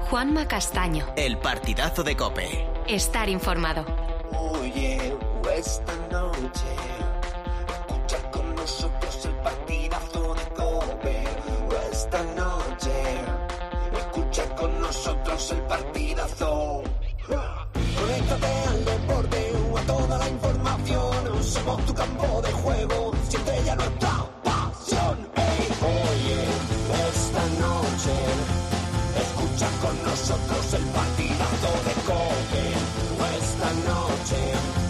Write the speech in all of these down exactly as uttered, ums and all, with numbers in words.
Juanma Castaño. El partidazo de COPE. Estar informado. Oye, esta noche escucha con nosotros el partidazo de COPE. Esta noche escucha con nosotros el partidazo. Conéctate al deporte o a toda la información. Somos tu campo de juego, siente ya nuestra pasión. Hey, oye, esta noche escucha con nosotros el partidazo de COPE. Esta noche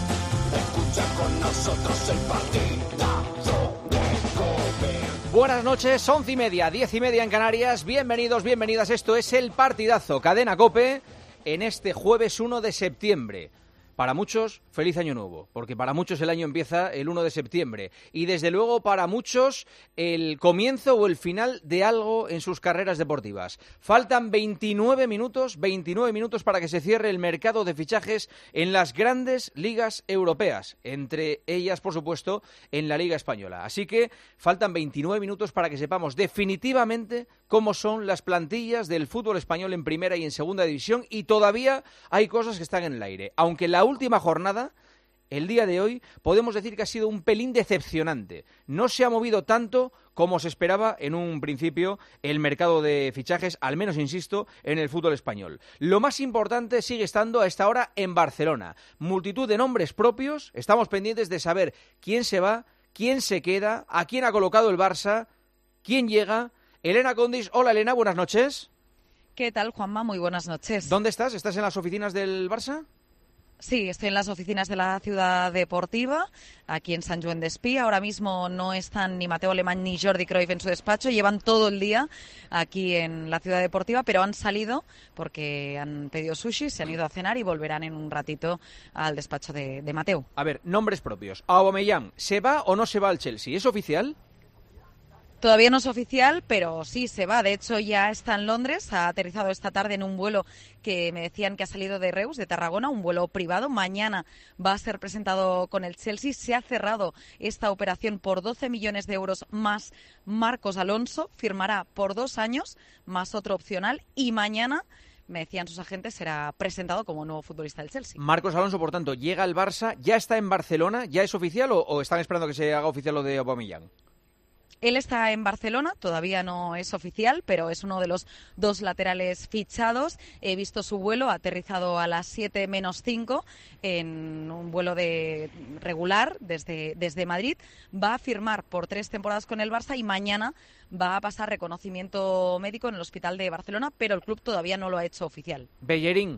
escucha con nosotros el partidazo de COPE. Buenas noches, once y media, diez y media en Canarias. Bienvenidos, bienvenidas. Esto es el partidazo Cadena COPE en este jueves uno de septiembre. Para muchos, feliz año nuevo, porque para muchos el año empieza el uno de septiembre. Y desde luego para muchos el comienzo o el final de algo en sus carreras deportivas. Faltan veintinueve minutos, veintinueve minutos para que se cierre el mercado de fichajes en las grandes ligas europeas. Entre ellas, por supuesto, en la Liga Española. Así que faltan veintinueve minutos para que sepamos definitivamente cómo son las plantillas del fútbol español en primera y en segunda división. Y todavía hay cosas que están en el aire. Aunque la última jornada, el día de hoy, podemos decir que ha sido un pelín decepcionante. No se ha movido tanto como se esperaba en un principio el mercado de fichajes, al menos, insisto, en el fútbol español. Lo más importante sigue estando a esta hora en Barcelona. Multitud de nombres propios, estamos pendientes de saber quién se va, quién se queda, a quién ha colocado el Barça, quién llega. Elena Condis, hola Elena, buenas noches. ¿Qué tal, Juanma? Muy buenas noches. ¿Dónde estás? ¿Estás en las oficinas del Barça? Sí, estoy en las oficinas de la Ciudad Deportiva, aquí en Sant Joan d'Espí. Ahora mismo no están ni Mateo Alemany ni Jordi Cruyff en su despacho. Llevan todo el día aquí en la Ciudad Deportiva, pero han salido porque han pedido sushi, se han ido a cenar y volverán en un ratito al despacho de, de Mateo. A ver, nombres propios. Aubameyang, ¿se va o no se va al Chelsea? ¿Es oficial? Todavía no es oficial, pero sí se va. De hecho, ya está en Londres. Ha aterrizado esta tarde en un vuelo que me decían que ha salido de Reus, de Tarragona, un vuelo privado. Mañana va a ser presentado con el Chelsea. Se ha cerrado esta operación por doce millones de euros más. Marcos Alonso firmará por dos años, más otro opcional. Y mañana, me decían sus agentes, será presentado como nuevo futbolista del Chelsea. Marcos Alonso, por tanto, llega al Barça. ¿Ya está en Barcelona? ¿Ya es oficial o, o están esperando que se haga oficial lo de Aubameyang? Él está en Barcelona, todavía no es oficial, pero es uno de los dos laterales fichados. He visto su vuelo, ha aterrizado a las siete menos cinco en un vuelo de regular desde, desde Madrid. Va a firmar por tres temporadas con el Barça y mañana va a pasar reconocimiento médico en el Hospital de Barcelona, pero el club todavía no lo ha hecho oficial. Bellerín.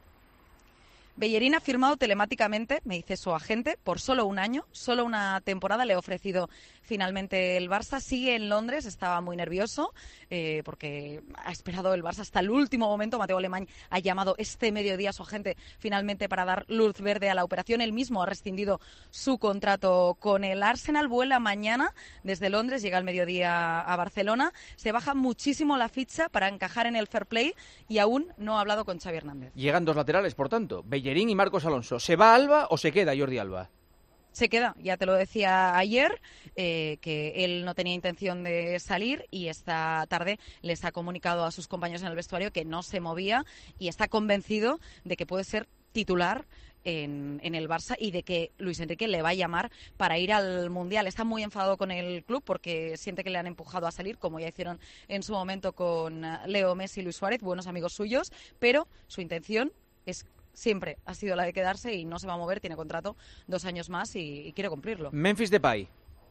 Bellerín ha firmado telemáticamente, me dice su agente, por solo un año, solo una temporada le ha ofrecido finalmente el Barça. Sigue en Londres, estaba muy nervioso eh, porque ha esperado el Barça hasta el último momento. Mateo Alemany ha llamado este mediodía a su agente finalmente para dar luz verde a la operación. Él mismo ha rescindido su contrato con el Arsenal. Vuela mañana desde Londres, llega al mediodía a Barcelona. Se baja muchísimo la ficha para encajar en el fair play y aún no ha hablado con Xavi Hernández. Llegan dos laterales, por tanto, Bellerín y Marcos Alonso. ¿Se va Alba o se queda Jordi Alba? Se queda, ya te lo decía ayer, eh, que él no tenía intención de salir y esta tarde les ha comunicado a sus compañeros en el vestuario que no se movía y está convencido de que puede ser titular en, en el Barça y de que Luis Enrique le va a llamar para ir al Mundial. Está muy enfadado con el club porque siente que le han empujado a salir, como ya hicieron en su momento con Leo Messi y Luis Suárez, buenos amigos suyos, pero su intención es siempre ha sido la de quedarse y no se va a mover, tiene contrato dos años más y, y quiere cumplirlo. Memphis Depay.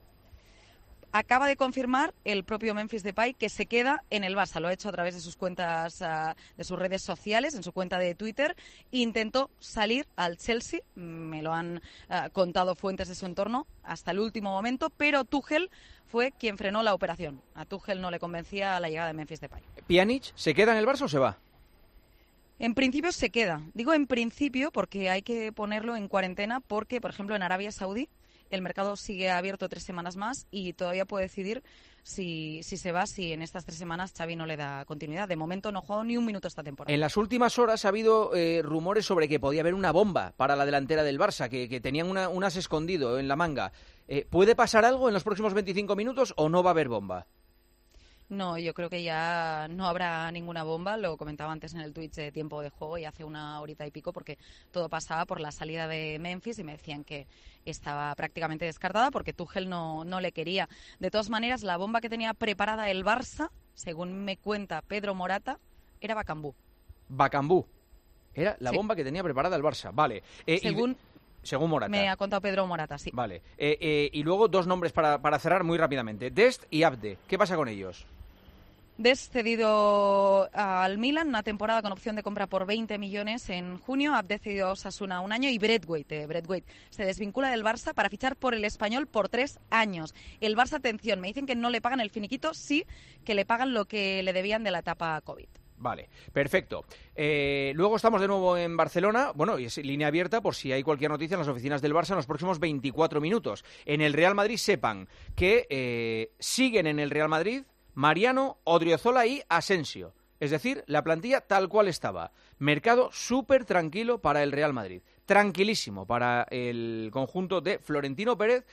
Acaba de confirmar el propio Memphis Depay que se queda en el Barça. Lo ha hecho a través de sus cuentas, uh, de sus redes sociales, en su cuenta de Twitter. Intentó salir al Chelsea, me lo han uh, contado fuentes de su entorno, hasta el último momento, pero Tuchel fue quien frenó la operación. A Tuchel no le convencía la llegada de Memphis Depay. ¿Pjanic se queda en el Barça o se va? En principio se queda. Digo en principio porque hay que ponerlo en cuarentena porque, por ejemplo, en Arabia Saudí el mercado sigue abierto tres semanas más y todavía puede decidir si, si se va, si en estas tres semanas Xavi no le da continuidad. De momento no ha jugado ni un minuto esta temporada. En las últimas horas ha habido eh, rumores sobre que podía haber una bomba para la delantera del Barça, que, que tenían una, un as escondido en la manga. Eh, ¿Puede pasar algo en los próximos veinticinco minutos o no va a haber bomba? No, yo creo que ya no habrá ninguna bomba, lo comentaba antes en el Twitch de tiempo de juego y hace una horita y pico, porque todo pasaba por la salida de Memphis y me decían que estaba prácticamente descartada porque Tuchel no, no le quería. De todas maneras, la bomba que tenía preparada el Barça, según me cuenta Pedro Morata, era Bakambu. Bakambu. Era la Sí. bomba que tenía preparada el Barça, vale. Eh, Según... y... Según Morata. Me ha contado Pedro Morata, sí. Vale. Eh, eh, y luego dos nombres para, para cerrar muy rápidamente. Dest y Abde. ¿Qué pasa con ellos? Dest cedido al Milan, una temporada con opción de compra por veinte millones en junio. Abde cedido a Osasuna un año y Braithwaite, eh, Braithwaite se desvincula del Barça para fichar por el Español por tres años. El Barça, atención, me dicen que no le pagan el finiquito, sí que le pagan lo que le debían de la etapa COVID. Vale, perfecto. Eh, luego estamos de nuevo en Barcelona. Bueno, y es línea abierta por si hay cualquier noticia en las oficinas del Barça en los próximos veinticuatro minutos. En el Real Madrid sepan que eh, siguen en el Real Madrid Mariano, Odriozola y Asensio. Es decir, la plantilla tal cual estaba. Mercado súper tranquilo para el Real Madrid. Tranquilísimo para el conjunto de Florentino Pérez,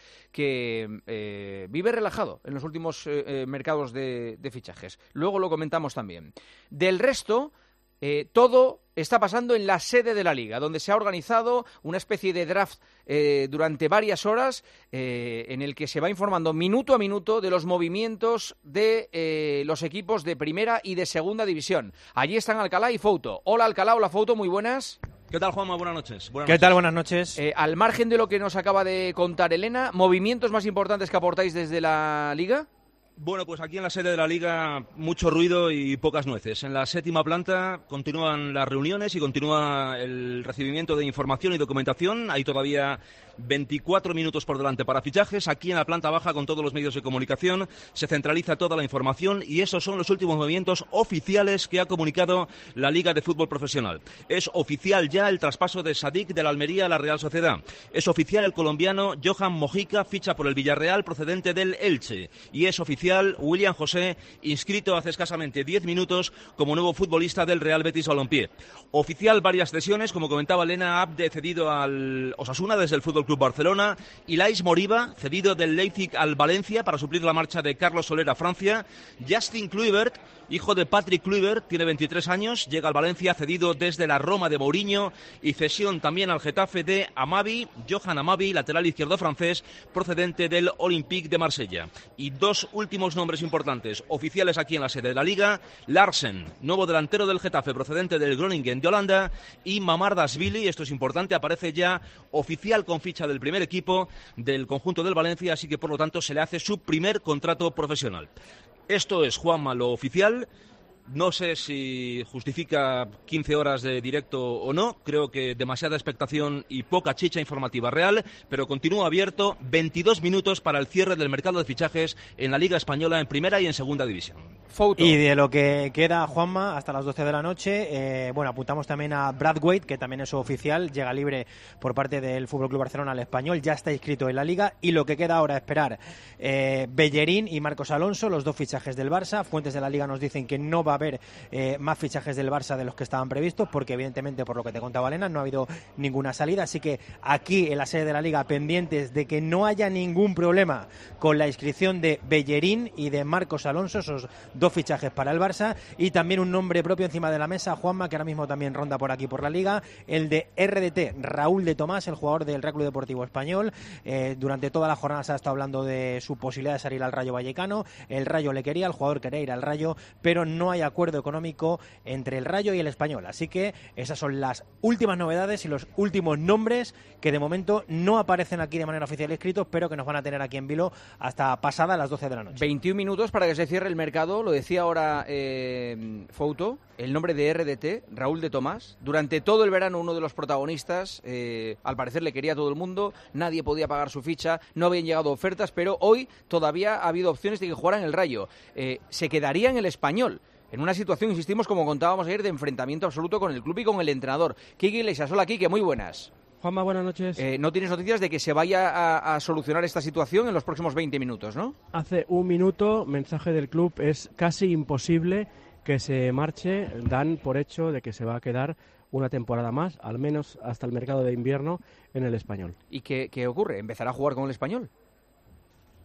que eh, vive relajado en los últimos eh, eh, mercados de, de fichajes. Luego lo comentamos también. Del resto, eh, todo está pasando en la sede de la Liga, donde se ha organizado una especie de draft eh, durante varias horas eh, en el que se va informando minuto a minuto de los movimientos de eh, los equipos de primera y de segunda división. Allí están Alcalá y Fouto. Hola Alcalá, hola Fouto, muy buenas. ¿Qué tal, Juanma? Buenas noches. Buenas ¿Qué noches. tal? Buenas noches. Eh, al margen de lo que nos acaba de contar Elena, ¿movimientos más importantes que aportáis desde la Liga? Bueno, pues aquí en la sede de la Liga mucho ruido y pocas nueces. En la séptima planta continúan las reuniones y continúa el recibimiento de información y documentación. Hay todavía veinticuatro minutos por delante para fichajes. Aquí en la planta baja, con todos los medios de comunicación, se centraliza toda la información y esos son los últimos movimientos oficiales que ha comunicado la Liga de Fútbol Profesional. Es oficial ya el traspaso de Sadik de la Almería a la Real Sociedad. Es oficial el colombiano Johan Mojica, ficha por el Villarreal procedente del Elche. Y es oficial William José, inscrito hace escasamente diez minutos como nuevo futbolista del Real Betis Balompié. Oficial varias cesiones, como comentaba Elena, Abde cedido al Osasuna desde el Fútbol Club Barcelona, Ilais Moriba cedido del Leipzig al Valencia para suplir la marcha de Carlos Soler a Francia, Justin Kluivert, hijo de Patrick Kluivert, tiene veintitrés años, llega al Valencia cedido desde la Roma de Mourinho y cesión también al Getafe de Amavi, Johan Amavi, lateral izquierdo francés, procedente del Olympique de Marsella. Y dos últimos nombres importantes, oficiales aquí en la sede de la Liga, Larsen, nuevo delantero del Getafe, procedente del Groningen de Holanda, y Mamardashvili, esto es importante, aparece ya oficial con ficha del primer equipo del conjunto del Valencia, así que por lo tanto se le hace su primer contrato profesional. Esto es, Juanma, lo oficial. No sé si justifica quince horas de directo o no. Creo que demasiada expectación y poca chicha informativa real, pero continúa abierto veintidós minutos para el cierre del mercado de fichajes en la Liga Española en primera y en segunda división. Fouto. Y de lo que queda, Juanma, hasta las doce de la noche, eh, bueno, apuntamos también a Braithwaite, que también es oficial, llega libre por parte del F C Barcelona al Español, ya está inscrito en la Liga, y lo que queda ahora esperar, eh, Bellerín y Marcos Alonso, los dos fichajes del Barça. Fuentes de la Liga nos dicen que no va a haber eh, más fichajes del Barça de los que estaban previstos, porque evidentemente, por lo que te contaba Elena, no ha habido ninguna salida, así que aquí en la sede de la Liga pendientes de que no haya ningún problema con la inscripción de Bellerín y de Marcos Alonso, esos dos fichajes para el Barça, y también un nombre propio encima de la mesa, Juanma, que ahora mismo también ronda por aquí por la Liga, el de R D T, Raúl de Tomás, el jugador del Real Club Deportivo Español. Eh, durante toda la jornada se ha estado hablando de su posibilidad de salir al Rayo Vallecano. El Rayo le quería, el jugador quería ir al Rayo, pero no hay acuerdo económico entre el Rayo y el Español, así que esas son las últimas novedades y los últimos nombres que de momento no aparecen aquí de manera oficial escritos, pero que nos van a tener aquí en vilo hasta pasada las doce de la noche. veintiún minutos para que se cierre el mercado, lo decía ahora eh, Fouto, el nombre de R D T, Raúl de Tomás. Durante todo el verano uno de los protagonistas, eh, al parecer le quería a todo el mundo, nadie podía pagar su ficha, no habían llegado ofertas, pero hoy todavía ha habido opciones de que jugara en el Rayo. Eh, se quedaría en el Español, en una situación, insistimos, como contábamos ayer, de enfrentamiento absoluto con el club y con el entrenador. Quique Iglesias, hola Quique, muy buenas. Juanma, buenas noches. Eh, ¿No tienes noticias de que se vaya a, a solucionar esta situación en los próximos veinte minutos, no? Hace un minuto, mensaje del club, es casi imposible que se marche. Dan por hecho de que se va a quedar una temporada más, al menos hasta el mercado de invierno, en el Español. ¿Y qué, qué ocurre? ¿Empezará a jugar con el Español?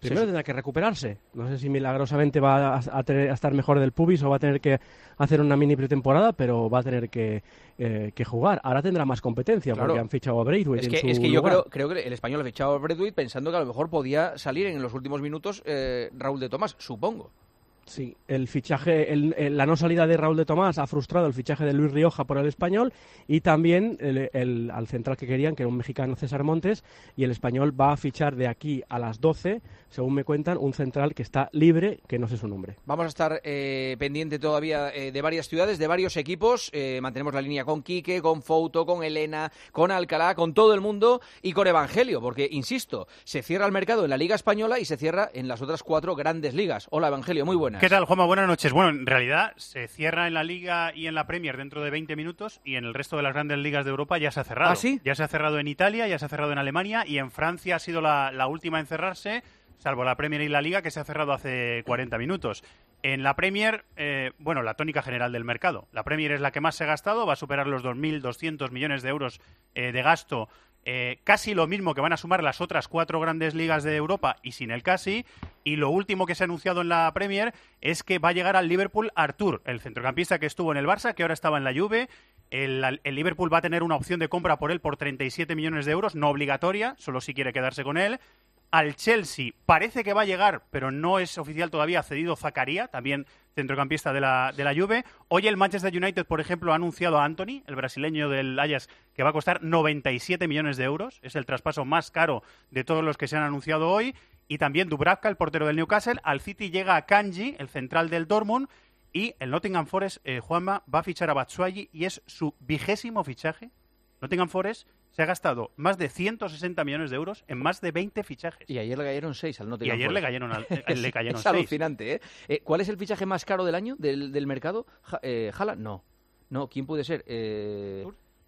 Primero sí. tendrá que recuperarse. No sé si milagrosamente va a, a, tener, a estar mejor del pubis o va a tener que hacer una mini pretemporada, pero va a tener que, eh, que jugar. Ahora tendrá más competencia, Claro. porque han fichado a Braithwaite Es que, en su es que yo lugar. creo, creo que el español ha fichado a Braithwaite pensando que a lo mejor podía salir en los últimos minutos eh, Raúl de Tomás, supongo. Sí, el fichaje, el, el, la no salida de Raúl de Tomás ha frustrado el fichaje de Luis Rioja por el español y también el, el, al central que querían, que era un mexicano, César Montes, y el español va a fichar de aquí a las doce, según me cuentan, un central que está libre, que no sé su nombre. Vamos a estar eh, pendiente todavía eh, de varias ciudades, de varios equipos. Eh, mantenemos la línea con Quique, con Fouto, con Elena, con Alcalá, con todo el mundo y con Evangelio, porque, insisto, se cierra el mercado en la Liga Española y se cierra en las otras cuatro grandes ligas. Hola, Evangelio, muy buenas. ¿Qué tal, Juanma? Buenas noches. Bueno, en realidad se cierra en la Liga y en la Premier dentro de veinte minutos y en el resto de las grandes ligas de Europa ya se ha cerrado. ¿Ah, sí? Ya se ha cerrado en Italia, ya se ha cerrado en Alemania y en Francia ha sido la, la última en cerrarse, salvo la Premier y la Liga, que se ha cerrado hace cuarenta minutos. En la Premier, eh, bueno, la tónica general del mercado. La Premier es la que más se ha gastado, va a superar los dos mil doscientos millones de euros eh, de gasto. Eh, casi lo mismo que van a sumar las otras cuatro grandes ligas de Europa y sin el casi. Y lo último que se ha anunciado en la Premier es que va a llegar al Liverpool Artur, el centrocampista que estuvo en el Barça, que ahora estaba en la Juve. El, el Liverpool va a tener una opción de compra por él por treinta y siete millones de euros, no obligatoria, solo si quiere quedarse con él. Al Chelsea parece que va a llegar, pero no es oficial todavía, cedido Zakaria, también centrocampista de la, de la Juve. Hoy el Manchester United, por ejemplo, ha anunciado a Anthony, el brasileño del Ajax, que va a costar noventa y siete millones de euros. Es el traspaso más caro de todos los que se han anunciado hoy. Y también Dubravka, el portero del Newcastle. Al City llega a Kanji, el central del Dortmund. Y el Nottingham Forest, eh, Juanma, va a fichar a Batshuayi y es su vigésimo fichaje. Nottingham Forest se ha gastado más de ciento sesenta millones de euros en más de veinte fichajes. Y ayer le cayeron seis al Nottingham Y ayer le Forest. cayeron, al, eh, le cayeron Es seis. alucinante, ¿eh? ¿eh? ¿Cuál es el fichaje más caro del año, del, del mercado? Ja, eh, ¿Haaland? No. No, ¿quién puede ser? Eh...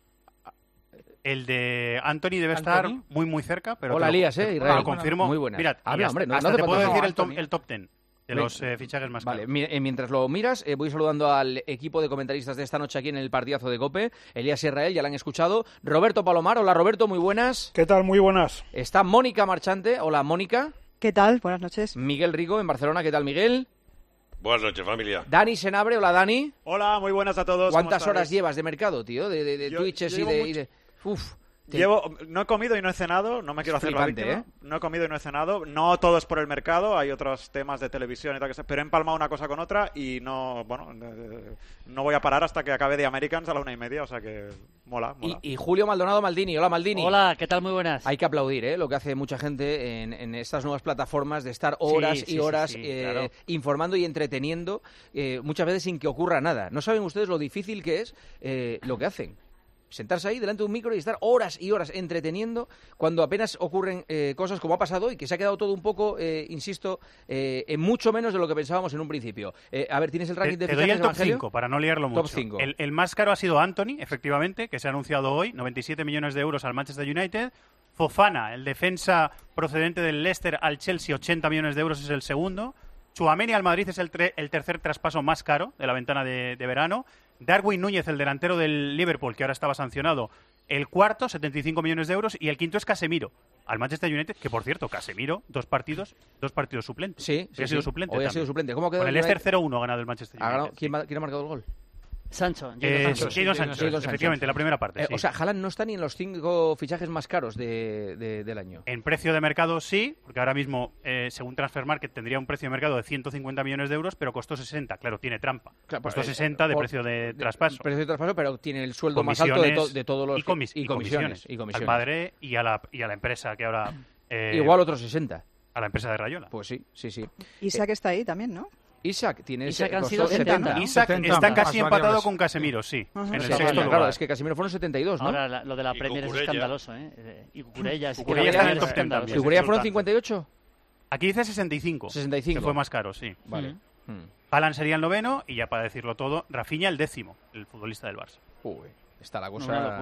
El de Anthony debe ¿Anthony? estar muy, muy cerca. Pero Hola, te lo, Lías, ¿eh? te Israel. lo confirmo. Muy buena. Mirad, Habla, hasta, hombre, no, hasta no te te puedo pases. decir No, el top, Anthony. el top ten de Ven. los eh, fichajes más Vale, caros. mi- eh, mientras lo miras, eh, voy saludando al equipo de comentaristas de esta noche aquí en el partidazo de COPE. Elías Israel, ya la han escuchado. Roberto Palomar, hola Roberto, muy buenas. ¿Qué tal? Muy buenas. Está Mónica Marchante, hola Mónica. ¿Qué tal? Buenas noches. Miguel Rico en Barcelona, ¿qué tal Miguel? Buenas noches, familia. Dani Senabre, hola Dani. Hola, muy buenas a todos. ¿Cuántas ¿Cómo horas estáis? llevas de mercado, tío? De, de, de Yo- Twitches yo y llevo de... mucho- y de- Uf. Te- Llevo, no he comido y no he cenado, no me quiero Es hacer la flipante, víctima. ¿eh? No he comido y no he cenado. No todo es por el mercado, hay otros temas de televisión y tal que se- pero he empalmado una cosa con otra y no, bueno, eh, no voy a parar hasta que acabe The Americans a la una y media, o sea que mola, mola. Y, y Julio Maldonado Maldini, hola Maldini. Hola, ¿qué tal? Muy buenas. Hay que aplaudir, ¿eh? Lo que hace mucha gente en, en estas nuevas plataformas de estar horas Sí, y sí, horas sí, sí, eh, claro. informando y entreteniendo, eh, muchas veces sin que ocurra nada. ¿No saben ustedes lo difícil que es eh, lo que hacen? Sentarse ahí delante de un micro y estar horas y horas entreteniendo cuando apenas ocurren eh, cosas como ha pasado hoy, que se ha quedado todo un poco, eh, insisto, eh, en mucho menos de lo que pensábamos en un principio. Eh, a ver, ¿tienes el ranking Te, de te doy fichajes, el top Evangelio? cinco, para no liarlo Top mucho. cinco. El, el más caro ha sido Anthony, efectivamente, que se ha anunciado hoy, noventa y siete millones de euros al Manchester United. Fofana, el defensa procedente del Leicester al Chelsea, ochenta millones de euros es el segundo. Tchouaméni al Madrid es el, tre- el tercer traspaso más caro de la ventana de, de verano. Darwin Núñez, el delantero del Liverpool, que ahora estaba sancionado, el cuarto, setenta y cinco millones de euros. Y el quinto es Casemiro, al Manchester United, que por cierto, Casemiro, dos partidos, dos partidos suplentes. Sí, Hoy sí, ha sido sí. suplente Hoy ha también. sido suplente. ¿Cómo ha quedado Con el el Leicester United? cero uno ha ganado el Manchester ¿Ha United. ganado? ¿Quién, va- quién ha marcado el gol? Sancho, Jadon Eh, Sancho. Jadon Sancho, Jadon Sancho. efectivamente, la primera parte. Eh, sí. O sea, Haaland no está ni en los cinco fichajes más caros de, de- del año. En precio de mercado sí, porque ahora mismo, eh, según Transfermarkt, tendría un precio de mercado de ciento cincuenta millones de euros, pero costó sesenta. Claro, tiene trampa. Claro, Costó pues, eh, sesenta de por- precio de traspaso. Precio de traspaso, pero tiene el sueldo más alto de, to- Comisiones de todos los... y, comis- y y comisiones. y Al comisiones. padre y a la, y a la empresa que ahora... eh, Igual otros sesenta. A la empresa de Rayola. Pues sí, sí, sí. Isaac está ahí también, ¿no? Isaac tiene Isaac ese- han costó sido setenta, ¿no? Isaac setenta está más casi empatado variables. con Casemiro, sí. Ajá. En el Sí, sexto claro, lugar. es que Casemiro fueron setenta y dos, ¿no? Ahora la- lo de la Y Premier es Cucurella. escandaloso, ¿eh? Eh, Y Cucurella es Cucurella está en el top ten escandaloso. también. ¿Cucurella fueron Exultante. cincuenta y ocho? Aquí dice sesenta y cinco. sesenta y cinco. Que fue más caro, sí. Vale. Mm. Mm. Haaland sería el noveno y ya para decirlo todo, Rafinha el décimo, el futbolista del Barça. Uy, está la cosa... Una locura, ¿eh?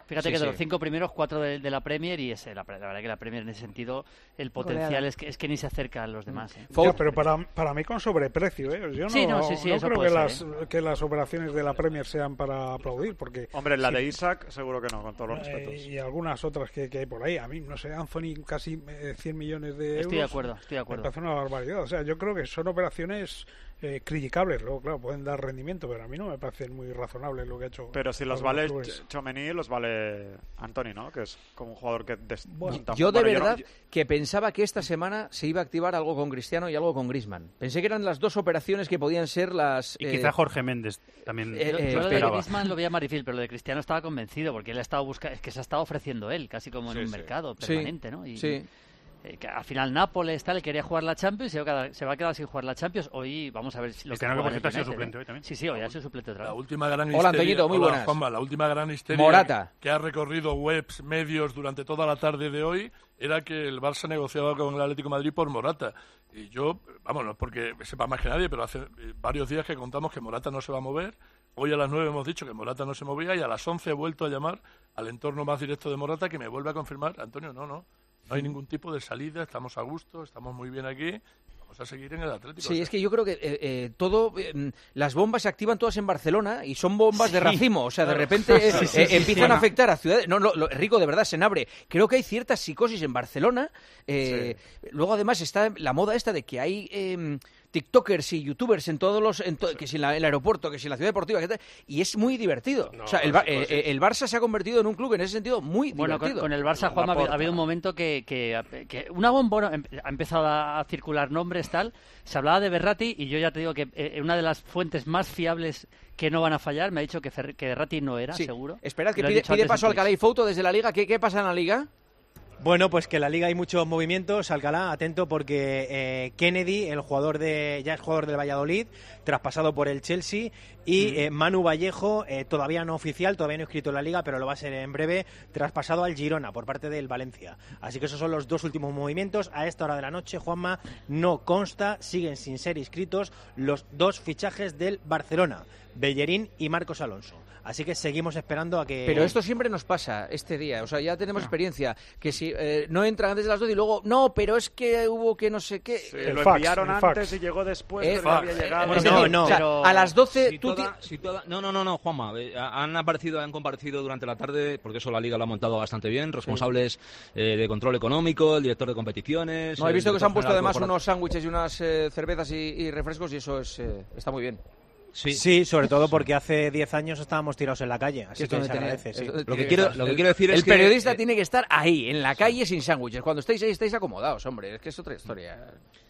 Fíjate Sí, que de sí. los cinco primeros, cuatro de, de la Premier y ese, la, la verdad que la Premier en ese sentido, el potencial Goleada. es que, es que ni se acerca a los demás. ¿eh? Ya, pero para, para mí con sobreprecio, ¿eh? Yo no, Sí, no, sí, sí, no eso creo puede que ser, las, que las operaciones de la Premier sean para aplaudir, porque... Hombre, la sí, de Isaac seguro que no, con todos los eh, respetos. y algunas otras que, que hay por ahí. A mí, no sé, Anthony casi eh, cien millones de euros. Estoy de acuerdo, estoy de acuerdo. Me parece una barbaridad. O sea, yo creo que son operaciones eh, criticables. Luego, claro, pueden dar rendimiento, pero a mí no me parece muy razonable lo que ha hecho. Pero si los algunos vale clubes. Ch- Tchouaméni, los vale Anthony, ¿no? Que es como un jugador que... des- punta- Yo de Bueno, no- verdad que pensaba que esta semana se iba a activar algo con Cristiano y algo con Griezmann. Pensé que eran las dos operaciones que podían ser las... Y eh, quizá Jorge Méndez también eh, Yo, eh, yo lo de esperaba. Griezmann lo veía más difícil, pero lo de Cristiano estaba convencido, porque él ha estado buscando, es que se ha estado ofreciendo él, casi como en Sí, un sí. mercado Sí, permanente, ¿no? Y, sí. eh, que al final Nápoles tal, quería jugar la Champions y se va a quedar- se va a quedar sin jugar la Champions. Hoy vamos a ver si lo Cristiano, que juega por en cierto el ha sido United, suplente ¿eh? hoy también. Sí, sí, hoy ha sido suplente otra La vez. última gran Hola, histeria, Antoñito, muy hola, buenas. Juanma, la última gran histeria Morata. que, que ha recorrido webs, medios durante toda la tarde de hoy era que el Barça negociaba con el Atlético de Madrid por Morata. Y yo, vamos, no es porque sepa más que nadie, pero hace eh, varios días que contamos que Morata no se va a mover. Hoy a las nueve hemos dicho que Morata no se movía y a las once he vuelto a llamar al entorno más directo de Morata que me vuelve a confirmar, Antonio, no, no, no hay ningún tipo de salida, estamos a gusto, estamos muy bien aquí, vamos a seguir en el Atlético. Sí, es que yo creo que eh, eh, todo, eh, las bombas se activan todas en Barcelona y son bombas de racimo, o sea, de claro. repente eh, Sí, sí, eh, sí, empiezan sí. a afectar a ciudades. No, no, lo- Rico, de verdad, Senabre, creo que hay cierta psicosis en Barcelona. eh, Luego, además, está la moda esta de que hay eh, tiktokers y youtubers en todos los, en to- que si en la- el aeropuerto, que si en la ciudad deportiva, que tal, y es muy divertido. No, o sea, el, Ba- sí, pues eh, sí. el Barça se ha convertido en un club en ese sentido muy Bueno, con, divertido. con el Barça, Juan, ha, habido- ha habido un momento que, que, que una bomba em- ha empezado a circular nombres, tal. Se hablaba de Berratti y yo ya te digo que eh, una de las fuentes más fiables que no van a fallar me ha dicho que, Fer- que Berratti no era, Sí. seguro. Esperad, que Lo he pide, dicho pide antes paso en Alcalá y Foto desde la Liga. ¿Qué, qué pasa en la Liga? Bueno, pues que en la Liga hay muchos movimientos, Alcalá, atento, porque eh, Kennedy, el jugador de ya es jugador del Valladolid, traspasado por el Chelsea, y Mm. eh, Manu Vallejo, eh, todavía no oficial, todavía no inscrito en la Liga, pero lo va a ser en breve, traspasado al Girona por parte del Valencia. Así que esos son los dos últimos movimientos. A esta hora de la noche, Juanma, no consta, siguen sin ser inscritos los dos fichajes del Barcelona, Bellerín y Marcos Alonso. Así que seguimos esperando a que... Pero esto siempre nos pasa este día, o sea, ya tenemos experiencia, que si eh, no entran antes de las dos y luego, no, pero es que hubo que no sé qué. Sí, El lo fax, enviaron el antes fax. y llegó después, Eh, pero no había eh, llegado. es No, decir, no, o sea, pero- a las doce Si tú... toda- si toda- no, no, no, no, Juanma. eh, Han aparecido, han comparecido durante la tarde, porque eso la Liga lo ha montado bastante bien, responsables eh, de control económico, el director de competiciones... No, he el visto que se han director puesto general además corporativo. unos sándwiches y unas eh, cervezas y, y refrescos y eso es eh, está muy bien. Sí. Sí, sobre todo porque hace diez años estábamos tirados en la calle, así Es que donde se tiene- agradece, sí. es donde Lo que tiene quiero- estar. lo que El- quiero decir es el que, periodista eh, tiene que estar ahí, en la calle, sin sándwiches. Cuando estáis ahí, estáis acomodados, hombre. Es que es otra historia.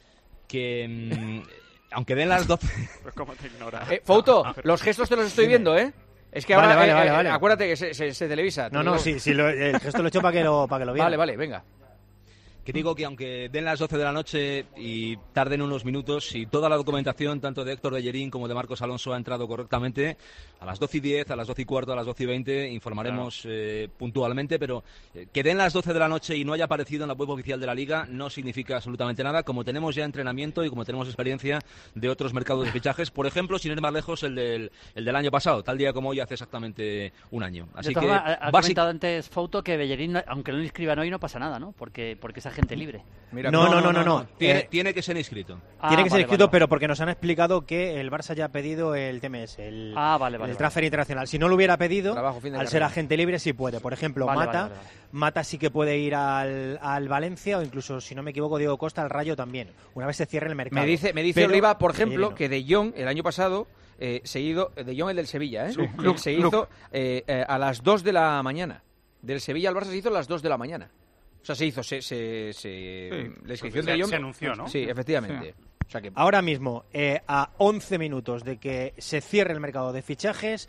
Que, mm, aunque den las doce... Pues cómo te ignora. Eh, Foto, los gestos te los estoy viendo, ¿eh? Es que Vale, ahora, vale, eh, vale, eh, vale. acuérdate que se, se- se televisa. te No, digo. no, sí, sí lo- el gesto lo he hecho para que lo, para que lo vieran. Vale, vale, venga. Que digo que aunque den las doce de la noche y tarden unos minutos, si toda la documentación, tanto de Héctor Bellerín como de Marcos Alonso, ha entrado correctamente, a las doce y diez, a las doce y cuarto, a las doce y veinte informaremos eh, puntualmente, pero eh, que den las doce de la noche y no haya aparecido en la web oficial de la Liga no significa absolutamente nada, como tenemos ya entrenamiento y como tenemos experiencia de otros mercados de fichajes, por ejemplo, sin ir más lejos, el del, el del año pasado, tal día como hoy hace exactamente un año. Así De que, todas formas, ha, ha básic- comentado antes Fouto que Bellerín, no- aunque no lo inscriban hoy, no pasa nada, ¿no? Porque, porque es agente libre. Mira, No, no, no, no, no. Tiene, Eh, tiene que ser inscrito. Ah, Tiene que ser vale, inscrito, vale, pero porque nos han explicado que el Barça ya ha pedido el T M S, el, Ah, vale, vale, el vale. transfer internacional. Si no lo hubiera pedido, Trabajo, fin de al ser carrera. agente libre sí puede. Por ejemplo, Vale, Mata, vale, vale, vale. Mata sí que puede ir al, al Valencia o incluso, si no me equivoco, Diego Costa al Rayo también, una vez se cierre el mercado. Me dice, me dice Pero Oliva, por ejemplo, Bellerín no. que De Jong el año pasado eh, se hizo, De Jong el del Sevilla, ¿eh? Sí, Eh, club, se club. hizo eh, eh, a las dos de la mañana. Del Sevilla al Barça se hizo a las dos de la mañana. O sea, se hizo, se, se, se- la inscripción se- de De Jong. se anunció, ¿no? Sí, efectivamente. O sea que Ahora mismo, eh, a once minutos de que se cierre el mercado de fichajes,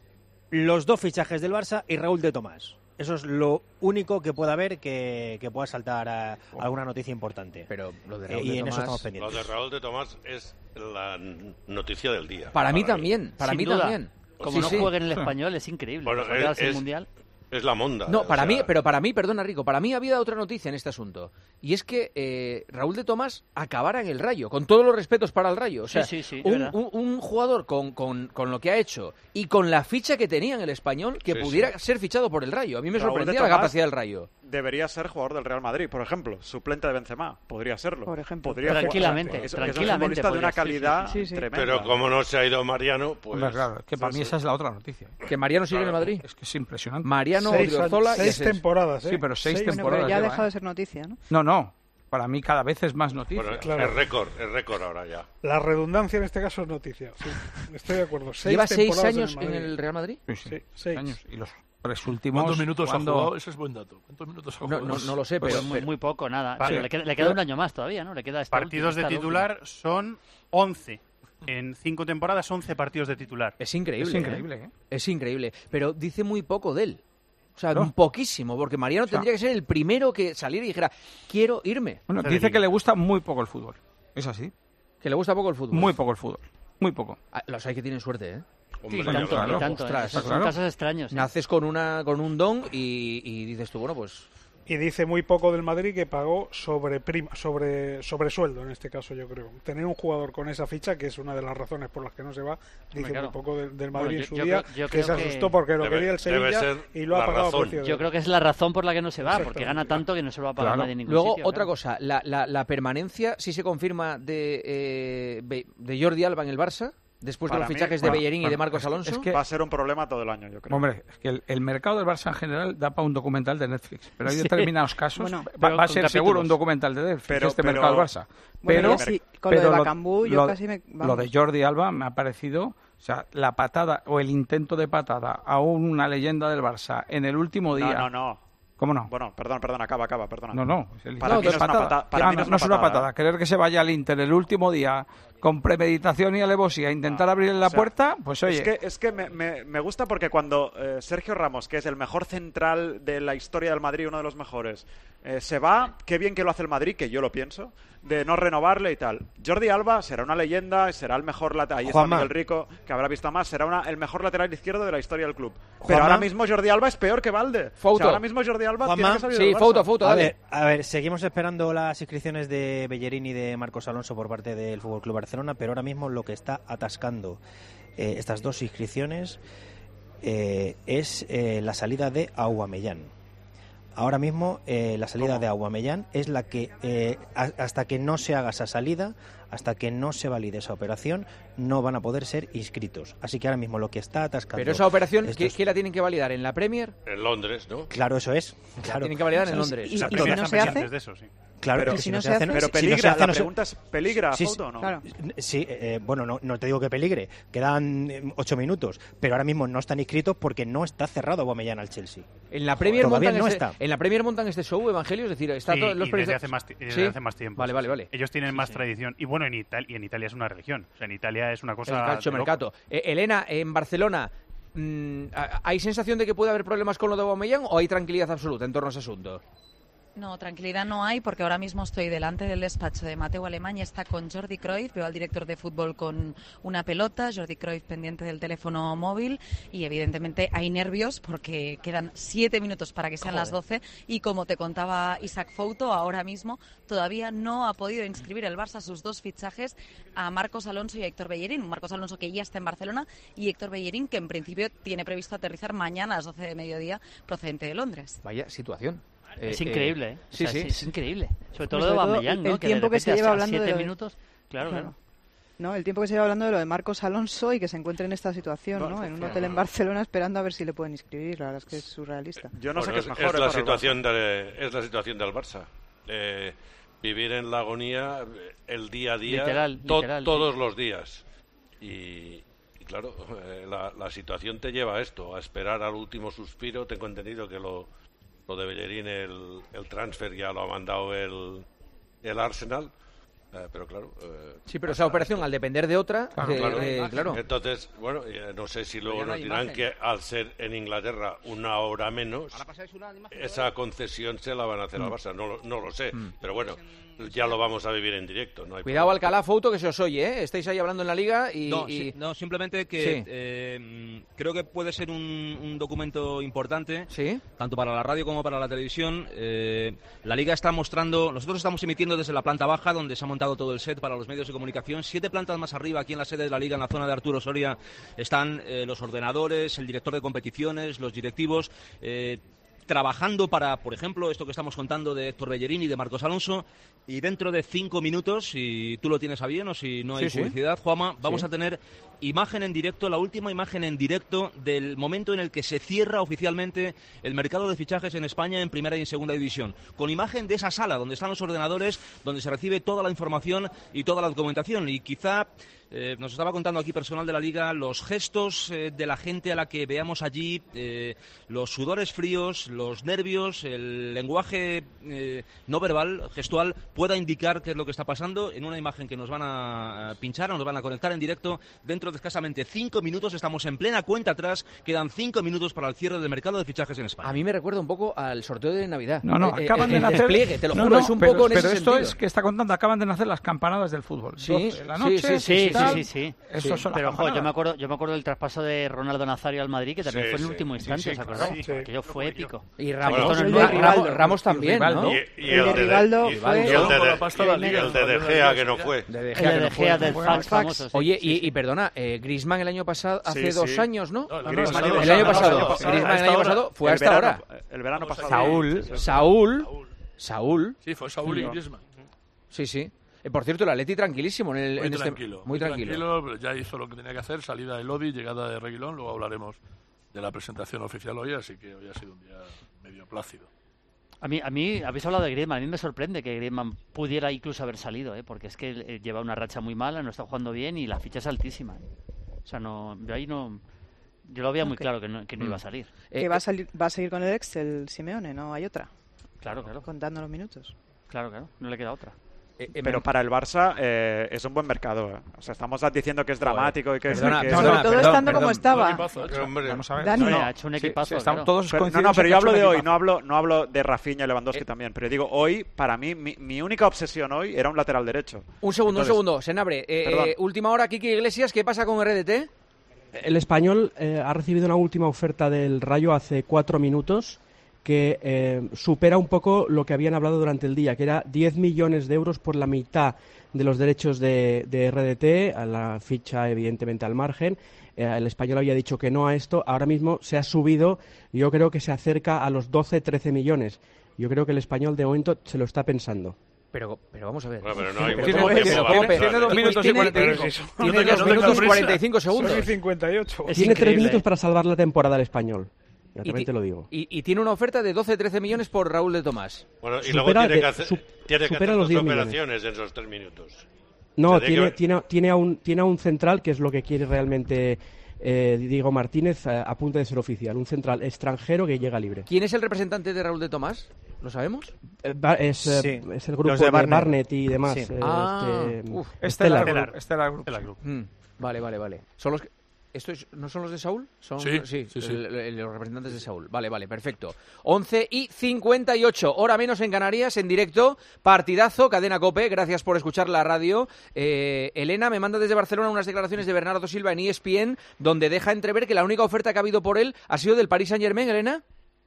los dos fichajes del Barça y Raúl de Tomás. Eso es lo único que pueda haber que, que pueda saltar a alguna noticia importante. Pero lo de Eh, Raúl y de en eso Tomás- estamos Lo pendientes. de Raúl de Tomás es la n- noticia del día. Para mí también, para Sin mí duda. también. Como Sí, no sí. juegue en el español, es increíble. Bueno, Nos va a quedar es- sin es- mundial. Es la monda. No, o para sea, mí, pero para mí, perdona Rico, para mí había otra noticia en este asunto. Y es que eh, Raúl de Tomás acabara en el Rayo, con todos los respetos para el Rayo. O sea, Sí, sí, sí, un, verdad. un- un jugador con, con- con lo que ha hecho y con la ficha que tenía en el Español, que Sí, pudiera sí. ser fichado por el Rayo. A mí me Raúl de sorprendía la Tomás capacidad del Rayo. Debería ser jugador del Real Madrid, por ejemplo, suplente de Benzema, podría serlo. Por ejemplo. Podría Tranquilamente, jugar. Es, tranquilamente es un futbolista de una podría, sí, calidad sí, sí. Sí, sí. tremenda. Pero como no se ha ido Mariano, pues... Hombre, claro, es que para Sí, mí sí. esa es la otra noticia. Que Mariano sigue en el Madrid. Es que es impresionante. Mariano, Seis, Odriozola y seis Asensio. temporadas, ¿eh? Sí, pero seis, Seis, Bueno, temporadas pero ya ha lleva, dejado ¿eh? de ser noticia, ¿no? No, no. Para mí cada vez es más noticia. Bueno, Claro. es récord, es récord ahora ya. La redundancia en este caso es noticia. Sí, estoy de acuerdo. Seis ¿Lleva seis temporadas años en Madrid. el Real Madrid? Sí, sí, Sí, seis. años. Y los tres últimos... ¿Cuántos minutos cuando- ha jugado? Ese es buen dato. ¿Cuántos minutos ha No, jugado? no, no lo sé, pero... Pues muy, pero- muy poco, nada. Vale. Pero le, queda, le queda un año más todavía, ¿no? Le queda esta Partidos última- de esta titular son once. En cinco temporadas, once partidos de titular. Es increíble. Es ¿eh? increíble, ¿eh? Es increíble. Pero dice muy poco de él. O sea, No. un poquísimo, porque Mariano O sea, tendría que ser el primero que saliera y dijera, quiero irme. Bueno, Federico. dice que le gusta muy poco el fútbol. Es así. Que le gusta poco el fútbol. Muy poco el fútbol. Muy poco. Ah, los hay que tienen suerte, ¿eh? Hombre, Y ya tanto, claro. y tanto. ¿eh? Ostras, Son claro. casos extraños. ¿eh? Naces con una con un don y, y dices tú, bueno, pues... Y dice muy poco del Madrid que pagó sobre prima, sobre sobresueldo en este caso, yo creo. Tener un jugador con esa ficha, que es una de las razones por las que no se va, dice claro. muy poco del, del Bueno, Madrid yo- en su yo día, creo- yo que se creo que asustó porque lo debe- quería el debe Sevilla ser y lo ha la pagado a razón. precio de Yo creo que es la razón por la que no se va, porque Exactamente. gana tanto que no se lo va a pagar Claro. nadie en ningún Luego, sitio. otra claro. cosa, la, la, la permanencia, si se confirma, de, eh, Be- de Jordi Alba en el Barça, después de Para los mí, fichajes de bueno, Bellerín y de bueno, Marcos es- Alonso. es que- Va a ser un problema todo el año, yo creo. Hombre, es que el, el mercado del Barça en general da para un documental de Netflix, pero hay Sí. determinados casos, Bueno, va, pero va a con ser capítulos. seguro un documental de Netflix, Pero- este pero- mercado del Barça. Bueno, Pero, ya sí, con lo pero de Bacambú yo lo- casi me... lo vamos. de Jordi Alba me ha parecido, o sea, la patada o el intento de patada a una leyenda del Barça en el último día. No, no, no. ¿Cómo no? Bueno, perdón, perdón, acaba, acaba, perdona. No, no. es el Para intento mí no de es una patada. patada, para Ah, mí no, no es no es una una patada. patada. Querer que se vaya al Inter el último día con premeditación y alevosía, intentar abrirle la O sea, puerta, pues oye. Es que, es que me, me- me gusta porque cuando eh, Sergio Ramos, que es el mejor central de la historia del Madrid, uno de los mejores, eh, se va, qué bien que lo hace el Madrid, que yo lo pienso, de no renovarle y tal. Jordi Alba será una leyenda, será el mejor lateral, ahí está Juanma. Miguel Rico, que habrá visto más, será una- el mejor lateral izquierdo de la historia del club. Pero Juanma. ahora mismo Jordi Alba es peor que Valde. O sea, Foto. ahora mismo Jordi Alba Juanma. tiene que salir Sí, del Barça. foto, foto, A dale. ver, a ver, seguimos esperando las inscripciones de Bellerín y de Marcos Alonso por parte del F C Barcelona, pero ahora mismo lo que está atascando eh, estas dos inscripciones eh, es eh, la salida de Aubameyang. Ahora mismo eh, la salida de Aubameyang es la que eh, a- hasta que no se haga esa salida, hasta que no se valide esa operación, no van a poder ser inscritos. Así que ahora mismo lo que está atascando. Pero esa operación, ¿qué, estos- qué la tienen que validar? ¿En la Premier? En Londres, ¿no? Claro, eso es. Claro. Tienen que validar en Sí, Londres. Y, y La si Premier no están se hace, de eso, sí. Claro, Pero- que si si no no se se hace, hace- no- Pero si no se peligra, hace, la no se- pregunta es, ¿peligra Sí, foto o no? claro. Sí, eh, bueno, no, no te digo que peligre, quedan eh, ocho minutos, pero ahora mismo no están inscritos porque no está cerrado Aubameyang al Chelsea. En la Premier Todavía montan no este, está. en la Premier montan este show, Evangelio, es decir, está Sí, todo, los y desde periodistas- hace, más, ti- desde ¿Sí? hace más tiempo. Vale, vale, vale. Ellos tienen más tradición. Y bueno, en Italia, y en Italia es una religión. O sea, en Italia es una cosa. El calcio de mercato. locos. Eh, Elena, en Barcelona, mm, ¿hay sensación de que puede haber problemas con lo de Aubameyang o hay tranquilidad absoluta en torno a ese asunto? No, tranquilidad no hay porque ahora mismo estoy delante del despacho de Mateu Alemany, está con Jordi Cruyff, veo al director de fútbol con una pelota, Jordi Cruyff pendiente del teléfono móvil y evidentemente hay nervios porque quedan siete minutos para que sean Joder. las doce y como te contaba Isaac Fouto, ahora mismo todavía no ha podido inscribir el Barça sus dos fichajes a Marcos Alonso y a Héctor Bellerín. Marcos Alonso que ya está en Barcelona y Héctor Bellerín que en principio tiene previsto aterrizar mañana a las doce de mediodía procedente de Londres. Vaya situación. Es Eh, increíble, ¿eh? eh, O sí, sea, sí. es, es increíble. Sobre todo Sobre lo de todo Aubameyang, el ¿no? Que de tiempo que repente se lleva a hablando de siete lo de- minutos. Claro, Claro. claro. No, el tiempo que se lleva hablando de lo de Marcos Alonso y que se encuentre en esta situación, ¿no? En un hotel en Barcelona esperando a ver si le pueden inscribir. La verdad es que es surrealista. Yo no sé Bueno, qué es es, mejor. es eh, la para el situación Barça. de, es la situación del Barça. Eh, vivir en la agonía eh, el día a día, Literal, to- literal, todos sí. los días. Y, y claro, eh, la, la situación te lleva a esto, a esperar al último suspiro. Tengo entendido que lo, lo de Bellerín, el, el transfer ya lo ha mandado el, el Arsenal. Eh, pero claro. eh, Sí, pero esa operación, al depender de otra, Claro, eh, claro. eh, claro. Entonces, bueno, eh, no sé si luego Pero ya no nos hay dirán imagen. que al ser en Inglaterra una hora menos, esa concesión se la van a hacer al Mm. Barça. No, lo- no lo sé. Mm. Pero bueno, ya lo vamos a vivir en directo. No hay Cuidado, problema. Alcalá, Fouto, que se os oye, ¿eh? Estáis ahí hablando en la Liga y... No, y... sí, no simplemente que Sí. eh, creo que puede ser un, un documento importante, ¿Sí? tanto para la radio como para la televisión. Eh, la Liga está mostrando, nosotros estamos emitiendo desde la planta baja, donde se ha montado todo el set para los medios de comunicación. Siete plantas más arriba, aquí en la sede de la Liga, en la zona de Arturo Soria, están eh, los ordenadores, el director de competiciones, los directivos... Eh, trabajando para, por ejemplo, esto que estamos contando de Héctor Bellerín y de Marcos Alonso, y dentro de cinco minutos, si tú lo tienes a bien o si no hay Sí, sí. publicidad, Juanma, vamos Sí. a tener imagen en directo, la última imagen en directo del momento en el que se cierra oficialmente el mercado de fichajes en España en primera y en segunda división, con imagen de esa sala donde están los ordenadores, donde se recibe toda la información y toda la documentación, y quizá... Eh, nos estaba contando aquí personal de la Liga los gestos eh, de la gente a la que veamos allí, eh, los sudores fríos, los nervios, el lenguaje eh, no verbal, gestual, pueda indicar qué es lo que está pasando en una imagen que nos van a pinchar, nos van a conectar en directo dentro de escasamente cinco minutos. Estamos en plena cuenta atrás, quedan cinco minutos para el cierre del mercado de fichajes en España. A mí me recuerda un poco al sorteo de Navidad. No, no, Eh, acaban eh, de el nacer... despliegue, te lo No, juro, no, es un pero, poco en pero ese esto sentido. es que está contando, acaban de nacer las campanadas del fútbol. Sí, doce de la sí, noche, sí, Sí, sí, tal. sí, sí. Estos son las Pero, ojo, campanadas. yo me acuerdo, yo me acuerdo del traspaso de Ronaldo Nazario al Madrid, que también Sí, fue en el sí. último Sí, instante, sí, ¿os acordáis? claro. Sí. Aquello fue épico. Y O sea, Ramos, que esto no el es de nuevo. Rivaldo. Ramos, Ramos también, Rivaldo. ¿no? Y, y El de de- Rivaldo y- fue- y el de, Con la pasta de la y Liga, el de De con la Gea, Liga, que no ya. fue. De De El Gea, de que De no fue. Gea del fue fax al fax. famoso. sí, Oye, sí, y, sí. y perdona, eh, Griezmann el año pasado, hace Sí, dos sí. años, ¿no? No, el año Griezmann pasado, el El año pasado, pasado, el pasado. Griezmann el Hasta año ahora. pasado fue el hasta verano, ahora. El verano pasado. Saúl. Saúl, Saúl, Sí, fue Saúl y Griezmann. sí, sí. Eh, por cierto, el Atleti tranquilísimo en, el, Muy en este... tranquilo. Muy tranquilo. Ya hizo lo que tenía que hacer, salida de Lodi, llegada de Reguilón. Luego hablaremos de la presentación oficial hoy, así que hoy ha sido un día medio plácido. A mí, a mí, habéis hablado de Griezmann, a mí me sorprende que Griezmann pudiera incluso haber salido, ¿eh? Porque es que eh, lleva una racha muy mala, no está jugando bien y la ficha es altísima. ¿eh? O sea, no, yo ahí no... Yo lo veía muy Ok. claro que no, que no Mm. iba a salir. Que Eh, va a, salir, va a seguir con el ex, el Simeone, no hay otra. Claro, claro, Contando los minutos. claro, claro, no le queda otra. eh, eh, Pero para el Barça eh, es un buen mercado. ¿eh? O sea, estamos diciendo que es dramático y que es... Perdona, que- perdona, Sobre todo perdón, estando como perdón. estaba. Equipazo, hecho. Hombre, Vamos a ver. Dani. Hombre, no. ha hecho un Sí, equipazo, sí, estamos claro. todos Pero- no, coincidimos no, pero en yo que hablo ha hecho de un hoy, equipazo. no hablo, no hablo de Rafinha y Eh, Lewandowski también. Pero digo, hoy, para mí, mi, mi única obsesión hoy era un lateral derecho. Un segundo, Entonces- un segundo, Senabre. Eh, Perdón. eh, última hora, Kiki Iglesias, ¿qué pasa con R D T? El Español eh, ha recibido una última oferta del Rayo hace cuatro minutos que eh, supera un poco lo que habían hablado durante el día, que era diez millones de euros por la mitad de los derechos de, de R D T, a la ficha evidentemente al margen. Eh, el Español había dicho que no a esto, ahora mismo se ha subido, yo creo que se acerca a los doce trece millones. Yo creo que el Español de momento se lo está pensando. Pero, pero vamos a ver. Bueno, pero no hay Pero mucho ¿cómo tiempo es? para ¿Cómo pensar, es? ¿eh? dos minutos y Tiene- cuarenta y tiene- cinco. Tiene No te- dos no te minutos prisa. cuarenta y cinco segundos. Son y cincuenta y ocho. Es Tiene tres increíble. minutos para salvar la temporada al Español. Ya Y también ti- te lo digo. Y, y tiene una oferta de doce trece millones por Raúl de Tomás. Bueno, y Supera luego tiene de- que hacer, su- tiene que supera hacer los dos diez millones. operaciones en esos tres minutos. No, O sea, tiene, que- tiene, tiene, a un, tiene a un central, que es lo que quiere realmente eh, Diego Martínez, a, a punto de ser oficial. Un central extranjero que llega libre. ¿Quién es el representante de Raúl de Tomás? ¿Lo sabemos? Eh, va- Es, eh, Sí, es el grupo los de de Barnett, Barnett. y demás. Sí. eh, Ah, este, uf. Stellar. Estelar, Estelar Group. El Agru. Mm, vale, vale, vale. ¿Son los que- ¿Estos no son los de Saúl? Son, Sí, sí, sí. el- el- los representantes de Saúl. Vale, vale, perfecto. once y cincuenta y ocho, hora menos en Canarias, en directo, partidazo, Cadena COPE, gracias por escuchar la radio. Eh, Elena me manda desde Barcelona unas declaraciones de Bernardo Silva en E S P N, donde deja entrever que la única oferta que ha habido por él ha sido del Paris Saint-Germain, Elena.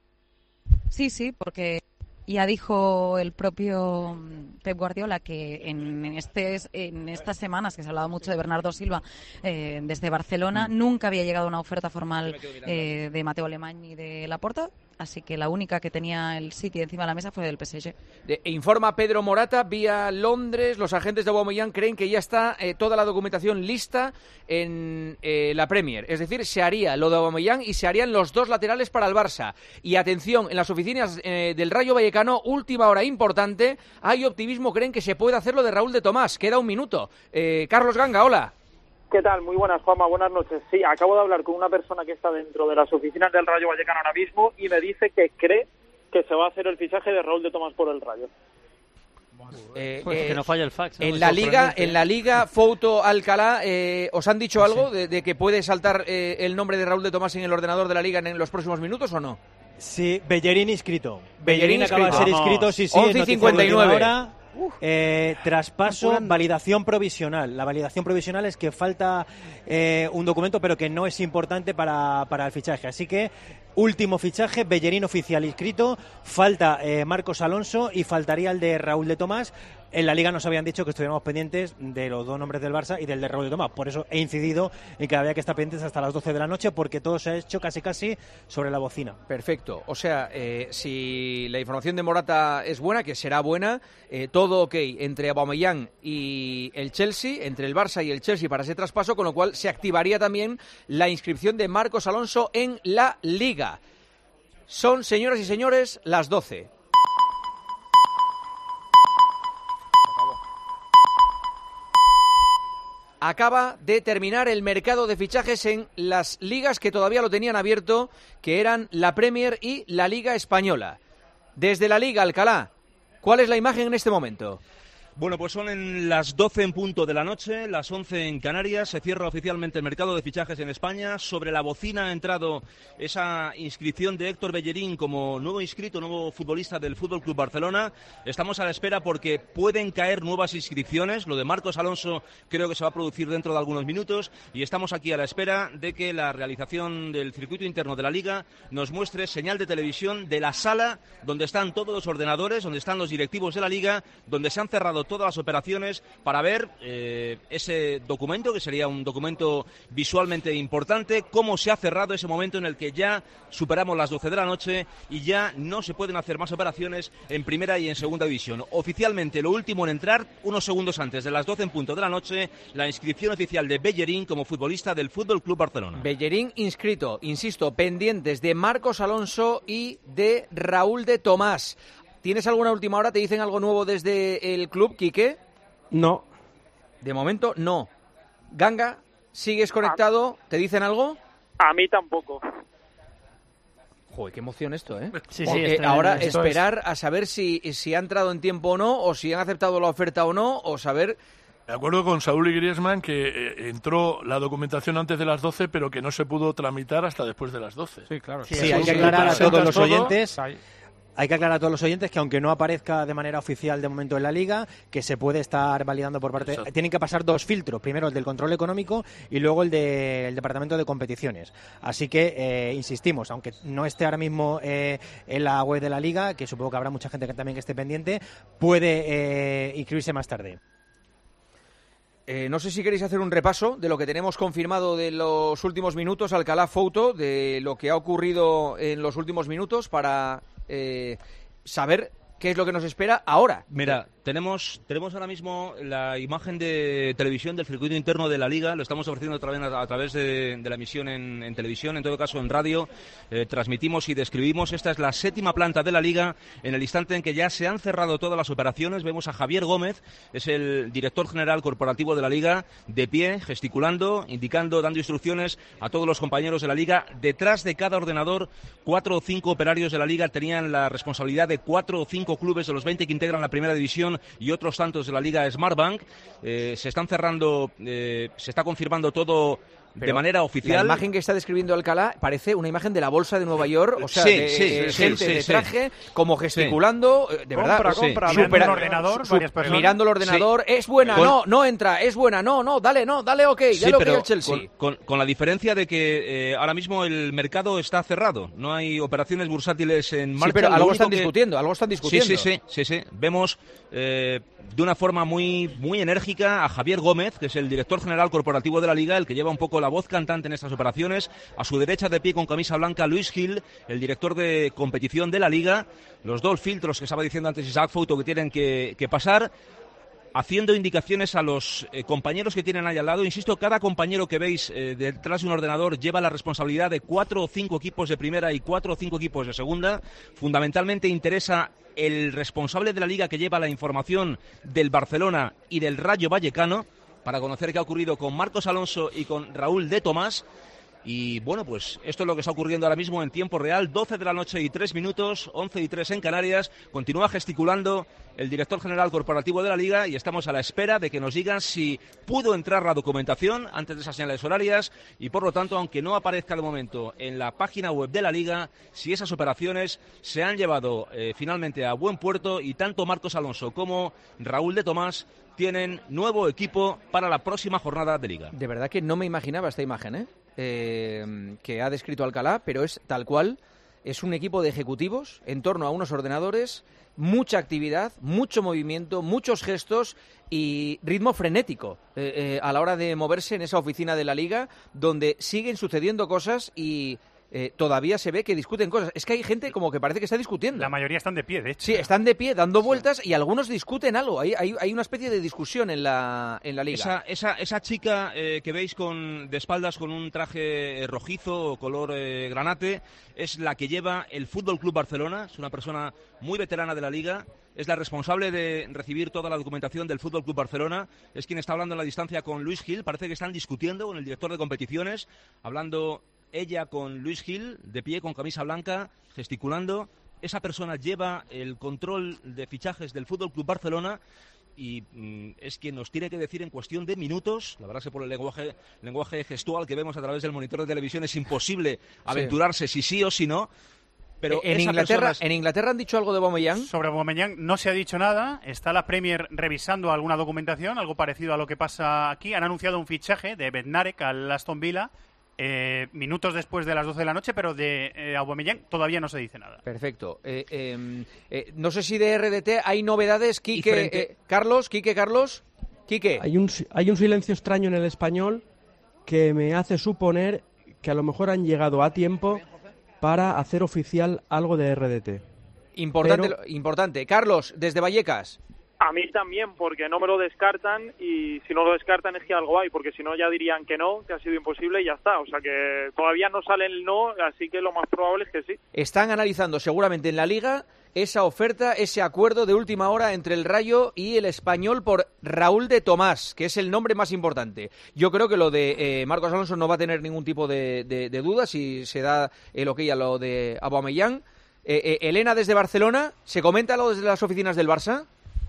Sí, sí, porque ya dijo el propio Pep Guardiola que en, este, en estas semanas que se ha hablado mucho de Bernardo Silva eh, desde Barcelona, Mm. nunca había llegado una oferta formal eh, de Mateo Alemany y de Laporta, así que la única que tenía el City encima de la mesa fue del P S G. De- e informa Pedro Morata vía Londres. Los agentes de Aubameyang creen que ya está eh, toda la documentación lista en eh, la Premier. Es decir, se haría lo de Aubameyang y se harían los dos laterales para el Barça. Y atención, en las oficinas eh, del Rayo Vallecano, última hora importante, hay optimismo, creen que se puede hacer lo de Raúl de Tomás. Queda un minuto. Eh, Carlos Ganga, hola. ¿Qué tal? Muy buenas, Juanma. Buenas noches. Sí, acabo de hablar con una persona que está dentro de las oficinas del Rayo Vallecano ahora mismo y me dice que cree que se va a hacer el fichaje de Raúl de Tomás por el Rayo. Eh, Pues eh, que no falla el fax. ¿no? En Es la liga, sorprendente. en la liga, Fouto Alcalá, eh, ¿os han dicho algo de, de que puede saltar eh, el nombre de Raúl de Tomás en el ordenador de la liga en los próximos minutos o no? Sí, Bellerín inscrito. Bellerín Bellerín acaba de inscrito. ser Vamos. inscrito, sí, sí. once y es noticia cincuenta y de última nueve. hora. Eh, traspaso, Apurando. validación provisional. La validación provisional es que falta eh, un documento, pero que no es importante para, para el fichaje. Así que, último fichaje, Bellerín oficial inscrito, falta eh, Marcos Alonso y faltaría el de Raúl de Tomás. En la Liga nos habían dicho que estuviéramos pendientes de los dos nombres del Barça y del de Raúl de Tomás. Por eso he incidido en que había que estar pendientes hasta las doce de la noche, porque todo se ha hecho casi casi sobre la bocina. Perfecto. O sea, eh, si la información de Morata es buena, que será buena, eh, todo ok entre Aubameyang y el Chelsea, entre el Barça y el Chelsea para ese traspaso, con lo cual se activaría también la inscripción de Marcos Alonso en la Liga. Son, señoras y señores, las doce. Acaba de terminar el mercado de fichajes en las ligas que todavía lo tenían abierto, que eran la Premier y la Liga Española. Desde la Liga, Alcalá, ¿cuál es la imagen en este momento? Bueno, pues son en las doce en punto de la noche, las once en Canarias. Se cierra oficialmente el mercado de fichajes en España. Sobre la bocina ha entrado esa inscripción de Héctor Bellerín como nuevo inscrito, nuevo futbolista del Fútbol Club Barcelona. Estamos a la espera porque pueden caer nuevas inscripciones. Lo de Marcos Alonso creo que se va a producir dentro de algunos minutos. Y estamos aquí a la espera de que la realización del circuito interno de la Liga nos muestre señal de televisión de la sala donde están todos los ordenadores, donde están los directivos de la Liga, donde se han cerrado todas las operaciones para ver eh, ese documento, que sería un documento visualmente importante, cómo se ha cerrado ese momento en el que ya superamos las doce de la noche y ya no se pueden hacer más operaciones en primera y en segunda división. Oficialmente, lo último en entrar, unos segundos antes de las doce en punto de la noche, la inscripción oficial de Bellerín como futbolista del Fútbol Club Barcelona. Bellerín inscrito, insisto, pendientes de Marcos Alonso y de Raúl de Tomás. ¿Tienes alguna última hora? ¿Te dicen algo nuevo desde el club, Quique? No. De momento, no. Ganga, ¿sigues conectado? ¿Te dicen algo? A mí tampoco. Joder, qué emoción esto, ¿eh? Sí, sí, Porque esto ahora es- esperar a saber si, si ha entrado en tiempo o no, o si han aceptado la oferta o no, o saber... De acuerdo con Saúl y Griezmann que eh, entró la documentación antes de las doce, pero que no se pudo tramitar hasta después de las doce. Sí, claro. Sí, hay que aclarar a todos los oyentes. Hay que aclarar a todos los oyentes que aunque no aparezca de manera oficial de momento en la Liga, que se puede estar validando por parte... Exacto. Tienen que pasar dos filtros, primero el del control económico y luego el del Departamento de Competiciones. Así que, eh, insistimos, aunque no esté ahora mismo eh, en la web de la Liga, que supongo que habrá mucha gente que también que esté pendiente, puede eh, inscribirse más tarde. Eh, no sé si queréis hacer un repaso de lo que tenemos confirmado de los últimos minutos, Alcalá Fouto, de lo que ha ocurrido en los últimos minutos para eh, saber qué es lo que nos espera ahora. Mira, tenemos tenemos ahora mismo la imagen de televisión del circuito interno de la Liga. Lo estamos ofreciendo otra vez a, a través de, de la emisión en, en televisión, en todo caso en radio. Eh, transmitimos y describimos. Esta es la séptima planta de la Liga. En el instante en que ya se han cerrado todas las operaciones, vemos a Javier Gómez, es el director general corporativo de la Liga, de pie, gesticulando, indicando, dando instrucciones a todos los compañeros de la Liga. Detrás de cada ordenador, cuatro o cinco operarios de la Liga tenían la responsabilidad de cuatro o cinco clubes de los veinte que integran la primera división y otros tantos de la Liga Smartbank. Eh, se están cerrando, eh, se está confirmando todo de Pero manera oficial. La imagen que está describiendo Alcalá parece una imagen de la bolsa de Nueva York, o sea, Sí, de, sí, eh, sí, gente sí, de sí. traje, como gesticulando, eh, de Compra, verdad. compra, Super- mirando un ordenador, su- varias personas. mirando el ordenador, es buena, Con- no, no entra, es buena, no, no, dale, no, dale ok, Sí, dale ok pero al Chelsea. con, con- con la diferencia de que eh, ahora mismo el mercado está cerrado. No hay operaciones bursátiles en marcha. Sí, pero Lo algo único están que- discutiendo, algo están discutiendo. Sí, sí, sí, sí, sí. Vemos eh, de una forma muy, muy enérgica a Javier Gómez, que es el director general corporativo de la Liga, el que lleva un poco la voz cantante en estas operaciones. A su derecha, de pie con camisa blanca, Luis Gil, el director de competición de la Liga. Los dos filtros que estaba diciendo antes Isaac Fouto que tienen que, que pasar, haciendo indicaciones a los eh, compañeros que tienen ahí al lado. Insisto, cada compañero que veis eh, detrás de un ordenador lleva la responsabilidad de cuatro o cinco equipos de primera y cuatro o cinco equipos de segunda. Fundamentalmente interesa el responsable de la Liga que lleva la información del Barcelona y del Rayo Vallecano para conocer qué ha ocurrido con Marcos Alonso y con Raúl de Tomás. Y bueno, pues esto es lo que está ocurriendo ahora mismo en tiempo real, doce de la noche y tres minutos, once y tres en Canarias. Continúa gesticulando el director general corporativo de la Liga y estamos a la espera de que nos digan si pudo entrar la documentación antes de esas señales horarias y, por lo tanto, aunque no aparezca de momento en la página web de la Liga, si esas operaciones se han llevado eh, finalmente a buen puerto y tanto Marcos Alonso como Raúl de Tomás tienen nuevo equipo para la próxima jornada de Liga. De verdad que no me imaginaba esta imagen, ¿eh? Eh, que ha descrito Alcalá, pero es tal cual. Es un equipo de ejecutivos en torno a unos ordenadores, mucha actividad, mucho movimiento, muchos gestos y ritmo frenético eh, eh, a la hora de moverse en esa oficina de la Liga, donde siguen sucediendo cosas y eh, todavía se ve que discuten cosas. Es que hay gente como que parece que está discutiendo. La mayoría están de pie, de hecho. Sí, están de pie, dando vueltas y algunos discuten algo. Hay, hay, hay una especie de discusión en la, en la Liga. Esa, esa, esa chica eh, que veis con, de espaldas con un traje eh, rojizo o color eh, granate es la que lleva el Fútbol Club Barcelona. Es una persona muy veterana de la Liga. Es la responsable de recibir toda la documentación del Fútbol Club Barcelona. Es quien está hablando en la distancia con Luis Gil. Parece que están discutiendo con el director de competiciones, hablando ella con Luis Gil, de pie, con camisa blanca, gesticulando. Esa persona lleva el control de fichajes del Fútbol Club Barcelona y mm, es quien nos tiene que decir en cuestión de minutos. La verdad es que por el lenguaje, lenguaje gestual que vemos a través del monitor de televisión es imposible aventurarse si sí o si no. Pero en Inglaterra, persona... ¿En Inglaterra han dicho algo de Aubameyang? Sobre Aubameyang no se ha dicho nada. Está la Premier revisando alguna documentación, algo parecido a lo que pasa aquí. Han anunciado un fichaje de Bednarek al Aston Villa eh, minutos después de las doce de la noche, pero de eh, Aubameyang todavía no se dice nada. Perfecto. Eh, eh, eh, no sé si de R D T hay novedades. Quique, frente... eh, Carlos, Quique, Carlos, Quique. Hay un, hay un silencio extraño en el español que me hace suponer que a lo mejor han llegado a tiempo para hacer oficial algo de R D T. Importante, Pero... importante. Carlos, desde Vallecas. A mí también, porque no me lo descartan y si no lo descartan es que algo hay, porque si no ya dirían que no, que ha sido imposible y ya está. O sea que todavía no sale el no, así que lo más probable es que sí. Están analizando seguramente en la Liga esa oferta, ese acuerdo de última hora entre el Rayo y el Español por Raúl de Tomás, que es el nombre más importante. Yo creo que lo de eh, Marcos Alonso no va a tener ningún tipo de, de, de duda si se da el ok a lo de Aubameyang. Eh, eh, Elena, desde Barcelona, ¿se comenta lo desde las oficinas del Barça?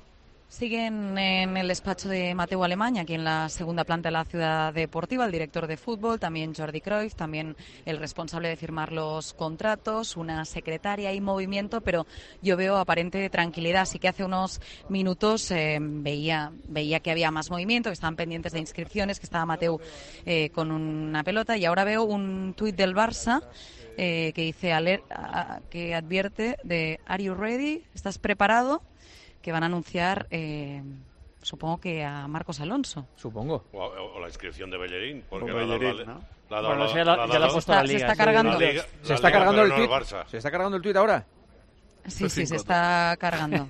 Siguen en el despacho de Mateu Alemany, aquí en la segunda planta de la ciudad deportiva, el director de fútbol, también Jordi Cruyff, también el responsable de firmar los contratos, una secretaria y movimiento, pero yo veo aparente tranquilidad. Así que hace unos minutos eh, veía veía que había más movimiento, que estaban pendientes de inscripciones, que estaba Mateu eh, con una pelota, y ahora veo un tuit del Barça eh, que dice aler- a, que advierte de ¿Are you ready? ¿Estás preparado? Que van a anunciar, eh, supongo que a Marcos Alonso. Supongo. O, o la inscripción de Bellerín. Porque O Bellerín, ¿no? La, la, bueno, la, la, la, ya la ha puesto la Liga. Se está cargando. Liga, se está Liga, cargando el no tuit. El ¿Se está cargando el tuit ahora? Sí, sí, se está cargando.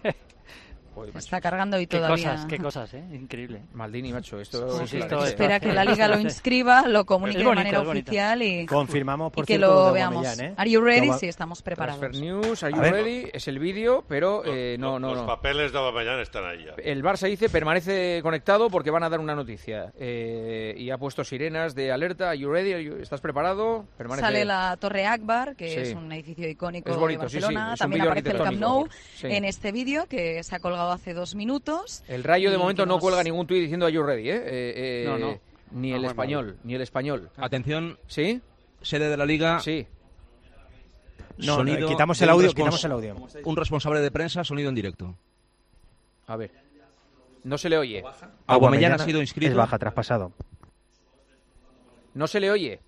Se está cargando y qué todavía... Cosas, qué cosas, ¿eh? Increíble. Maldini, macho, esto... Sí, sí, esto espera que la Liga lo inscriba, lo comunique bonito, de manera bonito. oficial y, confirmamos por y que cierto, lo lo de veamos. Aubameyang, ¿eh? Are you ready? Toma... Sí, estamos preparados. Transfer News, Are you A ver. ready? Es el vídeo, pero eh, no, no, Los no. papeles de Aubameyang están ahí ya. El Barça dice permanece conectado porque van a dar una noticia eh, y ha puesto sirenas de alerta. Are you ready? Are you- ¿Estás preparado? Permanece... Sale la Torre Akbar, que Sí. es un edificio icónico Es bonito, de sí, sí, Barcelona. es un También vídeo aparece el Camp arquitectónico. Nou Sí. en este vídeo que se ha colgado hace dos minutos. El Rayo de Y momento que no nos- cuelga ningún tuit diciendo Are you ready, ¿eh? Eh, eh, No, no. Ni No, el muy español, ni el español. Atención, ¿Sí? sede de la Liga. Sí. No, Sonido no, quitamos de el un audio, respons- quitamos el audio. Un responsable de prensa, sonido en directo. A ver. No se le oye. Aubameyang ha sido inscrito. Es baja, traspasado. No se le oye.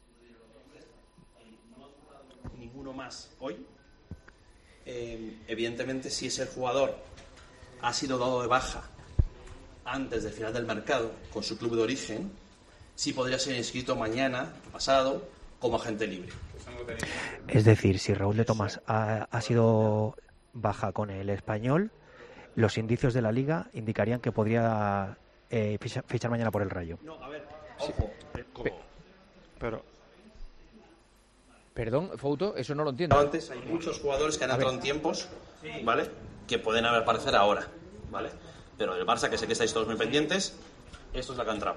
Ninguno más hoy. Eh, evidentemente, si ese jugador ha sido dado de baja antes del final del mercado con su club de origen, sí podría ser inscrito mañana, pasado, como agente libre. Es decir, si Raúl de Tomás ha, ha sido baja con el español, los indicios de la Liga indicarían que podría eh, ficha- fichar mañana por el Rayo. No, a ver, ojo. ¿Cómo? Pero... Perdón, Fouto, eso no lo entiendo. Antes hay muchos jugadores que han A entrado ver. en tiempos, ¿vale? Que pueden aparecer ahora, ¿vale? Pero el Barça, que sé que estáis todos muy pendientes, esto es la que ha entrado.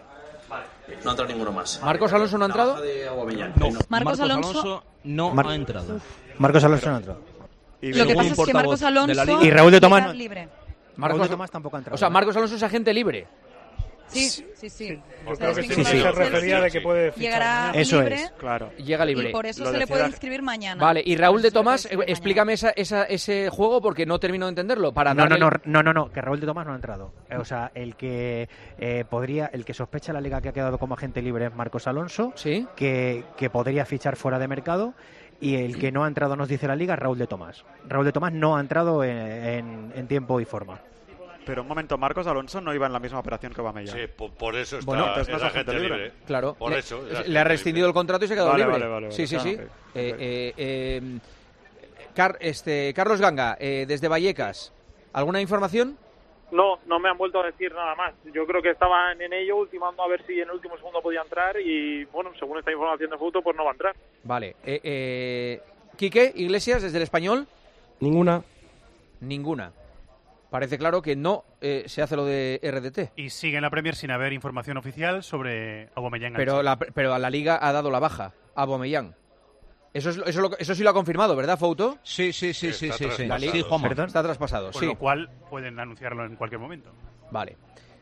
No ha entrado ninguno más. ¿Marcos Alonso no ha entrado? No. Marcos, Marcos Alonso, Alonso no Mar ha entrado. Marcos Alonso no ha entrado. Y lo que pasa es que Marcos Alonso y Raúl de Tomás no... libre. Marcos de Tomás tampoco ha entrado. O sea, Marcos Alonso es agente libre. Sí, sí, sí. sí. Yo creo que sí, sí. se refería de que puede fichar. Llegará Eso libre. es, claro. Llega libre. Y por eso Lo se le decía- puede inscribir mañana. Vale, y Raúl Por de eso se le Tomás, puede inscribir explícame esa, esa, ese juego porque no termino de entenderlo. Para No, no, darle- no, no, no, no, que Raúl de Tomás no ha entrado. Eh, O sea, el que eh, podría, el que sospecha la liga que ha quedado como agente libre es Marcos Alonso, ¿Sí? que, que podría fichar fuera de mercado, y el que no ha entrado, nos dice la liga, es Raúl de Tomás. Raúl de Tomás no ha entrado en, en- en tiempo y forma. Pero un momento, Marcos Alonso no iba en la misma operación que Aubameyang. Sí, por, por eso está Bueno, entonces no es es agente agente libre. libre. Claro. Por le, eso. es le agente ha rescindido libre. el contrato y se ha quedado Vale, libre. vale, vale, vale. sí, sí, Ah, sí. ok, Eh, ok. eh, eh, Car- este, Carlos Ganga, eh, desde Vallecas, ¿alguna información? No, no me han vuelto a decir nada más. Yo creo que estaban en ello, ultimando a ver si en el último segundo podía entrar y, bueno, según esta información de foto, pues no va a entrar. Vale. Eh, eh, Quique, Iglesias, desde el Español, Ninguna. ninguna. Parece claro que no eh, se hace lo de R D T. Y sigue en la Premier sin haber información oficial sobre Aubameyang. Pero, la, pero a la Liga ha dado la baja a Aubameyang. Eso, es, lo- eso, lo- eso sí lo ha confirmado, ¿verdad, Fouto? Sí, sí, sí, sí, Está sí, sí. traspasado. Sí, Juanma. ¿Perdón? Está traspasado, Con sí. lo cual pueden anunciarlo en cualquier momento. Vale.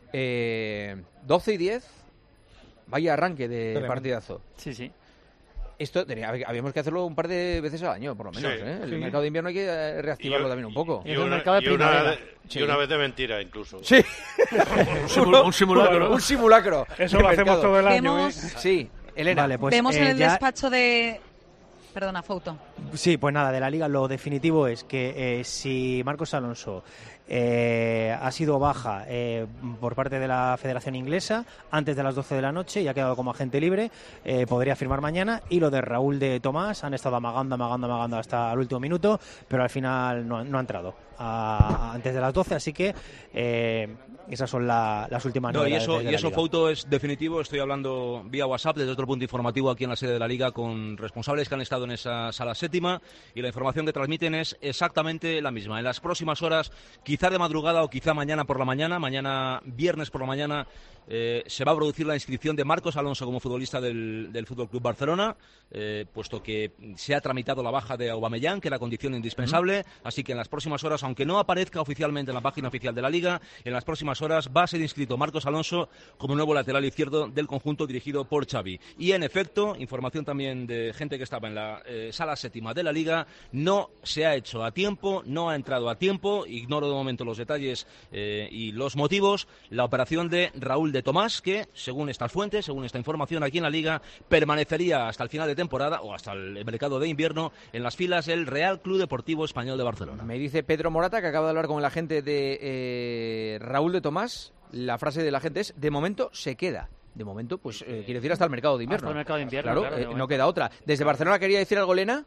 Eh, doce y diez. Vaya arranque de Tremendo. partidazo. Sí, sí. Esto tenía, habíamos que hacerlo un par de veces al año, por lo menos. Sí, ¿eh? El sí. mercado de invierno hay que eh, reactivarlo Y- también un poco. Y Es el una, mercado de y una primavera. vez- y Sí. una vez de mentira, incluso. Sí. Un simul- un simulacro. Un simulacro. Eso de lo hacemos mercado. todo el año, ¿eh? Vemos, Sí, Elena. Vale, pues, vemos en eh, el ya- despacho de... Perdona, Fouto. Sí, pues nada, de la liga lo definitivo es que eh, si Marcos Alonso eh, ha sido baja eh, por parte de la Federación Inglesa antes de las doce de la noche y ha quedado como agente libre, eh, podría firmar mañana. Y lo de Raúl de Tomás, han estado amagando, amagando, amagando hasta el último minuto, pero al final no, ha- no ha entrado a- a- antes de las doce, así que eh, esas son la- las últimas No, y novedades eso, de y la eso liga. Fouto, es definitivo. Estoy hablando vía WhatsApp desde otro punto informativo aquí en la sede de la Liga con responsables que han estado en esa sala séptima, y la información que transmiten es exactamente la misma. En las próximas horas, quizá de madrugada o quizá mañana por la mañana, mañana viernes por la mañana, eh, se va a producir la inscripción de Marcos Alonso como futbolista del, del Fútbol Club Barcelona, eh, puesto que se ha tramitado la baja de Aubameyang, que era condición indispensable. Así que en las próximas horas, aunque no aparezca oficialmente en la página oficial de la Liga, en las próximas horas va a ser inscrito Marcos Alonso como nuevo lateral izquierdo del conjunto dirigido por Xavi. Y en efecto, información también de gente que estaba en la eh, sala séptima de la Liga, no se ha hecho a tiempo, no ha entrado a tiempo, ignoro de momento los detalles eh, y los motivos, la operación de Raúl de Tomás, que según estas fuentes, según esta información aquí en la Liga, permanecería hasta el final de temporada o hasta el mercado de invierno en las filas del Real Club Deportivo Español de Barcelona. Me dice Pedro Morata, que acaba de hablar con el agente de eh, Raúl de Tomás. La frase del agente es: de momento se queda. De momento, pues eh, quiere decir hasta el mercado de invierno. Hasta el mercado de invierno, Claro, claro, de eh, no momento. queda otra. Desde Barcelona quería decir algo, Elena.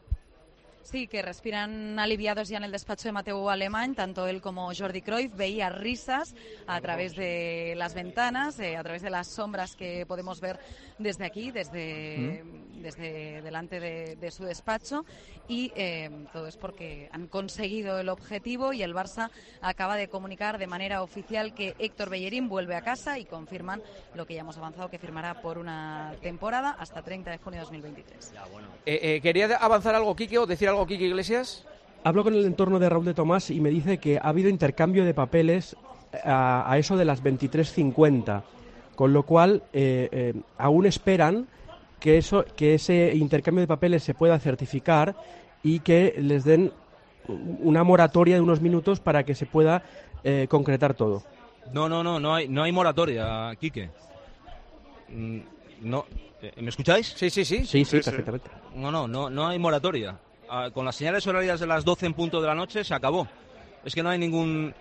Sí, que respiran aliviados ya en el despacho de Mateu Alemán, tanto él como Jordi Cruyff. Veía risas a través de las ventanas, eh, a través de las sombras que podemos ver desde aquí, desde, desde delante de, de su despacho. Y eh, todo es porque han conseguido el objetivo y el Barça acaba de comunicar de manera oficial que Héctor Bellerín vuelve a casa y confirman lo que ya hemos avanzado, que firmará por una temporada hasta treinta de junio de dos mil veintitrés. Eh, eh, ¿Quería avanzar algo, Quique, o decir algo, Quique Iglesias? Hablo con el entorno de Raúl de Tomás y me dice que ha habido intercambio de papeles a, a eso de las veintitrés cincuenta, con lo cual eh, eh, aún esperan que eso, que ese intercambio de papeles se pueda certificar y que les den una moratoria de unos minutos para que se pueda eh, concretar todo. No, no, no, no hay, no hay moratoria, Quique. Mm, No, eh, ¿me escucháis? Sí, sí, sí. Sí, sí, perfectamente. No, no, no, no hay moratoria. Ah, con las señales horarias de las doce en punto de la noche se acabó. Es que no hay ningún...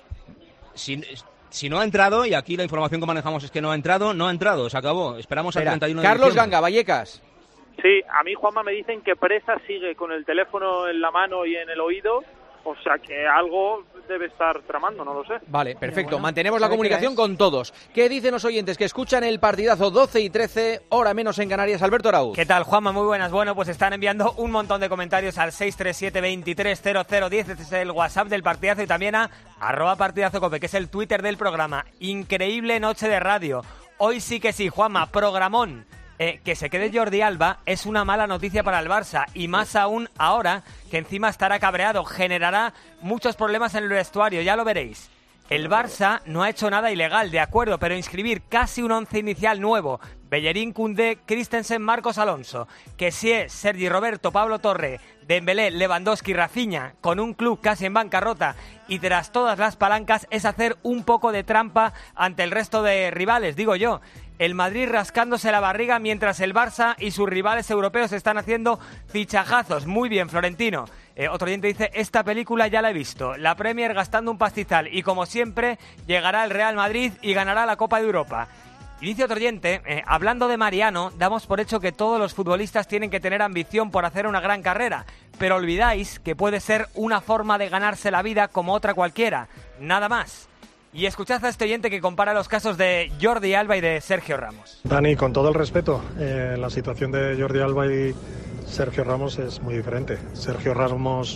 Si, si no ha entrado, y aquí la información que manejamos es que no ha entrado, no ha entrado, se acabó. Esperamos al Espera, treinta y uno de Carlos diciembre. Ganga, Vallecas. Sí, a mí, Juanma, me dicen que Presa sigue con el teléfono en la mano y en el oído, o sea que algo debe estar tramando, no lo sé. Vale, perfecto. bueno, Mantenemos la ¿sabe qué comunicación es? con todos. ¿Qué dicen los oyentes que escuchan el partidazo doce y trece, hora menos en Canarias? Alberto Arauz. ¿Qué tal, Juanma? Muy buenas. Bueno, pues están enviando un montón de comentarios al seis tres siete, veintitrés, cero cero diez. Este es el WhatsApp del partidazo, y también a arroba partidazo cope, que es el Twitter del programa. Increíble noche de radio. hoy sí que sí, Juanma, programón. Eh, que se quede Jordi Alba es una mala noticia para el Barça, y más aún ahora que encima estará cabreado, generará muchos problemas en el vestuario, ya lo veréis. El Barça no ha hecho nada ilegal, de acuerdo, pero inscribir casi un once inicial nuevo, Bellerín, Koundé, Christensen, Marcos Alonso, Kessié, Sergi Roberto, Pablo Torre, Dembélé, Lewandowski, Rafinha, con un club casi en bancarrota y tras todas las palancas, es hacer un poco de trampa ante el resto de rivales, digo yo. El Madrid rascándose la barriga mientras el Barça y sus rivales europeos están haciendo fichajazos. Muy bien, Florentino. Eh, otro oyente dice, esta película ya la he visto. La Premier gastando un pastizal y, como siempre, llegará el Real Madrid y ganará la Copa de Europa. Y dice otro oyente, eh, hablando de Mariano, damos por hecho que todos los futbolistas tienen que tener ambición por hacer una gran carrera, pero olvidáis que puede ser una forma de ganarse la vida como otra cualquiera. Nada más. Y escuchad a este oyente que compara los casos de Jordi Alba y de Sergio Ramos. Dani, con todo el respeto, eh, la situación de Jordi Alba y Sergio Ramos es muy diferente. Sergio Ramos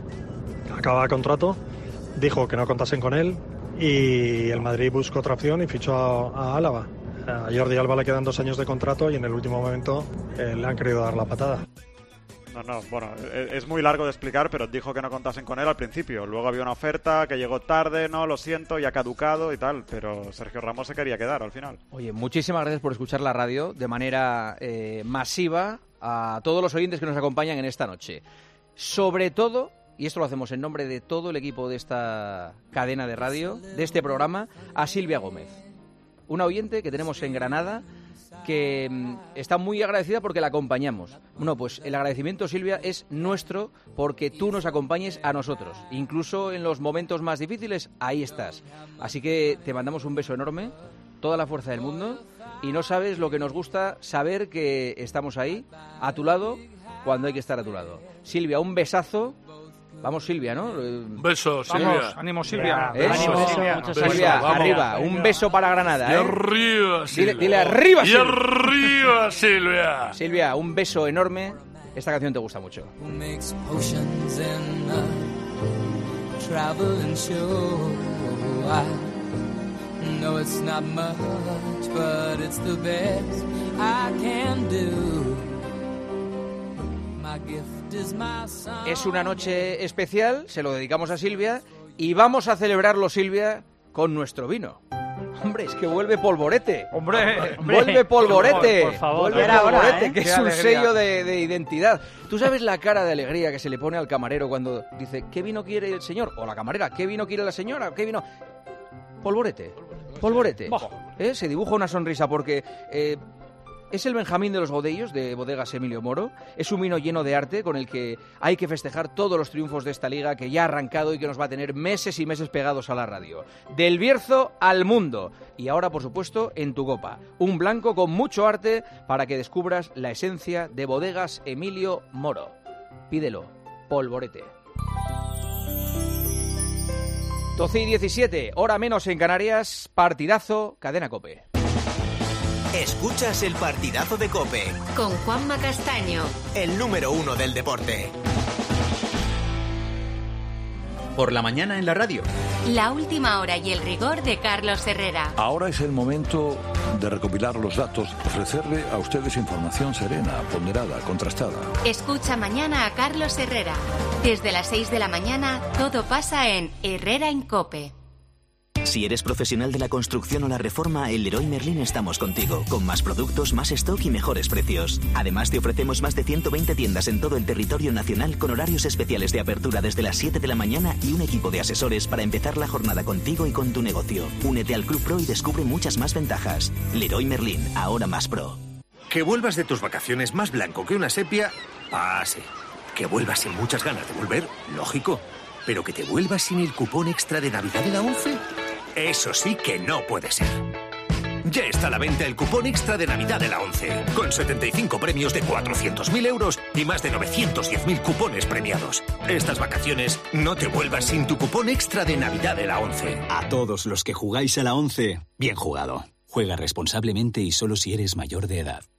acaba contrato, dijo que no contasen con él y el Madrid buscó otra opción y fichó a, a Álava. A Jordi Alba le quedan dos años de contrato y en el último momento eh, le han querido dar la patada. No, no, bueno, es muy largo de explicar, pero dijo que no contasen con él al principio. Luego había una oferta que llegó tarde, no, lo siento, ya caducado y tal, pero Sergio Ramos se quería quedar al final. Oye, muchísimas gracias por escuchar la radio de manera eh, masiva a todos los oyentes que nos acompañan en esta noche. Sobre todo, y esto lo hacemos en nombre de todo el equipo de esta cadena de radio, de este programa, a Silvia Gómez, una oyente que tenemos en Granada, que mm, está muy agradecida porque la acompañamos. Bueno, pues el agradecimiento, Silvia, es nuestro porque tú nos acompañes a nosotros. Incluso en los momentos más difíciles, ahí estás. Así que te mandamos un beso enorme, toda la fuerza del mundo, y no sabes lo que nos gusta saber que estamos ahí, a tu lado, cuando hay que estar a tu lado. Silvia, un besazo. Vamos, Silvia, ¿no? Un beso, Silvia. Vamos, ánimo, Silvia. Eso. Ánimo, Silvia. Beso, Silvia, vamos. arriba. Un beso para Granada, Y ¿eh? arriba, Silvia. Dile, dile arriba, Y Silvia. arriba, Silvia. Silvia, un beso enorme. Esta canción te gusta mucho. Who makes potions in a traveling show? I know it's not much, but it's the best I can do. My gift is my song. Es una noche especial, se lo dedicamos a Silvia y vamos a celebrarlo, Silvia, con nuestro vino. Hombre, es que vuelve Polvorete. Hombre, vuelve Polvorete. Por, por favor. Vuelve Era Polvorete, hora, ¿eh? que Qué es un alegría. sello de, de identidad. ¿Tú sabes la cara de alegría que se le pone al camarero cuando dice, ¿qué vino quiere el señor? O la camarera, ¿qué vino quiere la señora? ¿Qué vino? Polvorete. Polvorete. ¿Eh? Se dibuja una sonrisa porque... Eh, es el Benjamín de los Godellos, de Bodegas Emilio Moro. Es un vino lleno de arte con el que hay que festejar todos los triunfos de esta liga que ya ha arrancado y que nos va a tener meses y meses pegados a la radio. Del Bierzo al mundo. Y ahora, por supuesto, en tu copa. Un blanco con mucho arte para que descubras la esencia de Bodegas Emilio Moro. Pídelo. Polvorete. doce y diecisiete, hora menos en Canarias. Partidazo, Cadena COPE. Escuchas el partidazo de COPE. Con Juanma Castaño. El número uno del deporte. Por la mañana en la radio. La última hora y el rigor de Carlos Herrera. Ahora es el momento de recopilar los datos, ofrecerle a ustedes información serena, ponderada, contrastada. Escucha mañana a Carlos Herrera. Desde las seis de la mañana, todo pasa en Herrera en COPE. Si eres profesional de la construcción o la reforma, en Leroy Merlin estamos contigo, con más productos, más stock y mejores precios. Además, te ofrecemos más de ciento veinte tiendas en todo el territorio nacional con horarios especiales de apertura desde las siete de la mañana y un equipo de asesores para empezar la jornada contigo y con tu negocio. Únete al Club Pro y descubre muchas más ventajas. Leroy Merlin, ahora más pro. Que vuelvas de tus vacaciones más blanco que una sepia, pase. Que vuelvas sin muchas ganas de volver, lógico. Pero que te vuelvas sin el cupón extra de Navidad de la ONCE, eso sí que no puede ser. Ya está a la venta el cupón extra de Navidad de la ONCE, con setenta y cinco premios de cuatrocientos mil euros y más de novecientos diez mil cupones premiados. Estas vacaciones no te vuelvas sin tu cupón extra de Navidad de la ONCE. A todos los que jugáis a la ONCE, bien jugado. Juega responsablemente y solo si eres mayor de edad.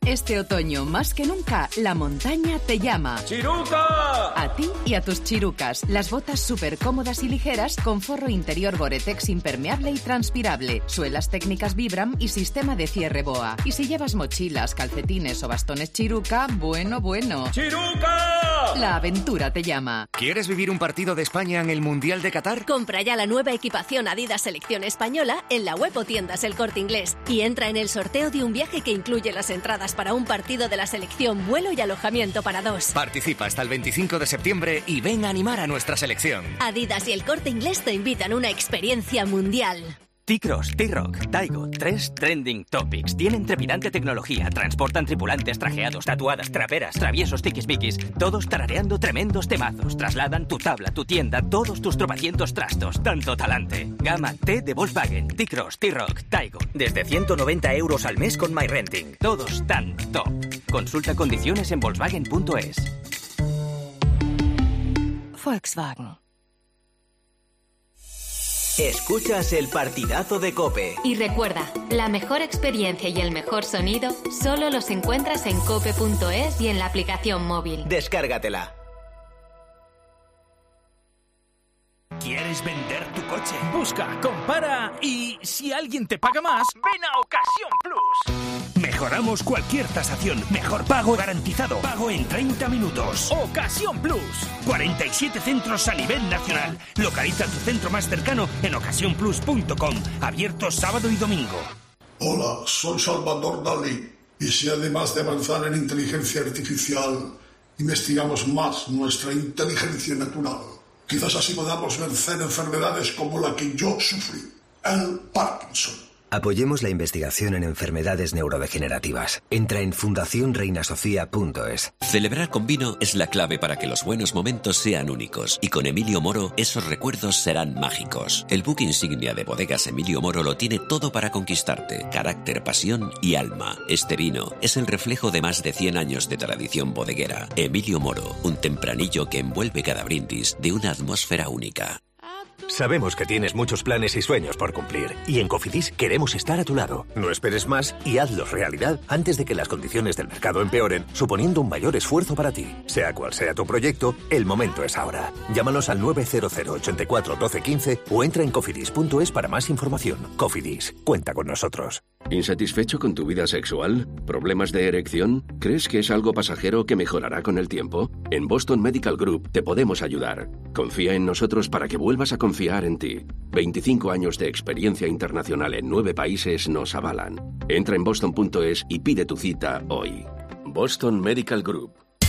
Este otoño, más que nunca, la montaña te llama. ¡Chiruca! A ti y a tus chirucas. Las botas súper cómodas y ligeras con forro interior Gore-Tex impermeable y transpirable, suelas técnicas Vibram y sistema de cierre BOA. Y si llevas mochilas, calcetines o bastones Chiruca, bueno, bueno. ¡Chiruca! La aventura te llama. ¿Quieres vivir un partido de España en el Mundial de Qatar? Compra ya la nueva equipación Adidas Selección Española en la web o tiendas El Corte Inglés y entra en el sorteo de un viaje que incluye las entradas para un partido de la selección, vuelo y alojamiento para dos. Participa hasta el veinticinco de septiembre y ven a animar a nuestra selección. Adidas y El Corte Inglés te invitan a una experiencia mundial. T-Cross, T-Rock, Taigo, tres trending topics. Tienen trepidante tecnología, transportan tripulantes trajeados, tatuadas, traperas, traviesos, tiquismiquis, todos tarareando tremendos temazos. Trasladan tu tabla, tu tienda, todos tus tropecientos trastos, tanto talante. Gama T de Volkswagen, T-Cross, T-Rock, Taigo. Desde ciento noventa euros al mes con MyRenting. Todos tan top. Consulta condiciones en Volkswagen punto es. Volkswagen. Escuchas el partidazo de COPE. Y recuerda, la mejor experiencia y el mejor sonido solo los encuentras en cope punto es y en la aplicación móvil. Descárgatela. ¿Quieres vender tu coche? Busca, compara y si alguien te paga más, ven a Ocasión Plus. Mejoramos cualquier tasación. Mejor pago garantizado. Pago en treinta minutos. Ocasión Plus. cuarenta y siete centros a nivel nacional. Localiza tu centro más cercano en ocasión plus punto com. Abierto sábado y domingo. Hola, soy Salvador Dalí. Y si además de avanzar en inteligencia artificial, investigamos más nuestra inteligencia natural, quizás así podamos vencer enfermedades como la que yo sufrí, el Parkinson. Apoyemos la investigación en enfermedades neurodegenerativas. Entra en fundación reina sofía punto es. Celebrar con vino es la clave para que los buenos momentos sean únicos. Y con Emilio Moro, esos recuerdos serán mágicos. El buque insignia de Bodegas Emilio Moro lo tiene todo para conquistarte. Carácter, pasión y alma. Este vino es el reflejo de más de cien años de tradición bodeguera. Emilio Moro, un tempranillo que envuelve cada brindis de una atmósfera única. Sabemos que tienes muchos planes y sueños por cumplir, y en Cofidis queremos estar a tu lado. No esperes más y hazlos realidad antes de que las condiciones del mercado empeoren, suponiendo un mayor esfuerzo para ti. Sea cual sea tu proyecto, el momento es ahora. Llámanos al nueve cero cero, ochenta y cuatro, doce, quince o entra en cofidis punto es para más información. Cofidis, cuenta con nosotros. ¿Insatisfecho con tu vida sexual? ¿Problemas de erección? ¿Crees que es algo pasajero que mejorará con el tiempo? En Boston Medical Group te podemos ayudar. Confía en nosotros para que vuelvas a confiar en ti. veinticinco años de experiencia internacional en nueve países nos avalan. Entra en boston punto es y pide tu cita hoy. Boston Medical Group.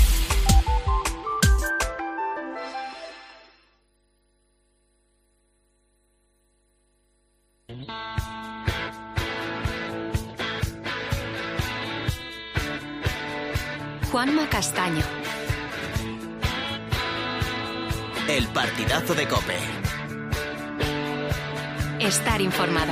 Juanma Castaño. El partidazo de COPE. Estar informado.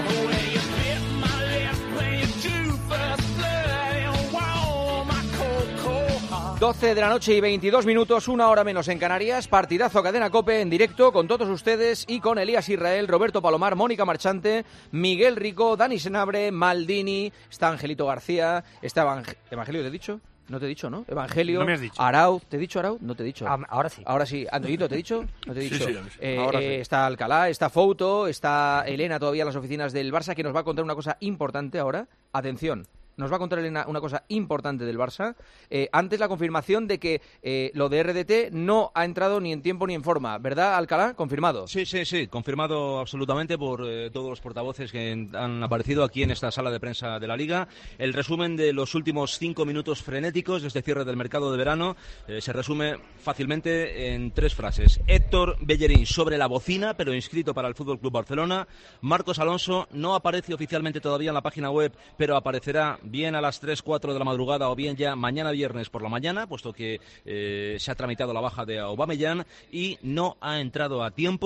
doce de la noche y veintidós minutos, una hora menos en Canarias. Partidazo Cadena COPE en directo con todos ustedes y con Elías Israel, Roberto Palomar, Mónica Marchante, Miguel Rico, Dani Senabre, Maldini, está Angelito García, está Evang- Evangelio, ¿te he dicho? No te he dicho, ¿no? Evangelio, No me has dicho. Arauz, ¿te he dicho Arauz? No te he dicho. Ah, ahora sí. Ahora sí. Antoñito, ¿te he dicho? No te he Sí, dicho. sí, a mí sí. Eh, Ahora eh, sí. Está Alcalá, está Fouto, está Elena todavía en las oficinas del Barça, que nos va a contar una cosa importante ahora. Atención. Nos va a contar Elena una cosa importante del Barça. Eh, antes la confirmación de que eh, lo de R D T no ha entrado ni en tiempo ni en forma. ¿Verdad, Alcalá? Confirmado. Sí, sí, sí. Confirmado absolutamente por eh, todos los portavoces que en- han aparecido aquí en esta sala de prensa de la Liga. El resumen de los últimos cinco minutos frenéticos de este cierre del mercado de verano eh, se resume fácilmente en tres frases. Héctor Bellerín sobre la bocina, pero inscrito para el Fútbol Club Barcelona. Marcos Alonso no aparece oficialmente todavía en la página web, pero aparecerá bien a las tres, cuatro de la madrugada o bien ya mañana viernes por la mañana, puesto que eh, se ha tramitado la baja de Aubameyang y no ha entrado a tiempo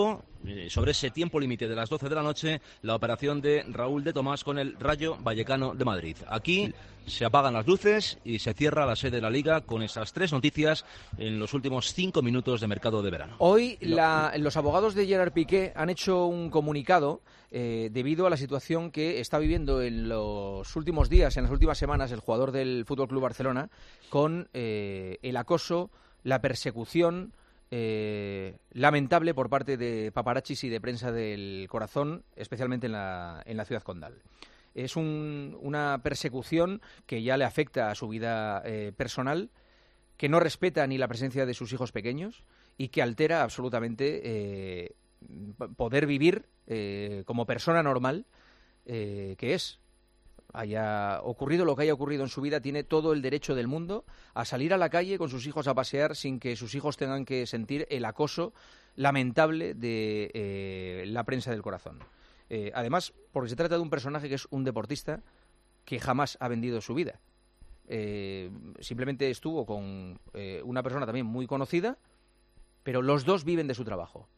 eh, sobre ese tiempo límite de las doce de la noche, la operación de Raúl de Tomás con el Rayo Vallecano de Madrid. Aquí se apagan las luces y se cierra la sede de la Liga con esas tres noticias en los últimos cinco minutos de mercado de verano. Hoy la, los abogados de Gerard Piqué han hecho un comunicado eh, debido a la situación que está viviendo en los últimos días, en las últimas semanas, el jugador del F C Barcelona con eh, el acoso, la persecución eh, lamentable por parte de paparazzis y de prensa del corazón, especialmente en la, en la ciudad condal. Es un, una persecución que ya le afecta a su vida eh, personal, que no respeta ni la presencia de sus hijos pequeños y que altera absolutamente eh, poder vivir eh, como persona normal eh, que es. Haya ocurrido lo que haya ocurrido en su vida, tiene todo el derecho del mundo a salir a la calle con sus hijos a pasear sin que sus hijos tengan que sentir el acoso lamentable de eh, la prensa del corazón. Eh, además, porque se trata de un personaje que es un deportista que jamás ha vendido su vida. Eh, simplemente estuvo con eh, una persona también muy conocida, pero los dos viven de su trabajo.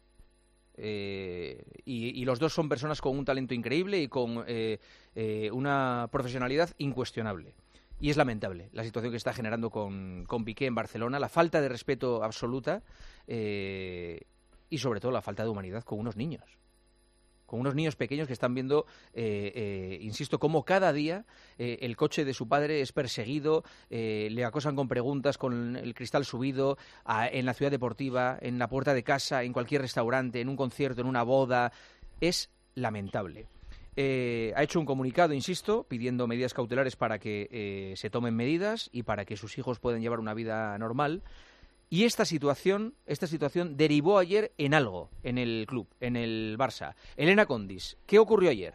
Eh, y, y los dos son personas con un talento increíble y con eh, eh, una profesionalidad incuestionable. Y es lamentable la situación que está generando con, con Piqué en Barcelona, la falta de respeto absoluta eh, y sobre todo la falta de humanidad con unos niños. Con unos niños pequeños que están viendo, eh, eh, insisto, cómo cada día eh, el coche de su padre es perseguido, eh, le acosan con preguntas, con el cristal subido, a, en la ciudad deportiva, en la puerta de casa, en cualquier restaurante, en un concierto, en una boda. Es lamentable. Eh, ha hecho un comunicado, insisto, pidiendo medidas cautelares para que eh, se tomen medidas y para que sus hijos puedan llevar una vida normal. Y esta situación, esta situación derivó ayer en algo en el club, en el Barça. Elena Condis, ¿qué ocurrió ayer?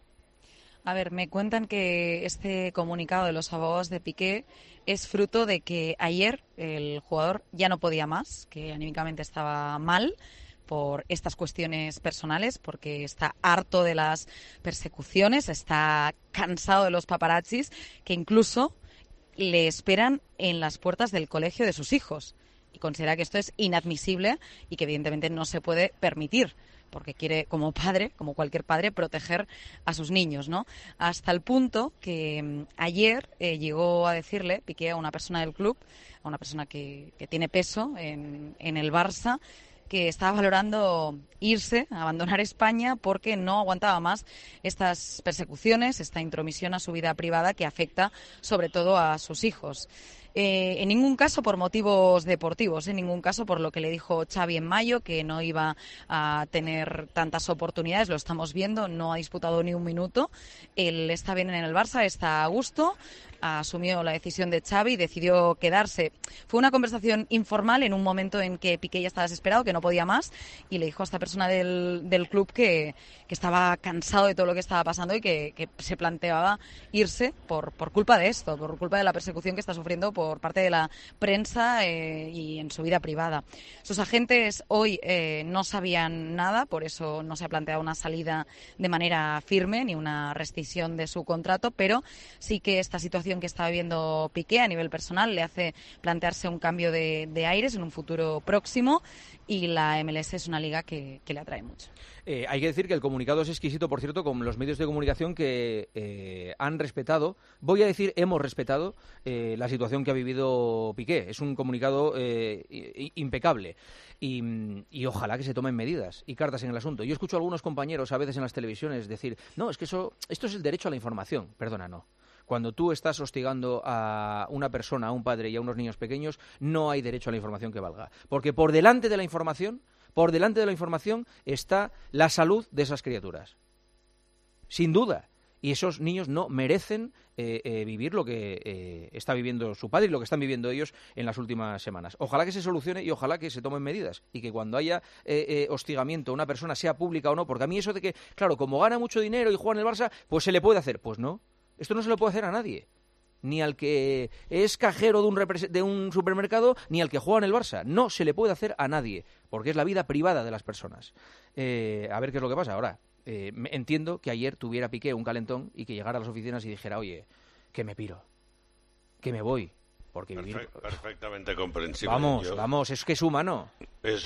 A ver, me cuentan que este comunicado de los abogados de Piqué es fruto de que ayer el jugador ya no podía más, que anímicamente estaba mal por estas cuestiones personales, porque está harto de las persecuciones, está cansado de los paparazzis, que incluso le esperan en las puertas del colegio de sus hijos. Y considera que esto es inadmisible y que evidentemente no se puede permitir, porque quiere, como padre, como cualquier padre, proteger a sus niños, ¿no? Hasta el punto que um, ayer eh, llegó a decirle, Piqué, a una persona del club, a una persona que, que tiene peso en, en el Barça, que estaba valorando irse, abandonar España, porque no aguantaba más estas persecuciones, esta intromisión a su vida privada que afecta sobre todo a sus hijos. Eh, en ningún caso por motivos deportivos, en ningún caso por lo que le dijo Xavi en mayo, que no iba a tener tantas oportunidades, lo estamos viendo, no ha disputado ni un minuto. Él está bien en el Barça, está a gusto, asumió la decisión de Xavi, decidió quedarse. Fue una conversación informal en un momento en que Piqué ya estaba desesperado, que no podía más, y le dijo a esta persona del, del club que, que estaba cansado de todo lo que estaba pasando y que, que se planteaba irse por, por culpa de esto, por culpa de la persecución que está sufriendo por parte de la prensa eh, y en su vida privada. Sus agentes hoy eh, no sabían nada, por eso no se ha planteado una salida de manera firme ni una rescisión de su contrato, pero sí que esta situación que está viviendo Piqué a nivel personal le hace plantearse un cambio de, de aires en un futuro próximo, y la M L S es una liga que, que le atrae mucho. Eh, hay que decir que el comunicado es exquisito, por cierto, con los medios de comunicación que eh, han respetado, voy a decir hemos respetado eh, la situación que ha vivido Piqué. Es un comunicado eh, impecable y, y ojalá que se tomen medidas y cartas en el asunto. Yo escucho a algunos compañeros a veces en las televisiones decir, no, es que eso, esto es el derecho a la información. Perdona, no. Cuando tú estás hostigando a una persona, a un padre y a unos niños pequeños, no hay derecho a la información que valga. Porque por delante de la información, por delante de la información está la salud de esas criaturas. Sin duda. Y esos niños no merecen eh, eh, vivir lo que eh, está viviendo su padre y lo que están viviendo ellos en las últimas semanas. Ojalá que se solucione y ojalá que se tomen medidas. Y que cuando haya eh, eh, hostigamiento a una persona, sea pública o no, porque a mí eso de que, claro, como gana mucho dinero y juega en el Barça, pues se le puede hacer. Pues no. Esto no se lo puede hacer a nadie, ni al que es cajero de un, repre- de un supermercado, ni al que juega en el Barça. No se le puede hacer a nadie, porque es la vida privada de las personas. Eh, a ver qué es lo que pasa ahora. Eh, entiendo que ayer tuviera Piqué un calentón y que llegara a las oficinas y dijera, oye, que me piro, que me voy. Porque vivir... Perfect, perfectamente comprensible. Vamos, Yo... vamos, es que es humano. Es,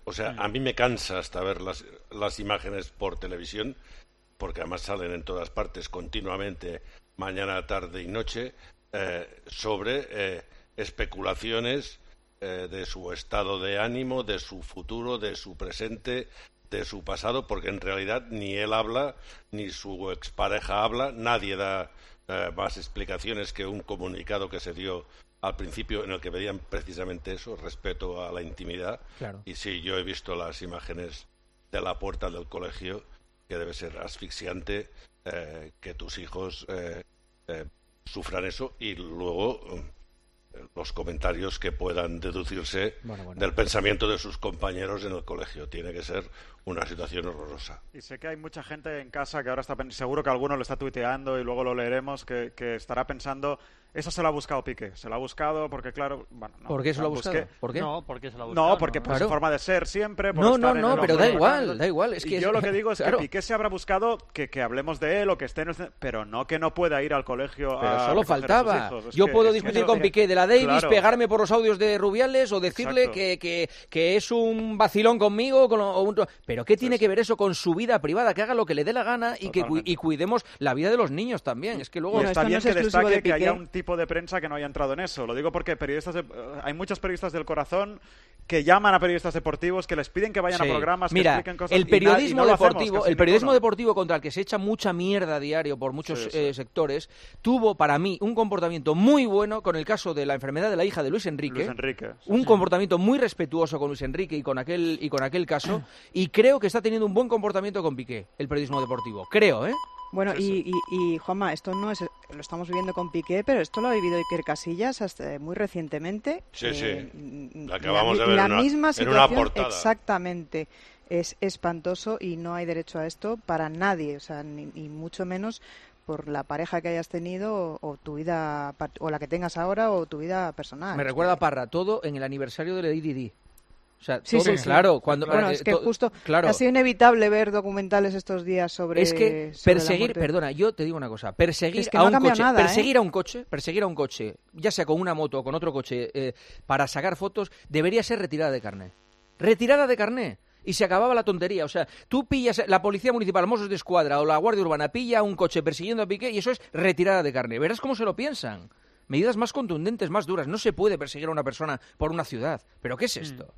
O sea, a mí me cansa hasta ver las, las imágenes por televisión, porque además salen en todas partes continuamente, mañana, tarde y noche, eh, sobre eh, especulaciones eh, de su estado de ánimo, de su futuro, de su presente, de su pasado, porque en realidad ni él habla, ni su expareja habla, nadie da eh, más explicaciones que un comunicado que se dio al principio en el que pedían precisamente eso, respeto a la intimidad. Claro. Y sí, yo he visto las imágenes de la puerta del colegio, que debe ser asfixiante eh, que tus hijos eh, eh, sufran eso, y luego eh, los comentarios que puedan deducirse bueno, bueno. del pensamiento de sus compañeros en el colegio. Tiene que ser una situación horrorosa. Y sé que hay mucha gente en casa que ahora está pensando, seguro que alguno lo está tuiteando y luego lo leeremos, que, que estará pensando, eso se lo ha buscado Piqué, se lo ha buscado porque claro, bueno, no, ¿por qué se lo ha buscado? Busqué. ¿Por qué? No, porque se lo ha buscado. No, porque por claro. su forma de ser siempre, por No, estar no, no, en el pero da hombre, igual, tal. da igual, es y que yo es- lo que digo es claro. que Piqué se habrá buscado que, que hablemos de él o que esté en el cen- pero no que no pueda ir al colegio Pero a solo recoger a sus faltaba. hijos. Es Yo que- puedo es que discutir no- con Piqué de la Davis, Claro. pegarme por los audios de Rubiales o decirle Exacto. que, que, que es un vacilón conmigo. Con, o un- pero ¿qué tiene que ver eso con su vida privada? Que haga lo que le dé la gana y que cu- y cuidemos la vida de los niños también. Es que luego Y está bien que destaque que haya un tipo de prensa que no haya entrado en eso. Lo digo porque periodistas de- eh, hay muchos periodistas del corazón que llaman a periodistas deportivos, que les piden que vayan Sí. a programas, Mira, que expliquen cosas. el y na- y periodismo no lo hacemos deportivo, casi el periodismo ninguno. deportivo contra el que se echa mucha mierda a diario por muchos Sí, sí. eh, sectores, tuvo para mí un comportamiento muy bueno con el caso de la enfermedad de la hija de Luis Enrique. Luis Enrique, sí, un sí. comportamiento muy respetuoso con Luis Enrique y con aquel y con aquel caso, y creo que está teniendo un buen comportamiento con Piqué, el periodismo deportivo. Creo, ¿eh? Bueno, y, y, y Juanma, esto no es, lo estamos viviendo con Piqué, pero esto lo ha vivido Iker Casillas hasta muy recientemente. Sí, sí. Eh, La acabamos la, de ver la en una- misma en una situación, portada. exactamente. Es espantoso y no hay derecho a esto para nadie, o sea, ni, ni mucho menos por la pareja que hayas tenido o, o tu vida, part- o la que tengas ahora o tu vida personal. Me recuerda a Parra todo en el aniversario de Lady Di. O sea, Sí, todo, sí, sí. claro, cuando Bueno, eh, es que to- justo claro. ha sido inevitable ver documentales estos días sobre Es que sobre la perseguir, muerte. perdona, yo te digo una cosa, perseguir Es que a no ha un cambiado coche, nada, ¿eh? perseguir a un coche, perseguir a un coche, ya sea con una moto o con otro coche, eh, para sacar fotos, debería ser retirada de carné. Retirada de carné. Y se acababa la tontería. O sea, tú pillas, la Policía Municipal, Mossos de Escuadra o la Guardia Urbana pilla un coche persiguiendo a Piqué y eso es retirada de carné. Verás cómo se lo piensan. Medidas más contundentes, más duras. No se puede perseguir a una persona por una ciudad. ¿Pero qué es esto?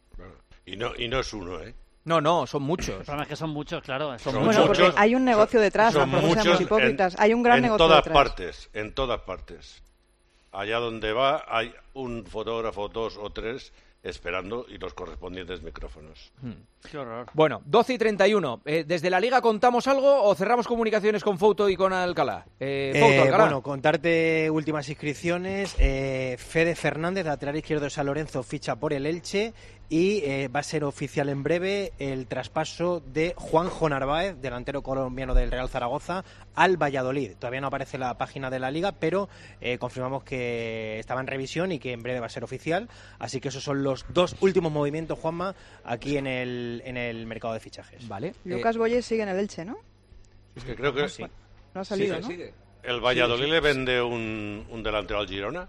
Y no, y no es uno, ¿eh? No, no, son muchos. El problema es que son muchos, claro. Son Bueno, muchos, porque hay un negocio detrás, son tampoco seamos muchos hipócritas. en- Hay un gran en negocio todas detrás. partes, en todas partes. Allá donde va hay un fotógrafo, dos o tres, esperando y los correspondientes micrófonos. Qué horror. Bueno, doce y treinta y uno. Eh, ¿Desde la Liga contamos algo o cerramos comunicaciones con Fouto y con Alcalá? Eh, Fouto, Eh, Alcalá. bueno, contarte últimas inscripciones. Eh, Fede Fernández, lateral izquierdo de San Lorenzo, ficha por el Elche. Y eh, va a ser oficial en breve el traspaso de Juanjo Narváez, delantero colombiano del Real Zaragoza, al Valladolid. Todavía no aparece la página de la Liga, pero eh, confirmamos que estaba en revisión y que en breve va a ser oficial. Así que esos son los dos últimos movimientos, Juanma, aquí en el, en el mercado de fichajes. Vale. Lucas Boyes sigue en el Elche, ¿no? Es que creo que Sí. No ha salido, Sí, ¿no? sí. ¿El Valladolid le vende un, un delantero al Girona?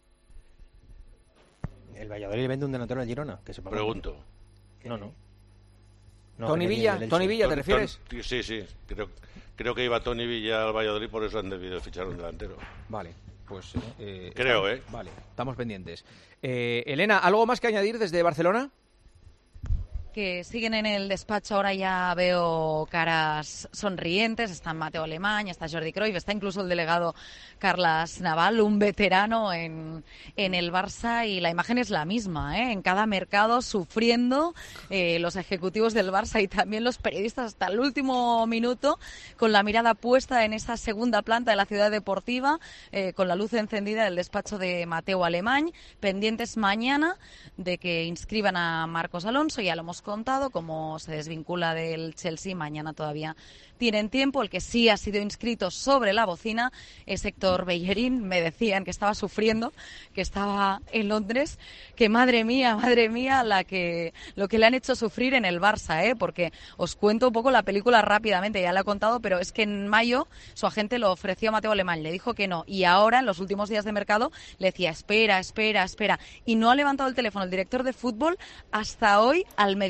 El Valladolid vende un delantero al Girona. Que sepa. Pregunto. No, no. No, Tony que viene Villa, del Elche. Tony Villa, ¿te Ton- refieres? Ton- sí, sí. Creo, creo que iba Tony Villa al Valladolid, por eso han debido fichar un delantero. Vale, pues... eh, Creo, estamos- ¿eh? Vale, estamos pendientes. Eh, Elena, ¿algo más que añadir desde Barcelona? Que siguen en el despacho, ahora ya veo caras sonrientes, está Mateo Alemán, está Jordi Cruyff, está incluso el delegado Carlas Naval, un veterano en, en el Barça, y la imagen es la misma, ¿eh? En cada mercado sufriendo eh, los ejecutivos del Barça y también los periodistas hasta el último minuto, con la mirada puesta en esa segunda planta de la ciudad deportiva, eh, con la luz encendida del despacho de Mateo Alemán, pendientes mañana de que inscriban a Marcos Alonso. Ya lo hemos contado, como se desvincula del Chelsea, mañana todavía tienen tiempo. El que sí ha sido inscrito sobre la bocina es Héctor Bellerín. Me decían que estaba sufriendo, que estaba en Londres, que madre mía, madre mía, la que lo que le han hecho sufrir en el Barça, ¿eh? Porque os cuento un poco la película rápidamente, ya la he contado, pero es que en mayo su agente lo ofreció a Mateo Alemán, le dijo que no, y ahora en los últimos días de mercado le decía espera, espera, espera, y no ha levantado el teléfono el director de fútbol hasta hoy al mediodía.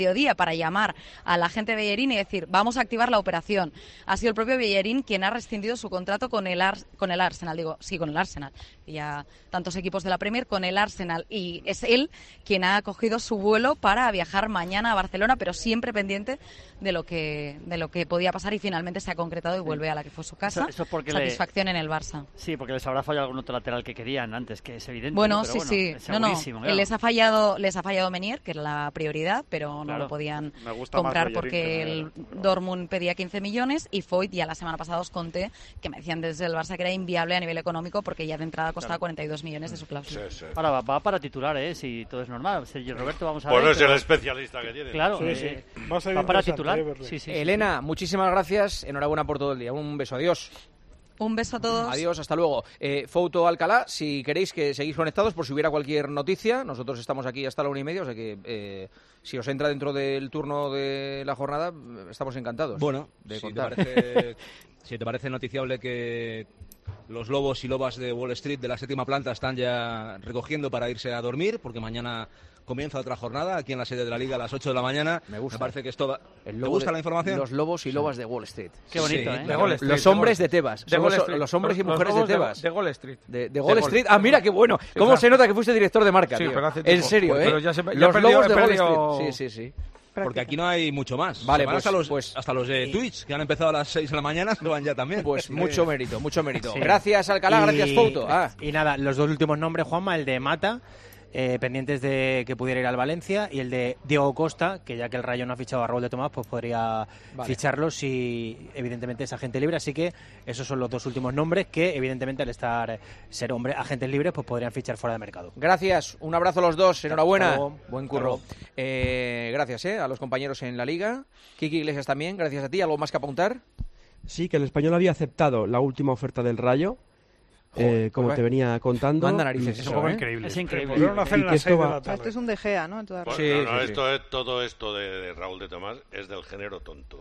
mediodía para llamar a la gente de Bellerín y decir, vamos a activar la operación. Ha sido el propio Bellerín quien ha rescindido su contrato con el, Ar con el Arsenal, digo, sí, con el Arsenal, y a tantos equipos de la Premier, con el Arsenal, y es él quien ha cogido su vuelo para viajar mañana a Barcelona, pero siempre pendiente de lo que de lo que podía pasar, y finalmente se ha concretado y vuelve a la que fue su casa. Eso, eso porque Satisfacción le... en el Barça. Sí, porque les habrá fallado algún otro lateral que querían antes, que es evidente. Bueno, ¿no? Pero sí, bueno, sí. es No, no. claro. Les ha fallado, les ha fallado Menier, que era la prioridad, pero no Claro. lo podían gusta comprar más porque Bellerín que el Dortmund pedía quince millones y Foyt ya la semana pasada os conté que me decían desde el Barça que era inviable a nivel económico porque ya de entrada costaba Claro. cuarenta y dos millones de su cláusula. Sí, sí. Ahora va, va para titular, ¿eh? Si todo es normal. Sergio Roberto, vamos a Bueno, ver. es el pero- especialista que tiene. Claro, Sí, eh, sí. va, Va a ser para interesante, titular. eh, verle. Sí, sí, sí. Elena, muchísimas gracias. Enhorabuena por todo el día. Un beso. Adiós. Un beso a todos. Adiós, hasta luego. Eh, Foto Alcalá, si queréis que seguís conectados por si hubiera cualquier noticia, nosotros estamos aquí hasta la una y media, o sea que eh, si os entra dentro del turno de la jornada, estamos encantados. Bueno, de si te, contar. parece, si te parece noticiable que los lobos y lobas de Wall Street de la séptima planta están ya recogiendo para irse a dormir, porque mañana comienza otra jornada aquí en la sede de la Liga a las ocho de la mañana. Me gusta. Me parece que esto... El ¿Te lobo gusta de- la información? Los lobos y lobas de Wall Street. Qué bonito, Sí, ¿eh? de Wall Street, los de hombres Wall- de Tebas. de Son Wall los, Street. los hombres y Los- los mujeres de lobos de- Tebas. De Wall Street. De, de Wall Street. Ah, mira qué bueno. ¿Cómo claro. se nota que fuiste director de marca, Sí, tío? pero hace En tiempo. serio, Pues, ¿eh? pero ya se- ya los he perdido- lobos he de Wall perdido- Street. Sí, sí, sí. Porque aquí no hay mucho más. Vale, Se van pues- hasta los, pues- hasta los de Twitch, que han empezado a las seis de la mañana, se van ya también. Pues mucho mérito, mucho mérito. Sí. Gracias, Alcalá, Y- gracias, Fouto. Ah. Y nada, los dos últimos nombres, Juanma, el de Mata, eh, pendientes de que pudiera ir al Valencia, y el de Diego Costa, que ya que el Rayo no ha fichado a Raúl de Tomás, pues podría Vale. ficharlo si evidentemente es agente libre. Así que esos son los dos últimos nombres que evidentemente al estar eh, ser hombre agentes libres, pues podrían fichar fuera de mercado. Gracias, un abrazo a los dos, enhorabuena. Hasta luego. Buen Hasta curro. luego. Eh, gracias eh, a los compañeros en la Liga. Kiki Iglesias también, gracias a ti. ¿Algo más que apuntar? Sí, que el Español había aceptado la última oferta del Rayo, Joder, eh, como pues te venía contando. manda narices Y- eso, Es un poco ¿eh? increíble. Es increíble. Y- Volvieron a hacer y en que las esto seis de va- la O sea, tarde. esto es un De Gea, ¿no? En toda Bueno, Sí, no, no, sí, sí. esto es todo esto de, de Raúl de Tomás es del género tonto.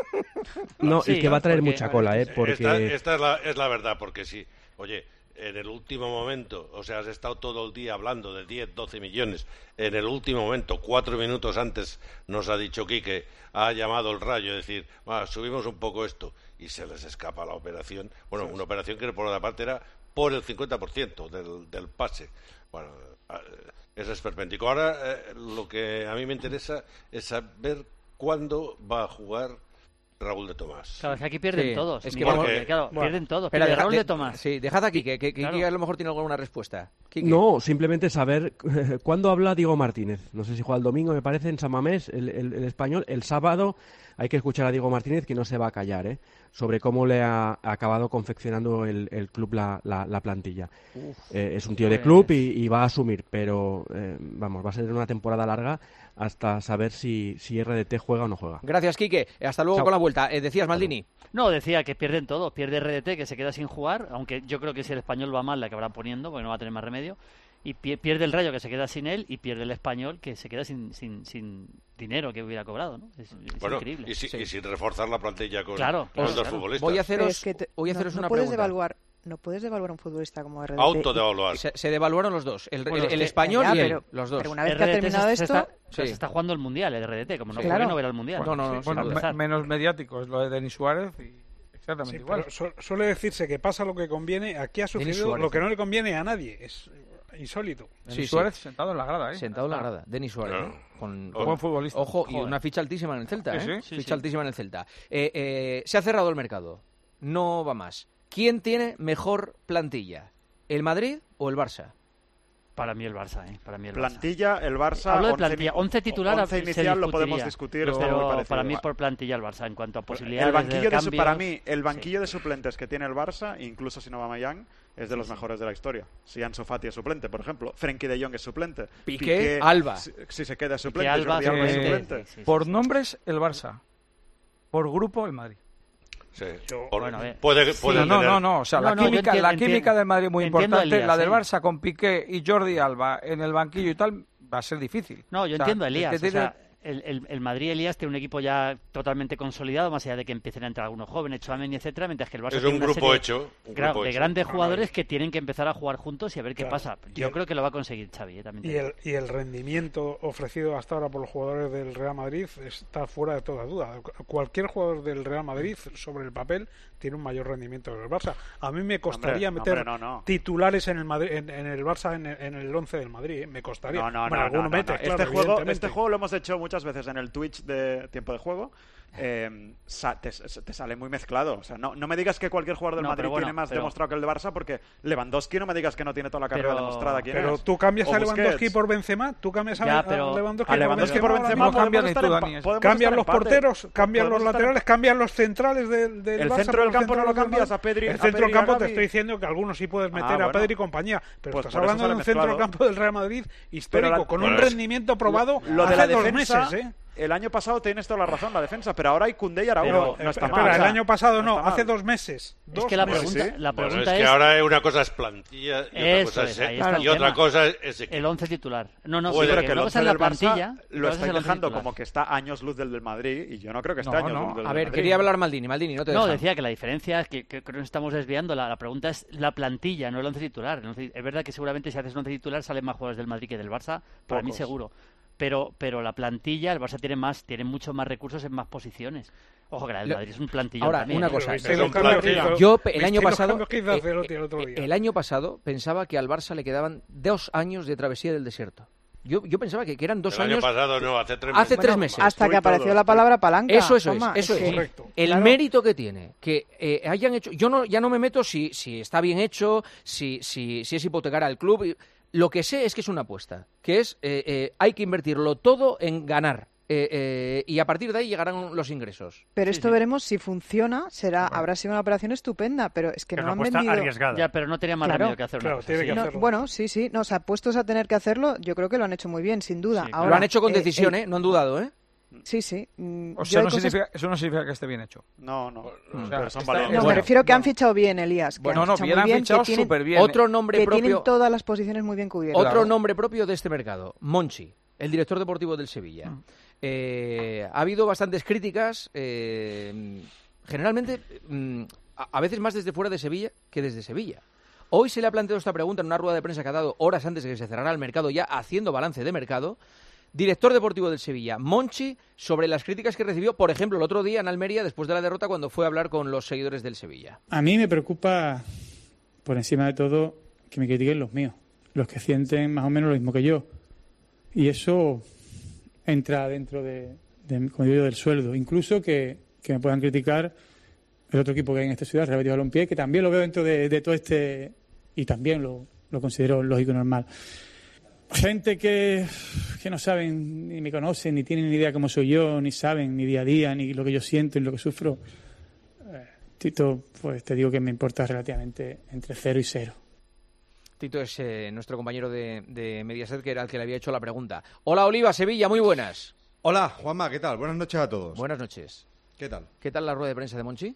No, Sí, y que va a traer porque- mucha cola, ¿eh? Porque... Esta, esta es, la, es la verdad, porque sí, oye, en el último momento, o sea, has estado todo el día hablando de diez, doce millones, en el último momento, cuatro minutos antes, nos ha dicho Quique, ha llamado el Rayo, es decir, "Ah, subimos un poco esto", y se les escapa la operación. Bueno, una operación que por otra parte era por el cincuenta por ciento del, del pase. Bueno, eh, es esperpéntico. Ahora, eh, lo que a mí me interesa es saber cuándo va a jugar Raúl de Tomás. Claro, es que aquí pierden Sí, todos. es que Miguel, vamos- porque, claro, Bueno, pierden todos. espera, Pierde deja- Raúl de- de Tomás. Sí, dejad aquí, que, que, que Claro. Kiki a lo mejor tiene alguna respuesta. Kiki. No, simplemente saber cuándo habla Diego Martínez. No sé si juega el domingo, me parece, en San Mamés, el, el- el español. El sábado hay que escuchar a Diego Martínez, que no se va a callar, ¿eh? Sobre cómo le ha acabado confeccionando el, el club la, la- la plantilla. Uf, Eh, es un tío de pues- club y, y va a asumir, pero eh, vamos, va a ser una temporada larga hasta saber si, si R D T juega o no juega. Gracias, Quique. Hasta luego Chao. con la vuelta. Eh, decías, Maldini. No, decía que pierden todos. Pierde R D T, que se queda sin jugar, aunque yo creo que si el Español va mal, la acabará poniendo, porque no va a tener más remedio. Y pi- pierde el Rayo, que se queda sin él, y pierde el Español, que se queda sin, sin, sin dinero que hubiera cobrado, ¿no? Es, es Bueno, increíble. y, si- Sí. y sin reforzar la plantilla con, Claro, con claro, dos claro. futbolistas. Voy a Pero haceros, es que te- voy a no- haceros no una puedes pregunta. devaluar, no puedes devaluar un futbolista como R D T. Autodevaluar. Se, se devaluaron los dos, el, Bueno, el- es el que- español Ya, y él, pero- los dos. pero una vez que R D ha T terminado se, se esto... está, Sí. se está jugando el Mundial, el R D T, como no Sí, juegue, claro. no verá el Mundial. No, no, no, Sí, Bueno, para me- empezar. menos mediático es lo de Denis Suárez y exactamente Sí, igual. pero su- suele decirse que pasa lo que conviene. Aquí ha Denis sucedido Suárez. lo que no le conviene a nadie. Es insólito. Denis Sí, sí. Suárez sentado en la grada, ¿eh? Sentado en la Está. grada, Denis Suárez. Claro. ¿eh? Con, Buen con- futbolista. Ojo, y Joder. una ficha altísima en el Celta. Sí, ¿eh? sí. Sí, Ficha sí. altísima en el Celta. Eh, eh, se ha cerrado el mercado. No va más. ¿Quién tiene mejor plantilla? ¿El Madrid o el Barça? Para mí el Barça, ¿eh? Para mí el Barça. Plantilla, el Barça... Hablo de once plantilla. mi- once titular once se inicial lo podemos discutiría, discutir, está muy pero parecido. para mí por plantilla el Barça, en cuanto a posibilidades El banquillo de de su- para cambios. mí, el banquillo de suplentes que tiene el Barça, incluso si no va Aubameyang, es de los mejores de la historia. Si Ansu Fati es suplente, por ejemplo. Frenkie de Jong es suplente. Piqué, Alba. Si, si se queda suplente, Alba, Jordi Alba es eh, suplente. sí, sí, Por sí. nombres, el Barça. Por grupo, el Madrid. Sí. Yo- Por- bueno, a ver. puede puede No, no, tener- no, no. O sea, No, la no, yo química, entiendo- la química entiendo- del Madrid es muy entiendo a importante. Elías, La del ¿eh? Barça con Piqué y Jordi Alba en el banquillo y tal va a ser difícil. No, yo O sea, entiendo a es Elías. que o sea, tiene- el, el, el Madrid, Elías, tiene un equipo ya totalmente consolidado, más allá de que empiecen a entrar algunos jóvenes, Tchouaméni, etcétera, mientras que el Barça es tiene un una grupo serie hecho, un gra- grupo de hecho. grandes jugadores que tienen que empezar a jugar juntos y a ver qué Claro. pasa. Yo Y creo el- que lo va a conseguir Xavi, eh, también te Y digo. el, y el rendimiento ofrecido hasta ahora por los jugadores del Real Madrid está fuera de toda duda. Cualquier jugador del Real Madrid sobre el papel tiene un mayor rendimiento que el Barça. A mí me costaría Hombre, meter hombre, no, no. titulares en el Madrid, en, en el Barça en el, en el once del Madrid, ¿eh? Me costaría. No, no, Bueno, no, alguno no, no, mete, no. claro, Este juego, evidentemente. este juego lo hemos hecho muchas veces en el Twitch de Tiempo de Juego. Eh, sa- te, te sale muy mezclado. O sea, no, no me digas que cualquier jugador del No, Madrid pero bueno, tiene más pero- demostrado que el de Barça, porque Lewandowski no me digas que no tiene toda la carrera Pero- demostrada. ¿Quién Pero es? tú cambias O a Lewandowski Busquets. por Benzema, tú cambias a, Ya, a pero- Lewandowski, A Lewandowski por ahora Benzema mismo. no cambias podemos ni estar tú, en Dani, pa- eso. podemos Cambian estar los empate. porteros, cambian los Podemos estar laterales, cambian los centrales del, del El Barça centro por del los campo no lo centrales del cambias, Madrid. a Pedri- El a centro Pedri del y a campo te Gavi. estoy diciendo que algunos sí puedes meter Ah, a bueno. Pedri y compañía, pero Pues estás por eso hablando de sale un centro del mezclado. campo del Real Madrid histórico, Pero la- con Bueno, un es- rendimiento probado Lo hace de la dos defensa, meses, ¿eh? el año pasado tienes toda la razón, la defensa, pero ahora hay Koundé y Araujo. Pero- no está Espera, mal. o el sea, año pasado no, está hace mal. dos meses. Es Dos que la meses. pregunta, sí. la Bueno, pregunta es que es... ahora una cosa es plantilla y otra Eso cosa es, es, ahí está el y otra tema. cosa es equipo. El once titular. No, no, sí, Puede- Pero porque que el una once cosa es la del Barça plantilla, otra lo cosa es estáis el once dejando titular. como que está años luz del del Madrid y yo no creo que esté No, años no. luz del A del ver, Madrid. quería hablar Maldini. Maldini, no te No, dejan. decía que la diferencia es que, que creo que nos estamos desviando. La, la pregunta es la plantilla, no el once titular. El once- es verdad que seguramente si haces un once titular salen más jugadores del Madrid que del Barça, para mí Pocos. seguro. Pero, pero la plantilla, el Barça tiene más, tiene mucho más recursos en más posiciones. Ojo que la del Lo- Madrid es un plantillón Ahora, también. una ¿eh? cosa. ¿Viste Es los un cambios que plantilla. hizo- Yo el ¿viste año los pasado, cambios que hizo eh, Ancelotti eh, el otro día? el año pasado pensaba que al Barça le quedaban dos años de travesía del desierto. Yo, yo pensaba que, que eran dos El año años. pasado no, hace tres Hace meses. tres meses. Hasta Tú y que apareció todos, la tú. palabra palanca. Eso, eso Juanma, es, eso que- es. Correcto. El Claro. mérito que tiene, que eh, hayan hecho, yo no, ya no me meto si, si está bien hecho, si, si, si es hipotecar al club. y- Lo que sé es que es una apuesta, que es eh, eh, hay que invertirlo todo en ganar. eh, eh, y a partir de ahí llegarán los ingresos. Pero Sí, esto sí. veremos si funciona, será habrá sido una operación estupenda, pero es que Es no una han apuesta vendido. arriesgada. Ya, pero no tenía más Claro. remedio que hacer una Claro, cosa tiene así. que No, hacerlo. bueno, sí, sí, no, o sea, puestos a tener que hacerlo, yo creo que lo han hecho muy bien, sin duda. Sí, Ahora, Lo han hecho con eh, decisión, eh, ¿eh? No han dudado, ¿eh? Sí, sí. mm, O yo sea, hay no cosas- significa, eso no significa que esté bien hecho. No, no. O pero sea, son está- valores. No, me Bueno, refiero que han bueno. fichado bien, Elías. Que Bueno, han no, fichado bien muy han bien, fichado que tienen- súper bien. Otro nombre que propio. tienen todas las posiciones muy bien cubiertas. Otro Claro. nombre propio de este mercado, Monchi, el director deportivo del Sevilla. Eh, ha habido bastantes críticas, eh, generalmente, mm, a, a veces más desde fuera de Sevilla que desde Sevilla. Hoy se le ha planteado esta pregunta en una rueda de prensa que ha dado horas antes de que se cerrara el mercado, ya haciendo balance de mercado. Director deportivo del Sevilla, Monchi, sobre las críticas que recibió, por ejemplo, el otro día en Almería, después de la derrota, cuando fue a hablar con los seguidores del Sevilla. A mí me preocupa, por encima de todo, que me critiquen los míos, los que sienten más o menos lo mismo que yo. Y eso entra dentro de, de como digo, del sueldo. Incluso que, que me puedan criticar el otro equipo que hay en esta ciudad, Real Betis Balompié, que también lo veo dentro de, de todo este, y también lo, lo considero lógico y normal. Gente que, que no saben, ni me conocen, ni tienen ni idea cómo soy yo, ni saben ni día a día, ni lo que yo siento, ni lo que sufro. Eh, Tito, pues te digo que me importa relativamente entre cero y cero. Tito es eh, nuestro compañero de, de Mediaset, que era el que le había hecho la pregunta. Hola, Oliva, Sevilla, muy buenas. Hola, Juanma, ¿qué tal? Buenas noches a todos. Buenas noches. ¿Qué tal? ¿Qué tal la rueda de prensa de Monchi?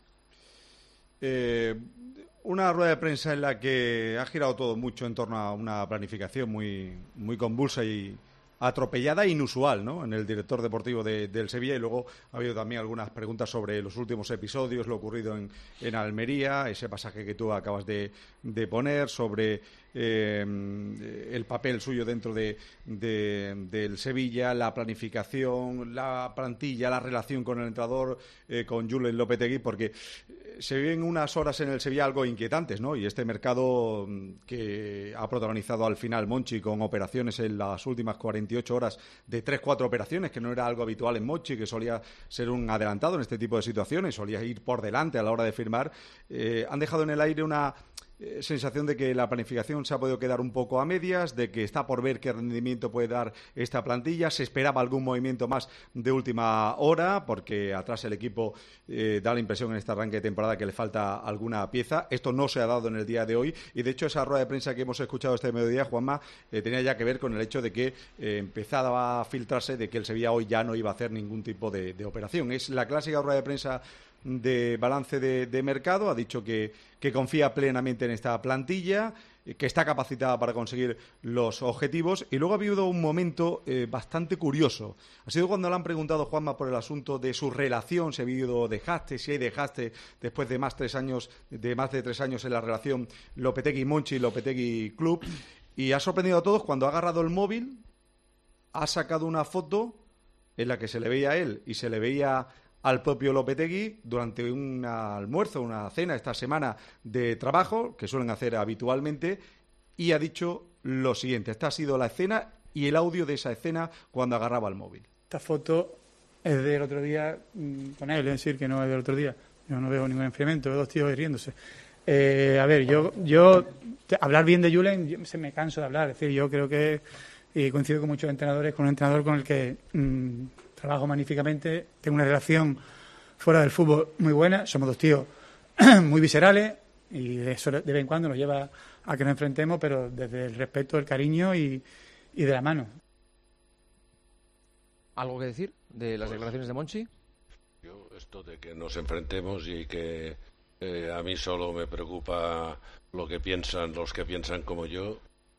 Eh, una rueda de prensa en la que ha girado todo mucho en torno a una planificación muy, muy convulsa y atropellada e inusual, ¿no? En el director deportivo de, del Sevilla, y luego ha habido también algunas preguntas sobre los últimos episodios, lo ocurrido en, en Almería, ese pasaje que tú acabas de, de poner, sobre eh, el papel suyo dentro de, de, del Sevilla, la planificación, la plantilla, la relación con el entrenador, eh, con Julen Lopetegui, porque se viven unas horas en el Sevilla algo inquietantes, ¿no? Y este mercado que ha protagonizado al final Monchi con operaciones en las últimas cuarenta y ocho horas de tres cuatro operaciones, que no era algo habitual en Monchi, que solía ser un adelantado en este tipo de situaciones, solía ir por delante a la hora de firmar, eh, han dejado en el aire una eh, sensación de que la planificación se ha podido quedar un poco a medias, de que está por ver qué rendimiento puede dar esta plantilla. Se esperaba algún movimiento más de última hora, porque atrás el equipo eh, da la impresión en este arranque de temporada que le falta alguna pieza. Esto no se ha dado en el día de hoy, y de hecho esa rueda de prensa que hemos escuchado este mediodía, Juanma, eh, tenía ya que ver con el hecho de que eh, empezaba a filtrarse de que el Sevilla hoy ya no iba a hacer ningún tipo de, de operación. Es la clásica rueda de prensa de balance de, de mercado. Ha dicho que, que confía plenamente en esta plantilla, que está capacitada para conseguir los objetivos. Y luego ha habido un momento eh, bastante curioso. Ha sido cuando le han preguntado, Juanma, por el asunto de su relación, si ha habido desgaste, si hay desgaste después de más tres años, de más de tres años en la relación Lopetegui-Monchi, Lopetegui-Club. Y ha sorprendido a todos cuando ha agarrado el móvil, ha sacado una foto en la que se le veía a él y se le veía al propio Lopetegui durante un almuerzo, una cena esta semana de trabajo, que suelen hacer habitualmente, y ha dicho lo siguiente. Esta ha sido la escena y el audio de esa escena cuando agarraba el móvil. Esta foto es del otro día con él, es decir, que no es del otro día. Yo no veo ningún enfriamiento, veo dos tíos riéndose. Eh, a ver, yo, yo te, hablar bien de Julen, yo se me canso de hablar. Es decir, yo creo que, y coincido con muchos entrenadores, con un entrenador con el que mmm, trabajo magníficamente, tengo una relación fuera del fútbol muy buena, somos dos tíos muy viscerales y eso de vez en cuando nos lleva a que nos enfrentemos, pero desde el respeto, el cariño y, y de la mano. ¿Algo que decir de las declaraciones de Monchi? Yo, esto de que nos enfrentemos y que eh, a mí solo me preocupa lo que piensan los que piensan como yo,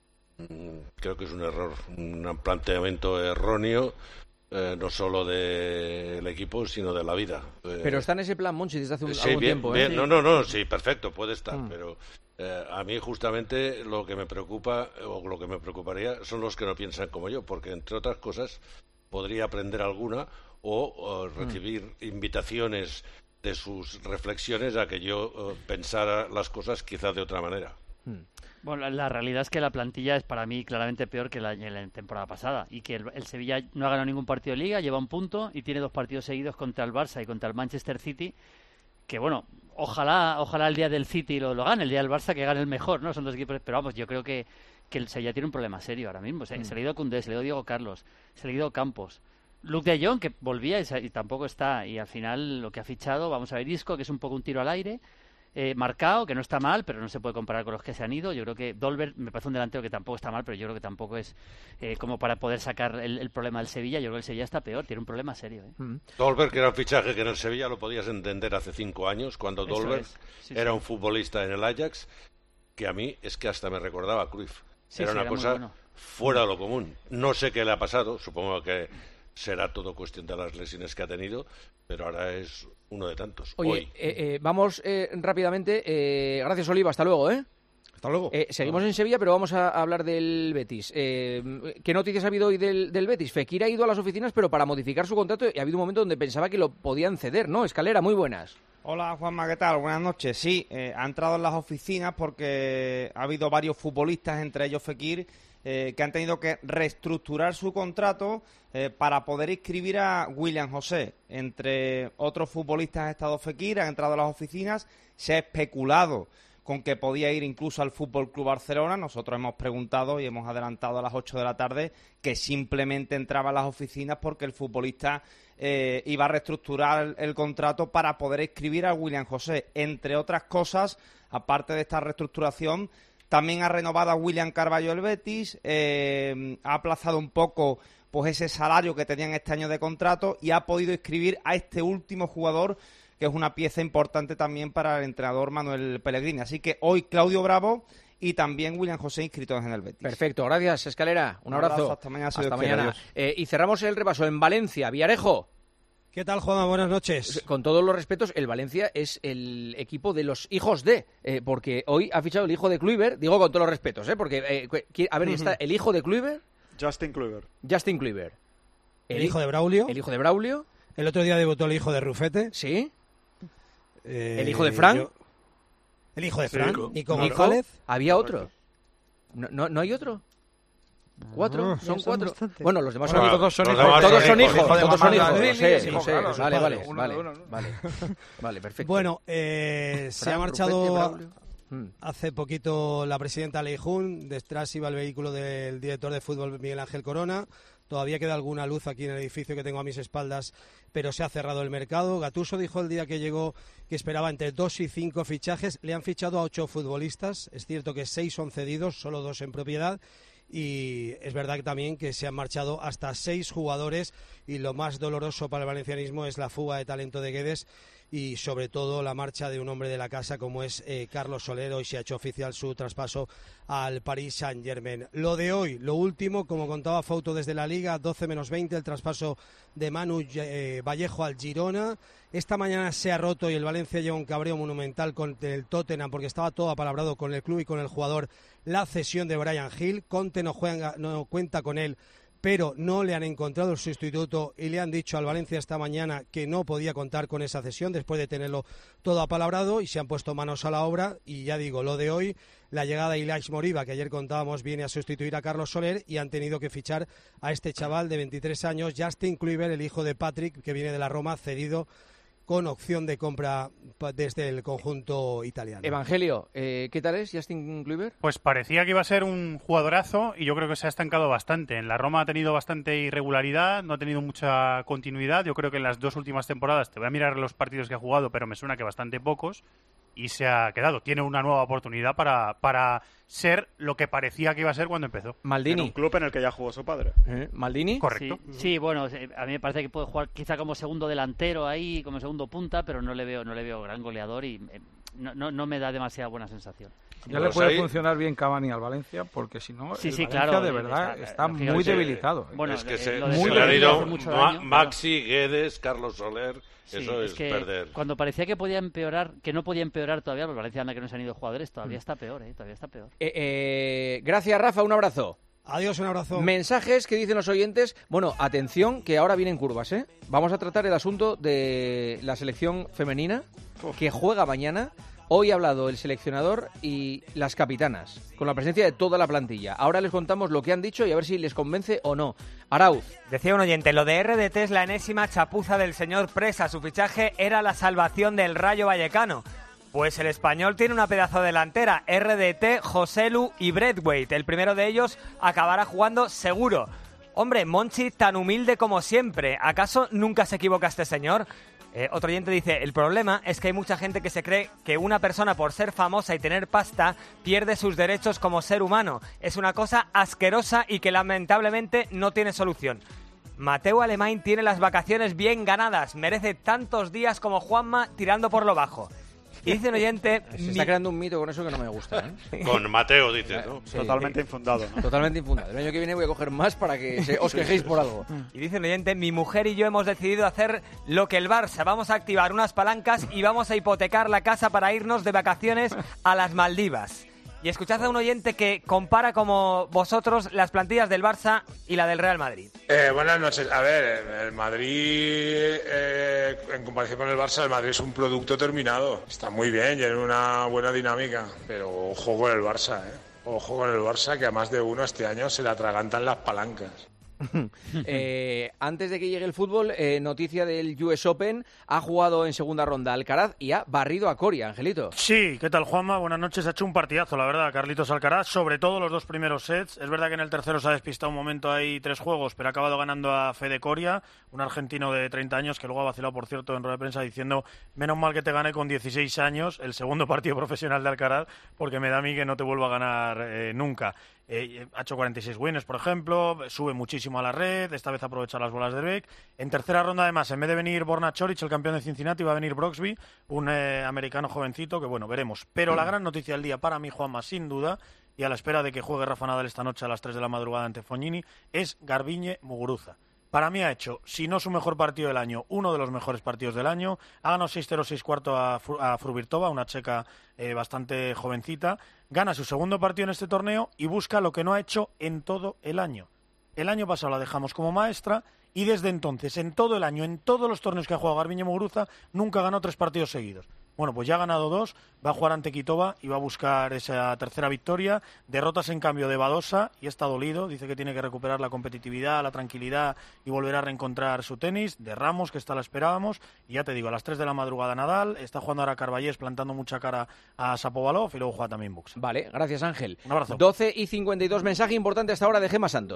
mmm, creo que es un error, un planteamiento erróneo. Eh, no solo del equipo, sino de la vida. Eh, pero está en ese plan, Monchi, desde hace un, sí, algún bien, tiempo. Bien, ¿eh? No, no, no, sí, perfecto, puede estar, mm. pero eh, a mí justamente lo que me preocupa, o lo que me preocuparía, son los que no piensan como yo, porque entre otras cosas podría aprender alguna o, o recibir mm. invitaciones de sus reflexiones a que yo uh, pensara las cosas quizás de otra manera. Mm. Bueno, la, la realidad es que la plantilla es para mí claramente peor que la, la temporada pasada y que el, el Sevilla no ha ganado ningún partido de Liga, lleva un punto y tiene dos partidos seguidos contra el Barça y contra el Manchester City, que bueno, ojalá ojalá el día del City lo, lo gane, el día del Barça que gane el mejor, ¿no? Son dos equipos, pero vamos, yo creo que, que el Sevilla tiene un problema serio ahora mismo. Se, mm. se le ha ido Koundé, se le ha ido Diego Carlos, se le ha ido Campos, Luke de Jong, que volvía y, y tampoco está, y al final lo que ha fichado, vamos a ver, Isco, que es un poco un tiro al aire. Eh, Marcao, que no está mal, pero no se puede comparar con los que se han ido. Yo creo que Dolber me parece un delantero que tampoco está mal, pero yo creo que tampoco es eh, como para poder sacar el, el problema del Sevilla. Yo creo que el Sevilla está peor, tiene un problema serio. ¿eh? Mm. Dolber, que era un fichaje que en el Sevilla lo podías entender hace cinco años, cuando Eso Dolber sí, era sí. un futbolista en el Ajax, que a mí es que hasta me recordaba a Cruyff. Sí, era sí, una era cosa bueno. fuera de lo común. No sé qué le ha pasado, supongo que será todo cuestión de las lesiones que ha tenido, pero ahora es uno de tantos. Oye, Hoy. Eh, eh, vamos eh, rápidamente. Eh, gracias, Oliva. Hasta luego, ¿eh? Hasta luego. Eh, seguimos en Sevilla, pero vamos a hablar del Betis. Eh, ¿Qué noticias ha habido hoy del, del Betis? Fekir ha ido a las oficinas, pero para modificar su contrato, y ha habido un momento donde pensaba que lo podían ceder, ¿no? Escalera, muy buenas. Hola, Juanma, ¿qué tal? Buenas noches. Sí, eh, ha entrado en las oficinas porque ha habido varios futbolistas, entre ellos Fekir, eh, que han tenido que reestructurar su contrato eh, para poder inscribir a William José. Entre otros futbolistas ha estado Fekir, han entrado a las oficinas, se ha especulado con que podía ir incluso al F C Barcelona. Nosotros hemos preguntado y hemos adelantado a las ocho de la tarde que simplemente entraba a las oficinas porque el futbolista eh, iba a reestructurar el, el contrato para poder inscribir a William José. Entre otras cosas, aparte de esta reestructuración, también ha renovado a William Carballo el Betis, eh, ha aplazado un poco pues ese salario que tenían este año de contrato y ha podido inscribir a este último jugador, que es una pieza importante también para el entrenador Manuel Pellegrini. Así que hoy Claudio Bravo y también William José inscritos en el Betis. Perfecto, gracias, Escalera. Un, Un abrazo. abrazo. Hasta mañana. Hasta mañana. Eh, y cerramos el repaso en Valencia. Villarejo. ¿Qué tal, Juanma? Buenas noches. Con todos los respetos, el Valencia es el equipo de los hijos de, eh, porque hoy ha fichado el hijo de Kluivert, digo con todos los respetos, eh, porque, eh, a ver, uh-huh. está el hijo de Kluivert. Justin Kluivert. Justin Kluivert. El, el hijo de Braulio. El hijo de Braulio. El otro día debutó el hijo de Rufete. Sí. Eh, el hijo de Fran. Yo... El hijo de Fran, sí, Nico González. ¿Había otro? ¿No, no, ¿No hay otro? ¿Cuatro? ¿Son ya cuatro? Bastante. Bueno, los demás bueno, son todos hijos. son hijos. Todos son hijos. hijos. Todos son hijos. Sí, Sí, sí, sí, sí. claro, Vale, vale, uno vale, de uno, ¿no? vale. Vale, perfecto. Bueno, eh, se ha marchado a, hace poquito la presidenta Leijun. Detrás iba el vehículo del director de fútbol Miguel Ángel Corona. Todavía queda alguna luz aquí en el edificio que tengo a mis espaldas, pero se ha cerrado el mercado. Gattuso dijo el día que llegó que esperaba entre dos y cinco fichajes. Le han fichado a ocho futbolistas. Es cierto que seis son cedidos, solo dos en propiedad. Y es verdad que también que se han marchado hasta seis jugadores y lo más doloroso para el valencianismo es la fuga de talento de Guedes, y sobre todo la marcha de un hombre de la casa como es eh, Carlos Soler. Hoy se ha hecho oficial su traspaso al Paris Saint-Germain. Lo de hoy, lo último, como contaba Fauto desde la Liga, doce menos veinte, el traspaso de Manu eh, Vallejo al Girona. Esta mañana se ha roto y el Valencia lleva un cabreo monumental con el Tottenham porque estaba todo apalabrado con el club y con el jugador. La cesión de Bryan Gil, Conte no, juega, no cuenta con él, pero no le han encontrado el sustituto y le han dicho al Valencia esta mañana que no podía contar con esa cesión después de tenerlo todo apalabrado y se han puesto manos a la obra. Y ya digo, lo de hoy, la llegada de Ilaix Moriba, que ayer contábamos, viene a sustituir a Carlos Soler y han tenido que fichar a este chaval de veintitrés años, Justin Kluivert, el hijo de Patrick, que viene de la Roma, cedido con opción de compra desde el conjunto italiano. Evangelio, eh, ¿qué tal es Justin Kluivert? Pues parecía que iba a ser un jugadorazo y yo creo que se ha estancado bastante. En la Roma ha tenido bastante irregularidad, no ha tenido mucha continuidad. Yo creo que en las dos últimas temporadas, te voy a mirar los partidos que ha jugado, pero me suena que bastante pocos, y se ha quedado. Tiene una nueva oportunidad para, para ser lo que parecía que iba a ser cuando empezó. Maldini. En un club en el que ya jugó su padre. ¿Eh? ¿Maldini? Correcto. Sí, sí, bueno, a mí me parece que puede jugar quizá como segundo delantero ahí, como segundo punta, pero no le veo no le veo gran goleador y eh, no, no, no me da demasiada buena sensación. Ya le puede funcionar bien Cavani al Valencia, porque si no, sí, el sí, Valencia claro, de verdad está, está fíjate, muy sí, debilitado. Bueno, es que eh, se, lo de se Soler le han ido hace mucho Ma- daño, Maxi, Guedes, Carlos Soler, sí, eso es, es que perder. Cuando parecía que podía empeorar, que no podía empeorar todavía, los Valencia anda que no se han ido jugadores, todavía está peor, eh, todavía está peor. Eh, eh, gracias, Rafa, un abrazo. Adiós, un abrazo. Mensajes que dicen los oyentes. Bueno, atención, que ahora vienen curvas, ¿eh? Vamos a tratar el asunto de la selección femenina, que juega mañana. Hoy ha hablado el seleccionador y las capitanas, con la presencia de toda la plantilla. Ahora les contamos lo que han dicho y a ver si les convence o no. Arauz. Decía un oyente, lo de R D T es la enésima chapuza del señor Presa. Su fichaje era la salvación del Rayo Vallecano. Pues el Español tiene una pedazo delantera, R D T, Joselu y Braithwaite. El primero de ellos acabará jugando seguro. Hombre, Monchi tan humilde como siempre. ¿Acaso nunca se equivoca este señor? Eh, otro oyente dice, el problema es que hay mucha gente que se cree que una persona por ser famosa y tener pasta pierde sus derechos como ser humano. Es una cosa asquerosa y que lamentablemente no tiene solución. Mateu Alemán tiene las vacaciones bien ganadas, merece tantos días como Juanma tirando por lo bajo. Y dice un oyente... Se está creando un mito con eso que no me gusta, ¿eh? Con Mateo, dices, ¿no? Sí. Totalmente infundado, ¿no? Totalmente infundado. El año que viene voy a coger más para que se, os quejéis por algo. Y dice un oyente, mi mujer y yo hemos decidido hacer lo que el Barça. Vamos a activar unas palancas y vamos a hipotecar la casa para irnos de vacaciones a las Maldivas. Y escuchad a un oyente que compara como vosotros las plantillas del Barça y la del Real Madrid. Eh, buenas noches. A ver, el Madrid, eh, en comparación con el Barça, el Madrid es un producto terminado. Está muy bien, tiene una buena dinámica, pero ojo con el Barça, ¿eh? Ojo con el Barça, que a más de uno este año se le atragantan las palancas. eh, antes de que llegue el fútbol, eh, noticia del U S Open, ha jugado en segunda ronda Alcaraz y ha barrido a Coria, Angelito. Sí, ¿qué tal, Juanma? Buenas noches, ha hecho un partidazo, la verdad, Carlitos Alcaraz, sobre todo los dos primeros sets. Es verdad que en el tercero se ha despistado un momento, hay tres juegos, pero ha acabado ganando a Fede Coria, un argentino de treinta años, que luego ha vacilado, por cierto, en rueda de prensa diciendo, menos mal que te gané con dieciséis años, el segundo partido profesional de Alcaraz, porque me da a mí que no te vuelva a ganar eh, nunca. Eh, ha hecho cuarenta y seis winners, por ejemplo, sube muchísimo a la red, esta vez aprovecha las bolas de Beck. En tercera ronda, además, en vez de venir Borna Choric, el campeón de Cincinnati, va a venir Broxby, un eh, americano jovencito que, bueno, veremos. Pero la gran noticia del día para mí, Juanma, sin duda, y a la espera de que juegue Rafa Nadal esta noche a las tres de la madrugada ante Fognini, es Garbiñe Muguruza. Para mí ha hecho, si no su mejor partido del año, uno de los mejores partidos del año. Ha ganado seis cero seis cuarto a, Fru- a Fruvirtova, una checa eh, bastante jovencita. Gana su segundo partido en este torneo y busca lo que no ha hecho en todo el año. El año pasado la dejamos como maestra y desde entonces, en todo el año, en todos los torneos que ha jugado Garbiñe Muguruza, nunca ganó tres partidos seguidos. Bueno, pues ya ha ganado dos, va a jugar ante Kvitova y va a buscar esa tercera victoria. Derrotas en cambio de Badosa y está dolido, dice que tiene que recuperar la competitividad, la tranquilidad y volver a reencontrar su tenis. De Ramos, que esta la esperábamos, y ya te digo, a las tres de la madrugada Nadal, está jugando ahora Carballés plantando mucha cara a Shapovalov y luego juega también Buxa. Vale, gracias Ángel. Un abrazo. doce y cincuenta y dos, mensaje importante hasta ahora de Gemma Santos.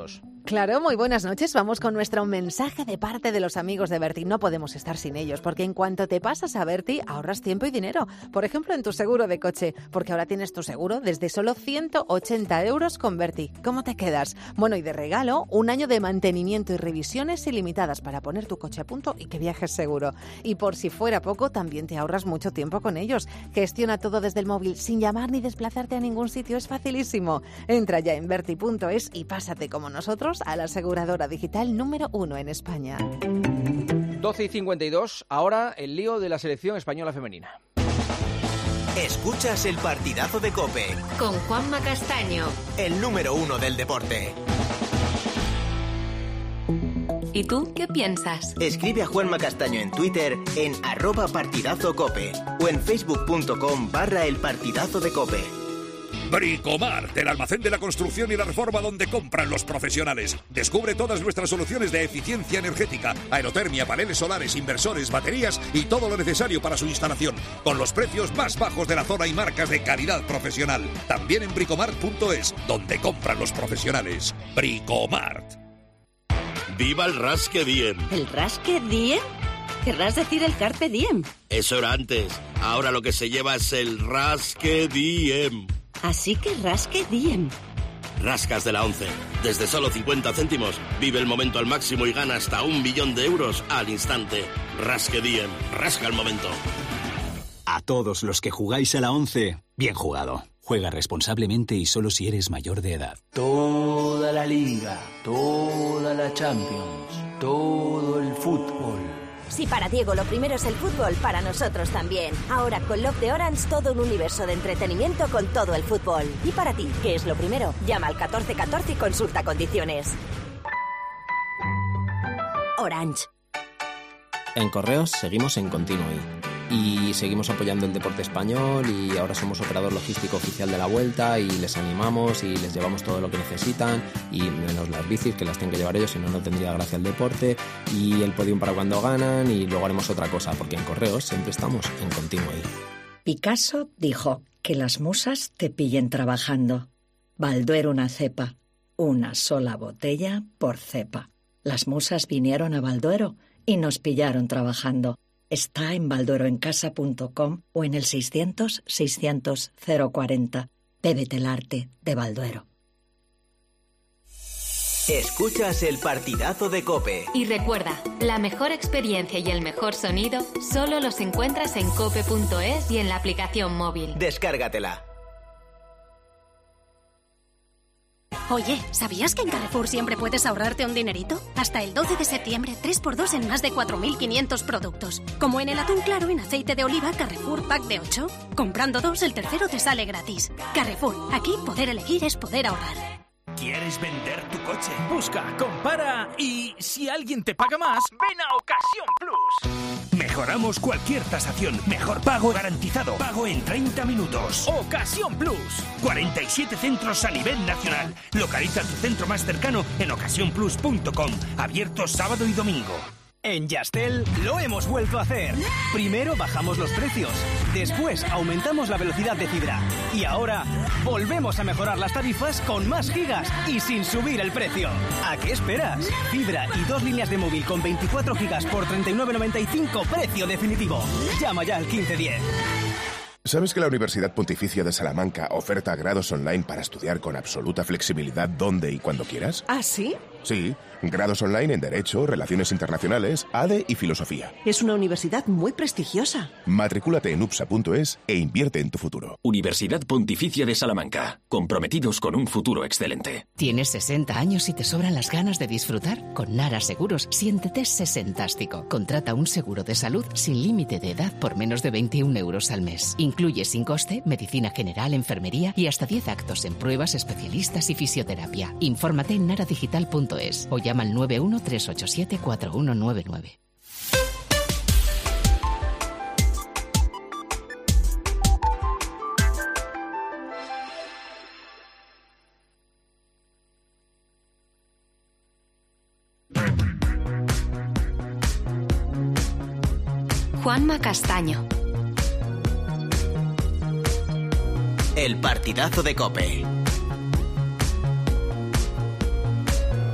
Claro, muy buenas noches. Vamos con nuestro mensaje de parte de los amigos de Berti. No podemos estar sin ellos, porque en cuanto te pasas a Berti, ahorras tiempo y dinero. Por ejemplo, en tu seguro de coche, porque ahora tienes tu seguro desde solo ciento ochenta euros con Berti. ¿Cómo te quedas? Bueno, y de regalo, un año de mantenimiento y revisiones ilimitadas para poner tu coche a punto y que viajes seguro. Y por si fuera poco, también te ahorras mucho tiempo con ellos. Gestiona todo desde el móvil, sin llamar ni desplazarte a ningún sitio. Es facilísimo. Entra ya en berti punto es y pásate como nosotros a la aseguradora digital número uno en España. doce y cincuenta y dos, ahora el lío de la selección española femenina. Escuchas el partidazo de COPE. Con Juanma Castaño. El número uno del deporte. ¿Y tú qué piensas? Escribe a Juanma Castaño en Twitter en arroba partidazo cope o en facebook punto com barra el partidazo de COPE. Bricomart, el almacén de la construcción y la reforma donde compran los profesionales. Descubre todas nuestras soluciones de eficiencia energética, aerotermia, paneles solares, inversores, baterías y todo lo necesario para su instalación, con los precios más bajos de la zona y marcas de calidad profesional. También en bricomart punto es, donde compran los profesionales. Bricomart. ¡Viva el Rasque Diem! ¿El Rasque Diem? ¿Querrás decir el Carpe Diem? Eso era antes. Ahora lo que se lleva es el Rasque Diem. Así que Rasque Diem. Rascas de la once. Desde solo cincuenta céntimos, vive el momento al máximo y gana hasta un billón de euros al instante. Rasque Diem. Rasca el momento. A todos los que jugáis a la once, bien jugado. Juega responsablemente y solo si eres mayor de edad. Toda la Liga, toda la Champions, todo el fútbol. Si para Diego lo primero es el fútbol, para nosotros también. Ahora con Love de Orange, todo un universo de entretenimiento con todo el fútbol. Y para ti, ¿qué es lo primero? Llama al catorce catorce y consulta condiciones. Orange. En Correos seguimos en continuo y seguimos apoyando el deporte español y ahora somos operador logístico oficial de la Vuelta y les animamos y les llevamos todo lo que necesitan y menos las bicis que las tienen que llevar ellos, si no no tendría gracia el deporte, y el podium para cuando ganan, y luego haremos otra cosa porque en Correos siempre estamos en continuo. Picasso dijo que las musas te pillen trabajando. Balduero una cepa, una sola botella por cepa. Las musas vinieron a Balduero y nos pillaron trabajando. Está en baldueroencasa punto com o en el seiscientos, seiscientos, cero cuarenta. Bébete el arte de Balduero. Escuchas el partidazo de COPE. Y recuerda, la mejor experiencia y el mejor sonido solo los encuentras en cope punto es y en la aplicación móvil. Descárgatela. Oye, ¿sabías que en Carrefour siempre puedes ahorrarte un dinerito? Hasta el doce de septiembre, tres por dos en más de cuatro mil quinientos productos. Como en el atún claro en aceite de oliva Carrefour Pack de ocho. Comprando dos, el tercero te sale gratis. Carrefour, aquí poder elegir es poder ahorrar. ¿Quieres vender tu coche? Busca, compara y si alguien te paga más, ven a Ocasión Plus. Mejoramos cualquier tasación. Mejor pago garantizado. Pago en treinta minutos. Ocasión Plus. cuarenta y siete centros a nivel nacional. Localiza tu centro más cercano en ocasión plus punto com. Abierto sábado y domingo. En Yastel lo hemos vuelto a hacer. Primero bajamos los precios, después aumentamos la velocidad de fibra y ahora volvemos a mejorar las tarifas con más gigas y sin subir el precio. ¿A qué esperas? Fibra y dos líneas de móvil con veinticuatro gigas por treinta y nueve noventa y cinco, precio definitivo. Llama ya al quince diez. ¿Sabes que la Universidad Pontificia de Salamanca oferta grados online para estudiar con absoluta flexibilidad donde y cuando quieras? ¿Ah, sí? Sí, grados online en Derecho, Relaciones Internacionales, A D E y Filosofía. Es una universidad muy prestigiosa. Matricúlate en upsa punto es e invierte en tu futuro. Universidad Pontificia de Salamanca, comprometidos con un futuro excelente. ¿Tienes sesenta años y te sobran las ganas de disfrutar? Con Nara Seguros, siéntete sesentástico. Contrata un seguro de salud sin límite de edad por menos de veintiún euros al mes. Incluye sin coste medicina general, enfermería y hasta diez actos en pruebas, especialistas y fisioterapia. Infórmate en nara digital punto es o llama al nueve uno tres ocho siete cuatro uno nueve nueve. Juanma Castaño. El partidazo de COPE.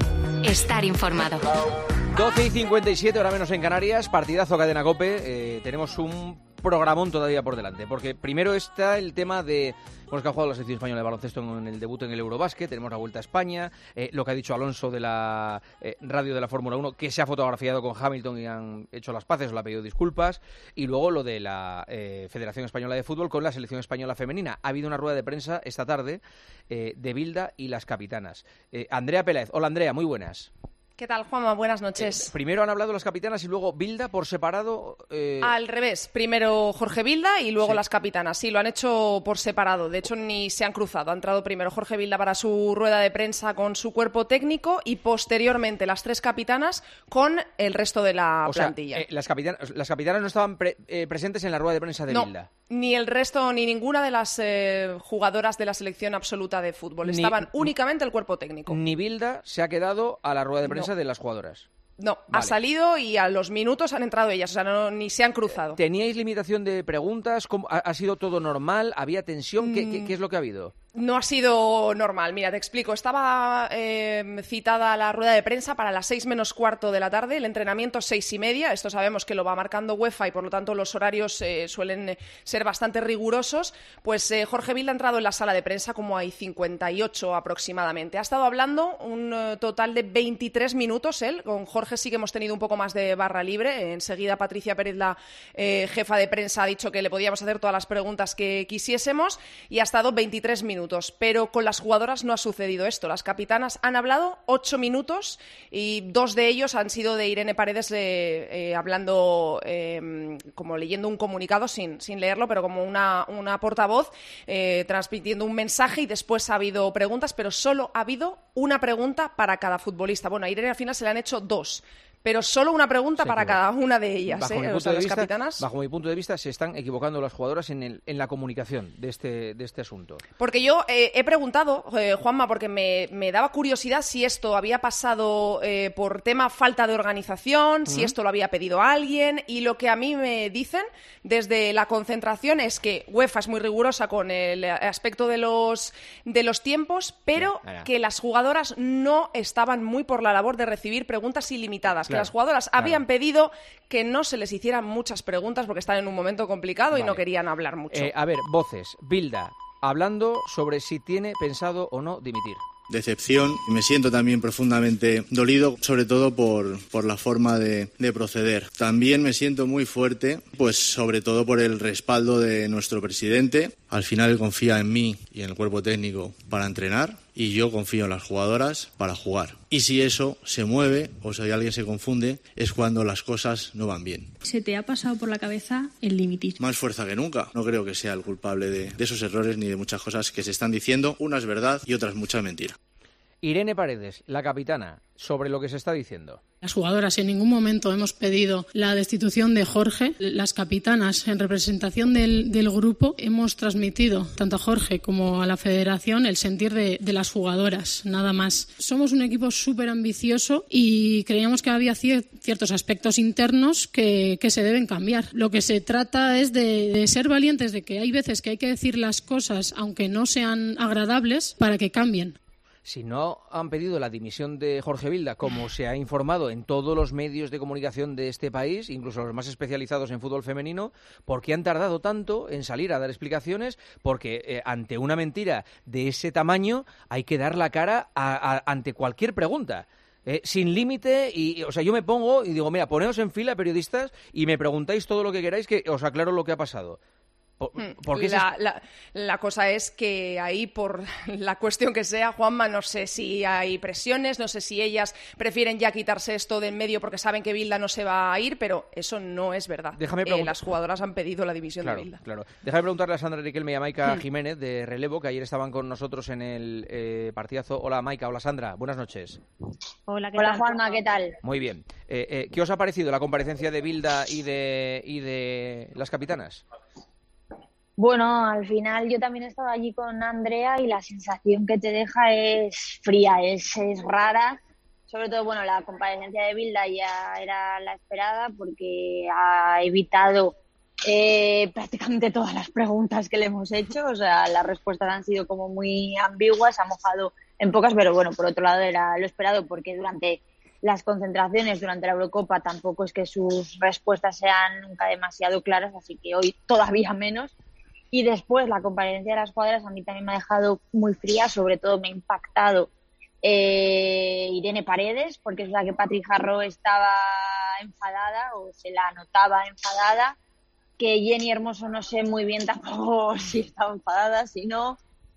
estar informado. doce y cincuenta y siete, hora menos en Canarias, partidazo Cadena COPE. Eh, tenemos un programón todavía por delante, porque primero está el tema de bueno, que ha jugado la selección española de baloncesto en el debut en el Eurobásquet, tenemos la Vuelta a España, eh, lo que ha dicho Alonso de la eh, radio de la Fórmula uno, que se ha fotografiado con Hamilton y han hecho las paces, o le ha pedido disculpas, y luego lo de la eh, Federación Española de Fútbol con la selección española femenina. Ha habido una rueda de prensa esta tarde eh, de Bilda y las capitanas. Eh, Andrea Peláez. Hola Andrea, muy buenas. ¿Qué tal, Juanma? Buenas noches. Eh, primero han hablado las capitanas y luego Bilda por separado. Eh... Al revés. Primero Jorge Bilda y luego sí. las capitanas. Sí, lo han hecho por separado. De hecho, ni se han cruzado. Ha entrado primero Jorge Bilda para su rueda de prensa con su cuerpo técnico y posteriormente las tres capitanas con el resto de la o sea, plantilla. Eh, las, capitanas, las capitanas no estaban pre, eh, presentes en la rueda de prensa de no. Bilda. Ni el resto, ni ninguna de las eh, jugadoras de la selección absoluta de fútbol. Ni, Estaban únicamente el cuerpo técnico. Ni Bilda se ha quedado a la rueda de prensa no. de las jugadoras. No, vale. Ha salido y a los minutos han entrado ellas, o sea, no, ni se han cruzado. ¿Teníais limitación de preguntas? ¿Cómo, ha, ¿Ha sido todo normal? ¿Había tensión? ¿Qué, mm. qué, qué es lo que ha habido? No ha sido normal. Mira, te explico. Estaba eh, citada la rueda de prensa para las seis menos cuarto de la tarde, el entrenamiento seis y media. Esto sabemos que lo va marcando UEFA y por lo tanto los horarios eh, suelen ser bastante rigurosos. Pues eh, Jorge Bilda ha entrado en la sala de prensa como hay cincuenta y ocho aproximadamente. Ha estado hablando un uh, total de veintitrés minutos él. Con Jorge sí que hemos tenido un poco más de barra libre. Enseguida Patricia Pérez, la eh, jefa de prensa, ha dicho que le podíamos hacer todas las preguntas que quisiésemos y ha estado veintitrés minutos. Pero con las jugadoras no ha sucedido esto. Las capitanas han hablado ocho minutos y dos de ellos han sido de Irene Paredes eh, eh, hablando, eh, como leyendo un comunicado sin, sin leerlo, pero como una, una portavoz eh, transmitiendo un mensaje y después ha habido preguntas, pero solo ha habido una pregunta para cada futbolista. Bueno, a Irene al final se le han hecho dos. Pero solo una pregunta sí, para cada una de ellas, bajo ¿eh? Mi punto o sea, de las vista, capitanas. Bajo mi punto de vista, se están equivocando las jugadoras en, el, en la comunicación de este, de este asunto. Porque yo eh, he preguntado, eh, Juanma, porque me, me daba curiosidad si esto había pasado eh, por tema falta de organización, uh-huh. si esto lo había pedido alguien, y lo que a mí me dicen desde la concentración es que UEFA es muy rigurosa con el aspecto de los, de los tiempos, pero yeah, yeah. que las jugadoras no estaban muy por la labor de recibir preguntas ilimitadas. Claro, que las jugadoras claro. habían pedido que no se les hicieran muchas preguntas porque están en un momento complicado vale. y no querían hablar mucho. Eh, a ver, voces. Bilda, hablando sobre si tiene pensado o no dimitir. Decepción y me siento también profundamente dolido, sobre todo por, por la forma de, de proceder. También me siento muy fuerte, pues sobre todo por el respaldo de nuestro presidente. Al final él confía en mí y en el cuerpo técnico para entrenar y yo confío en las jugadoras para jugar. Y si eso se mueve o si alguien se confunde es cuando las cosas no van bien. ¿Se te ha pasado por la cabeza el limitir? Más fuerza que nunca. No creo que sea el culpable de, de esos errores ni de muchas cosas que se están diciendo. Una es verdad y otra es mucha mentira. Irene Paredes, la capitana, sobre lo que se está diciendo. Las jugadoras en ningún momento hemos pedido la destitución de Jorge. Las capitanas, en representación del, del grupo, hemos transmitido tanto a Jorge como a la federación el sentir de, de las jugadoras, nada más. Somos un equipo súper ambicioso y creíamos que había cier- ciertos aspectos internos que, que se deben cambiar. Lo que se trata es de, de ser valientes, de que hay veces que hay que decir las cosas, aunque no sean agradables, para que cambien. Si no han pedido la dimisión de Jorge Bilda, como se ha informado en todos los medios de comunicación de este país, incluso los más especializados en fútbol femenino, ¿por qué han tardado tanto en salir a dar explicaciones? Porque eh, ante una mentira de ese tamaño hay que dar la cara a, a, ante cualquier pregunta. Eh, sin límite, y o sea, yo me pongo y digo, mira, poneos en fila, periodistas, y me preguntáis todo lo que queráis, que os aclaro lo que ha pasado. ¿Por qué la, se... la, la cosa es que ahí, por la cuestión que sea, Juanma, no sé si hay presiones, no sé si ellas prefieren ya quitarse esto de en medio porque saben que Bilda no se va a ir, pero eso no es verdad. Déjame preguntar... eh, las jugadoras han pedido la dimisión claro, de Bilda. Claro. Déjame preguntarle a Sandra Riquelme y a Maika hmm. Jiménez de Relevo, que ayer estaban con nosotros en el eh, partidazo. Hola, Maika. Hola, Sandra. Buenas noches. Hola, ¿qué Hola tal? Juanma, ¿qué tal? Muy bien. Eh, eh, ¿Qué os ha parecido la comparecencia de Bilda y de, y de las capitanas? Bueno, al final yo también he estado allí con Andrea y la sensación que te deja es fría, es, es rara. Sobre todo, bueno, la comparecencia de Bilda ya era la esperada porque ha evitado eh, prácticamente todas las preguntas que le hemos hecho, o sea, las respuestas han sido como muy ambiguas, ha mojado en pocas, pero bueno, por otro lado era lo esperado, porque durante las concentraciones, durante la Eurocopa, tampoco es que sus respuestas sean nunca demasiado claras, así que hoy todavía menos. Y después la comparecencia de las jugadoras a mí también me ha dejado muy fría, sobre todo me ha impactado eh, Irene Paredes, porque es la que Patri Jarro estaba enfadada o se la notaba enfadada, que Jenny Hermoso no sé muy bien tampoco si estaba enfadada, si no,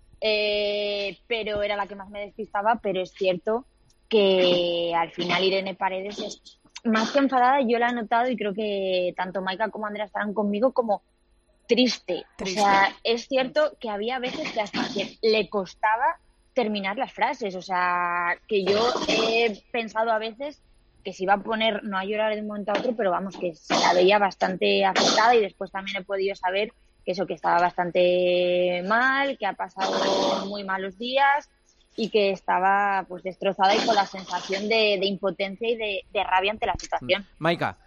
eh, pero era la que más me despistaba, pero es cierto que al final Irene Paredes es más que enfadada, yo la he notado y creo que tanto Maika como Andrea estarán conmigo como triste. triste. O sea, es cierto que había veces que hasta que le costaba terminar las frases, o sea, que yo he pensado a veces que se iba a poner, no a llorar de un momento a otro, pero vamos, que se la veía bastante afectada y después también he podido saber que eso, que estaba bastante mal, que ha pasado muy malos días y que estaba pues destrozada y con la sensación de, de impotencia y de, de rabia ante la situación. Maika.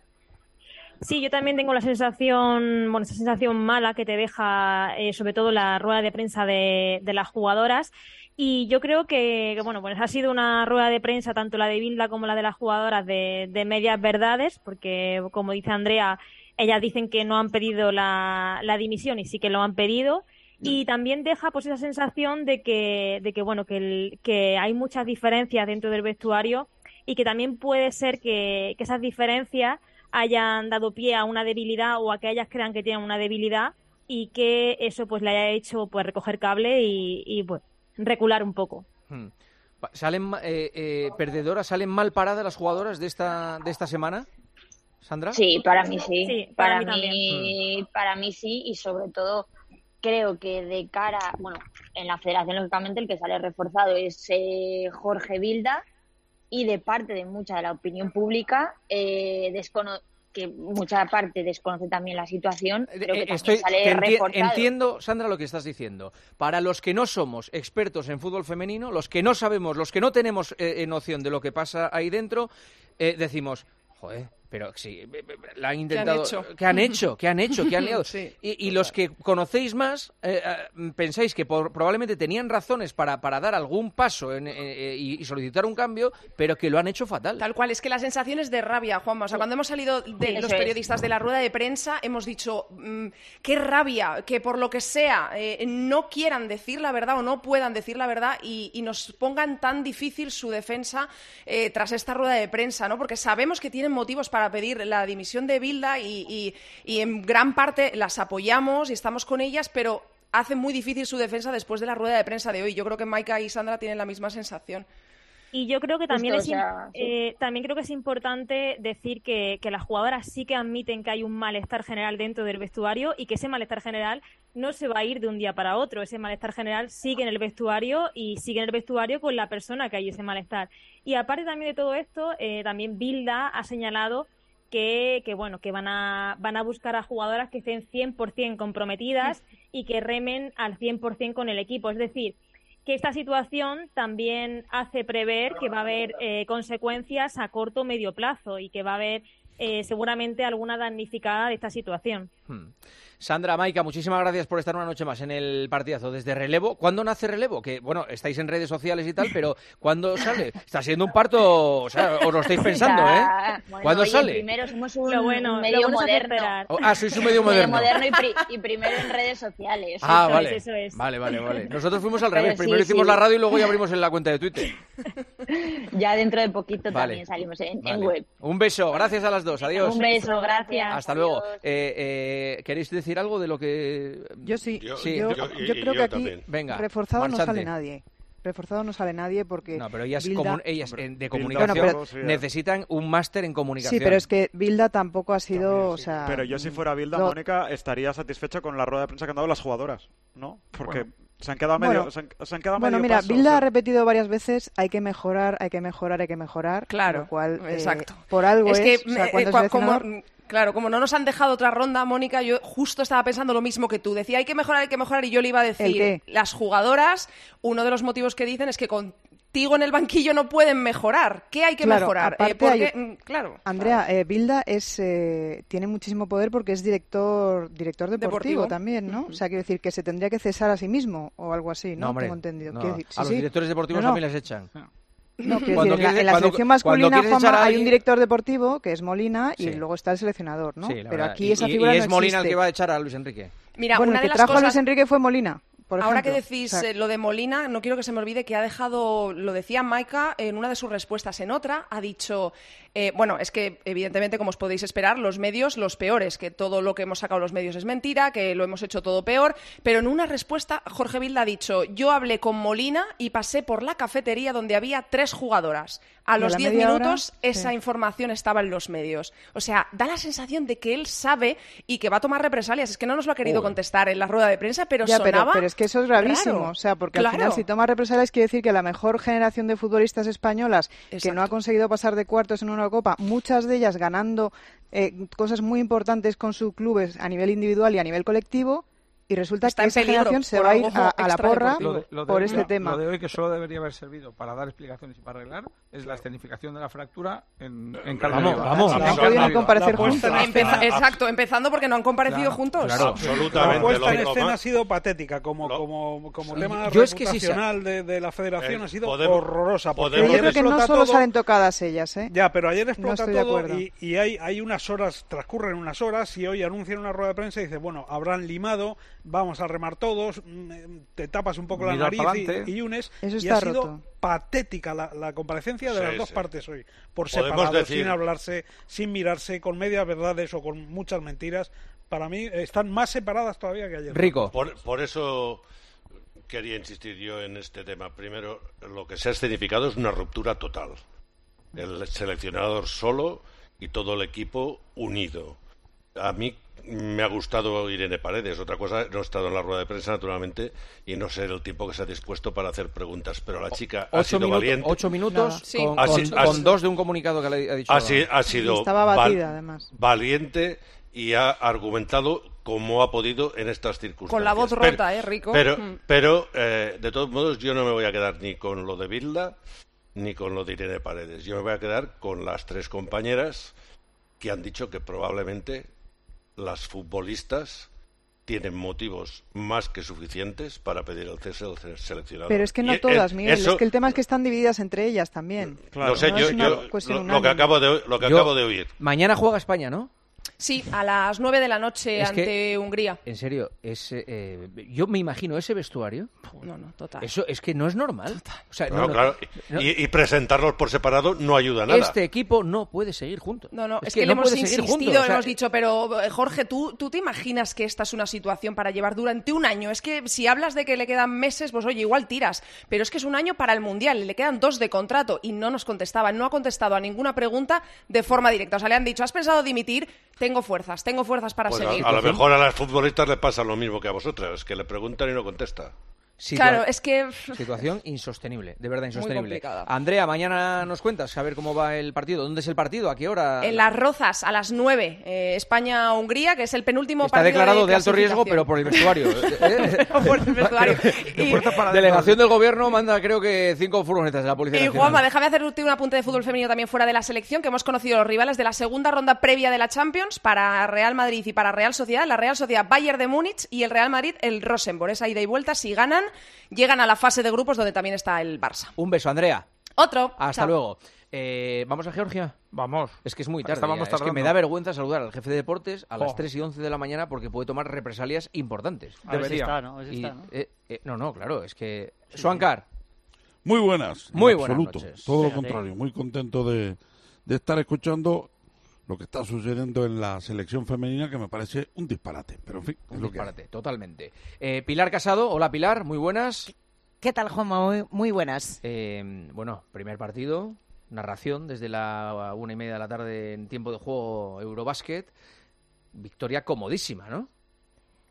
Sí, yo también tengo la sensación, bueno, esa sensación mala que te deja eh, sobre todo la rueda de prensa de, de las jugadoras. Y yo creo que, que, bueno, pues ha sido una rueda de prensa, tanto la de Bilda como la de las jugadoras, de, de medias verdades, porque, como dice Andrea, ellas dicen que no han pedido la, la dimisión y sí que lo han pedido. Y también deja pues esa sensación de que, de que bueno, que, el, que hay muchas diferencias dentro del vestuario y que también puede ser que, que esas diferencias hayan dado pie a una debilidad o a que ellas crean que tienen una debilidad y que eso pues le haya hecho pues recoger cable y, y pues recular un poco. Hmm. ¿Salen eh, eh, perdedoras, salen mal paradas las jugadoras de esta de esta semana, Sandra? Sí, para mí sí. sí para, para, mí, mí, para mí sí, y sobre todo creo que de cara, bueno, en la federación lógicamente el que sale reforzado es eh, Jorge Bilda, y de parte de mucha de la opinión pública, eh, descono que mucha parte desconoce también la situación, pero que Estoy, sale que enti reforzado. Entiendo, Sandra, lo que estás diciendo. Para los que no somos expertos en fútbol femenino, los que no sabemos, los que no tenemos eh, noción de lo que pasa ahí dentro, eh, decimos, joder, pero sí, la han intentado... ¿Qué han hecho? ¿Qué han hecho? ¿Qué han hecho? ¿Qué han liado? Sí, y, y los que conocéis más, eh, eh, pensáis que por, probablemente tenían razones para, para dar algún paso en, eh, y, y solicitar un cambio, pero que lo han hecho fatal. Tal cual, es que la sensación es de rabia, Juanma. O sea, cuando hemos salido de Eso los periodistas es. de la rueda de prensa, hemos dicho, mmm, qué rabia, que por lo que sea eh, no quieran decir la verdad o no puedan decir la verdad y, y nos pongan tan difícil su defensa eh, tras esta rueda de prensa, ¿no? Porque sabemos que tienen motivos para pedir la dimisión de Bilda y, y, y en gran parte las apoyamos y estamos con ellas, pero hace muy difícil su defensa después de la rueda de prensa de hoy. Yo creo que Maika y Sandra tienen la misma sensación. Y yo creo que también, Justo, es, o sea, sí. eh, también creo que es importante decir que, que las jugadoras sí que admiten que hay un malestar general dentro del vestuario y que ese malestar general no se va a ir de un día para otro. Ese malestar general sigue en el vestuario y sigue en el vestuario con la persona que hay ese malestar. Y aparte también de todo esto, eh, también Bilda ha señalado que, que bueno, que van a van a buscar a jugadoras que estén cien por ciento comprometidas y que remen al cien por ciento con el equipo. Es decir, que esta situación también hace prever que va a haber eh, consecuencias a corto o medio plazo y que va a haber eh, seguramente alguna damnificada de esta situación. Hmm. Sandra, Maika, muchísimas gracias por estar una noche más en el partidazo desde Relevo. ¿Cuándo nace Relevo? Que, bueno, estáis en redes sociales y tal, pero ¿cuándo sale? Está siendo un parto, o sea, os lo estáis pensando, ¿eh? Bueno, ¿Cuándo oye, sale? Primero somos un, Lo bueno, un medio lo bueno es moderno. esperar. Oh, ah, sois un medio moderno. Medio moderno y, pri y primero en redes sociales. Ah, Eso vale. es, eso es. Vale, vale, vale. Nosotros fuimos al Pero revés. sí, Primero hicimos sí. la radio y luego ya abrimos en la cuenta de Twitter. Ya dentro de poquito Vale. también salimos en, Vale. en web. Un beso. Gracias a las dos. Adiós. Un beso, gracias. Hasta luego. Eh, eh, ¿Queréis decir algo de lo que...? Yo sí. Yo, Sí. Yo, yo- yo y- creo y que yo aquí también. Venga, reforzado no marchante. sale nadie. Reforzado no sale nadie porque No, pero ellas, Bilda... comun- ellas Hombre, en- de Bilda comunicación Bueno, pero- necesitan un máster en comunicación. Sí, pero es que Bilda tampoco ha sido, o sea... Pero yo si fuera Bilda, no- Mónica, estaría satisfecho con la rueda de prensa que han dado las jugadoras, ¿no? Porque Bueno. se han quedado medio, Bueno. se han, se han quedado Bueno, medio mira, paso, Bilda o sea. ha repetido varias veces, hay que mejorar, hay que mejorar, hay que mejorar. Claro, lo cual, eh, exacto. por algo es es, que o sea, eh, cuando es cua- como, seleccionador- claro, como no nos han dejado otra ronda, Mónica, yo justo estaba pensando lo mismo que tú. Decía, hay que mejorar, hay que mejorar, y yo le iba a decir, ¿El qué? las jugadoras, uno de los motivos que dicen es que con Tigo en el banquillo no pueden mejorar. ¿Qué hay que claro, mejorar? Eh, porque, hay... claro. Andrea, eh, Bilda es, eh, tiene muchísimo poder porque es director director deportivo, deportivo. también, ¿no? Uh-huh. O sea, quiero decir que se tendría que cesar a sí mismo o algo así, ¿no? No, hombre, Tengo entendido. No. Decir, sí, a los sí. directores deportivos no, no. también les echan. No, quiero decir, en la, en la cuando, selección masculina, Juanma, hay alguien... un director deportivo que es Molina y sí. luego está el seleccionador, ¿no? Sí, Pero verdad. aquí y, esa figura y, y no es Molina existe. el que va a echar a Luis Enrique. Mira, bueno, una el que de las trajo cosas... a Luis Enrique fue Molina. Por Ahora ejemplo. que decís o sea, eh, lo de Molina, no quiero que se me olvide que ha dejado, lo decía Maika en una de sus respuestas, en otra, ha dicho, eh, bueno, es que evidentemente, como os podéis esperar, los medios, los peores, que todo lo que hemos sacado los medios es mentira, que lo hemos hecho todo peor, pero en una respuesta Jorge Vilda ha dicho, yo hablé con Molina y pasé por la cafetería donde había tres jugadoras. A los diez minutos hora, esa sí. información estaba en los medios. O sea, da la sensación de que él sabe y que va a tomar represalias. Es que no nos lo ha querido Uy. contestar en la rueda de prensa, pero ya, sonaba pero, pero es que eso es gravísimo. Raro. O sea, porque claro. al final si toma represalias quiere decir que la mejor generación de futbolistas españolas Exacto. que no ha conseguido pasar de cuartos en una Copa, muchas de ellas ganando eh, cosas muy importantes con sus clubes a nivel individual y a nivel colectivo, y resulta Está que esa generación se va a ir a, a la porra lo de, lo de, por este no, tema. Lo de hoy que solo debería haber servido para dar explicaciones y para arreglar es la escenificación de la fractura en, en Vamos, Viva. vamos. No han podido comparecer juntos. Empeza, exacto, empezando porque no han comparecido claro, juntos. Claro. Absolutamente. La puesta en escena ha sido patética, como, como, como sí. tema Yo reputacional es que sí, de, de la federación eh, ha sido podemos, Pero horrorosa. yo creo que no solo todo. salen tocadas ellas, ¿eh? Ya, pero ayer explota no todo y, y hay, hay unas horas, transcurren unas horas y hoy anuncian una rueda de prensa y dice, bueno, habrán limado, vamos a remar todos, te tapas un poco Mirar la nariz y, y unes. Eso y ha sido roto. patética la, la comparecencia de sí, las dos sí. partes hoy, por separado, decir... sin hablarse, sin mirarse, con medias verdades o con muchas mentiras. Para mí están más separadas todavía que ayer. Rico. Por, por eso quería insistir yo en este tema. Primero, lo que se ha escenificado es una ruptura total. El seleccionador solo y todo el equipo unido. A mí me ha gustado Irene Paredes. Otra cosa, no he estado en la rueda de prensa, naturalmente, y no sé el tiempo que se ha dispuesto para hacer preguntas. Pero la chica ocho ha sido minutos, valiente. Ocho minutos sí. con, ha, con, ha, con dos de un comunicado que le ha dicho. Ha, ha sido estaba batida, val, además. valiente y ha argumentado como ha podido en estas circunstancias. Con la voz pero, rota, ¿eh, Rico? Pero, mm. pero eh, de todos modos, yo no me voy a quedar ni con lo de Bilda ni con lo de Irene Paredes. Yo me voy a quedar con las tres compañeras que han dicho que probablemente las futbolistas tienen motivos más que suficientes para pedir el cese del seleccionador. Pero es que no y todas, es, Miguel. eso, es que el tema es que están divididas entre ellas también. Claro. No sé, no yo, es una yo cuestión lo, lo que acabo de, lo que yo, acabo de oír. Mañana juega España, ¿no? Sí, a las nueve de la noche es ante que, Hungría. En serio, es, eh, yo me imagino ese vestuario. No, no, total. Eso es que no es normal. O sea, no, no, no, claro. no, y, y presentarlos por separado no ayuda a nada. Este equipo no puede seguir juntos. No, no, es, es que, que no le hemos puede insistido, seguir juntos, o sea, hemos dicho, pero Jorge, ¿tú, ¿tú te imaginas que esta es una situación para llevar durante un año? Es que si hablas de que le quedan meses, pues oye, igual tiras. Pero es que es un año para el Mundial, le quedan dos de contrato y no nos contestaba. No ha contestado a ninguna pregunta de forma directa. O sea, le han dicho, ¿has pensado dimitir? Tengo fuerzas, tengo fuerzas para pues seguir. A, a lo mejor a las futbolistas les pasa lo mismo que a vosotras, que le preguntan y no contesta. Situa claro, es que... Situación insostenible, de verdad insostenible. Muy complicada. Andrea, mañana nos cuentas a ver cómo va el partido. ¿Dónde es el partido? ¿A qué hora? En Las Rozas, a las nueve. Eh, España-Hungría, que es el penúltimo Está partido declarado de, de alto riesgo, pero por el vestuario. por el vestuario. y, delegación del gobierno manda, creo que, cinco furgonetas de la Policía Y Nacional. Juanma, déjame hacerte un apunte de fútbol femenino también fuera de la selección, que hemos conocido los rivales de la segunda ronda previa de la Champions para Real Madrid y para Real Sociedad. La Real Sociedad Bayern de Múnich y el Real Madrid el Rosenborg. Esa ida y vuelta, si ganan, llegan a la fase de grupos donde también está el Barça. Un beso, Andrea. Otro. Hasta Chao. luego. Eh, ¿Vamos a Georgia? Vamos. Es que es muy tarde. Estábamos ya. Es que tardando. me da vergüenza saludar al jefe de deportes a las Oh. tres y once de la mañana porque puede tomar represalias importantes. A ver si está, ¿no? A ver si Y, está, ¿no? eh, eh, no, no, claro, es que... Sí, Suancar. Muy buenas. Muy en buenas absoluto. noches. Todo lo Fíjate. contrario. Muy contento de, de estar escuchando lo que está sucediendo en la selección femenina, que me parece un disparate. Pero en fin, es Un lo que disparate, totalmente. Eh, Pilar Casado, hola Pilar, muy buenas. ¿Qué tal, Juanma? Muy, muy buenas. Eh, bueno, primer partido, narración desde la una y media de la tarde en tiempo de juego Eurobásquet. Victoria comodísima, ¿no?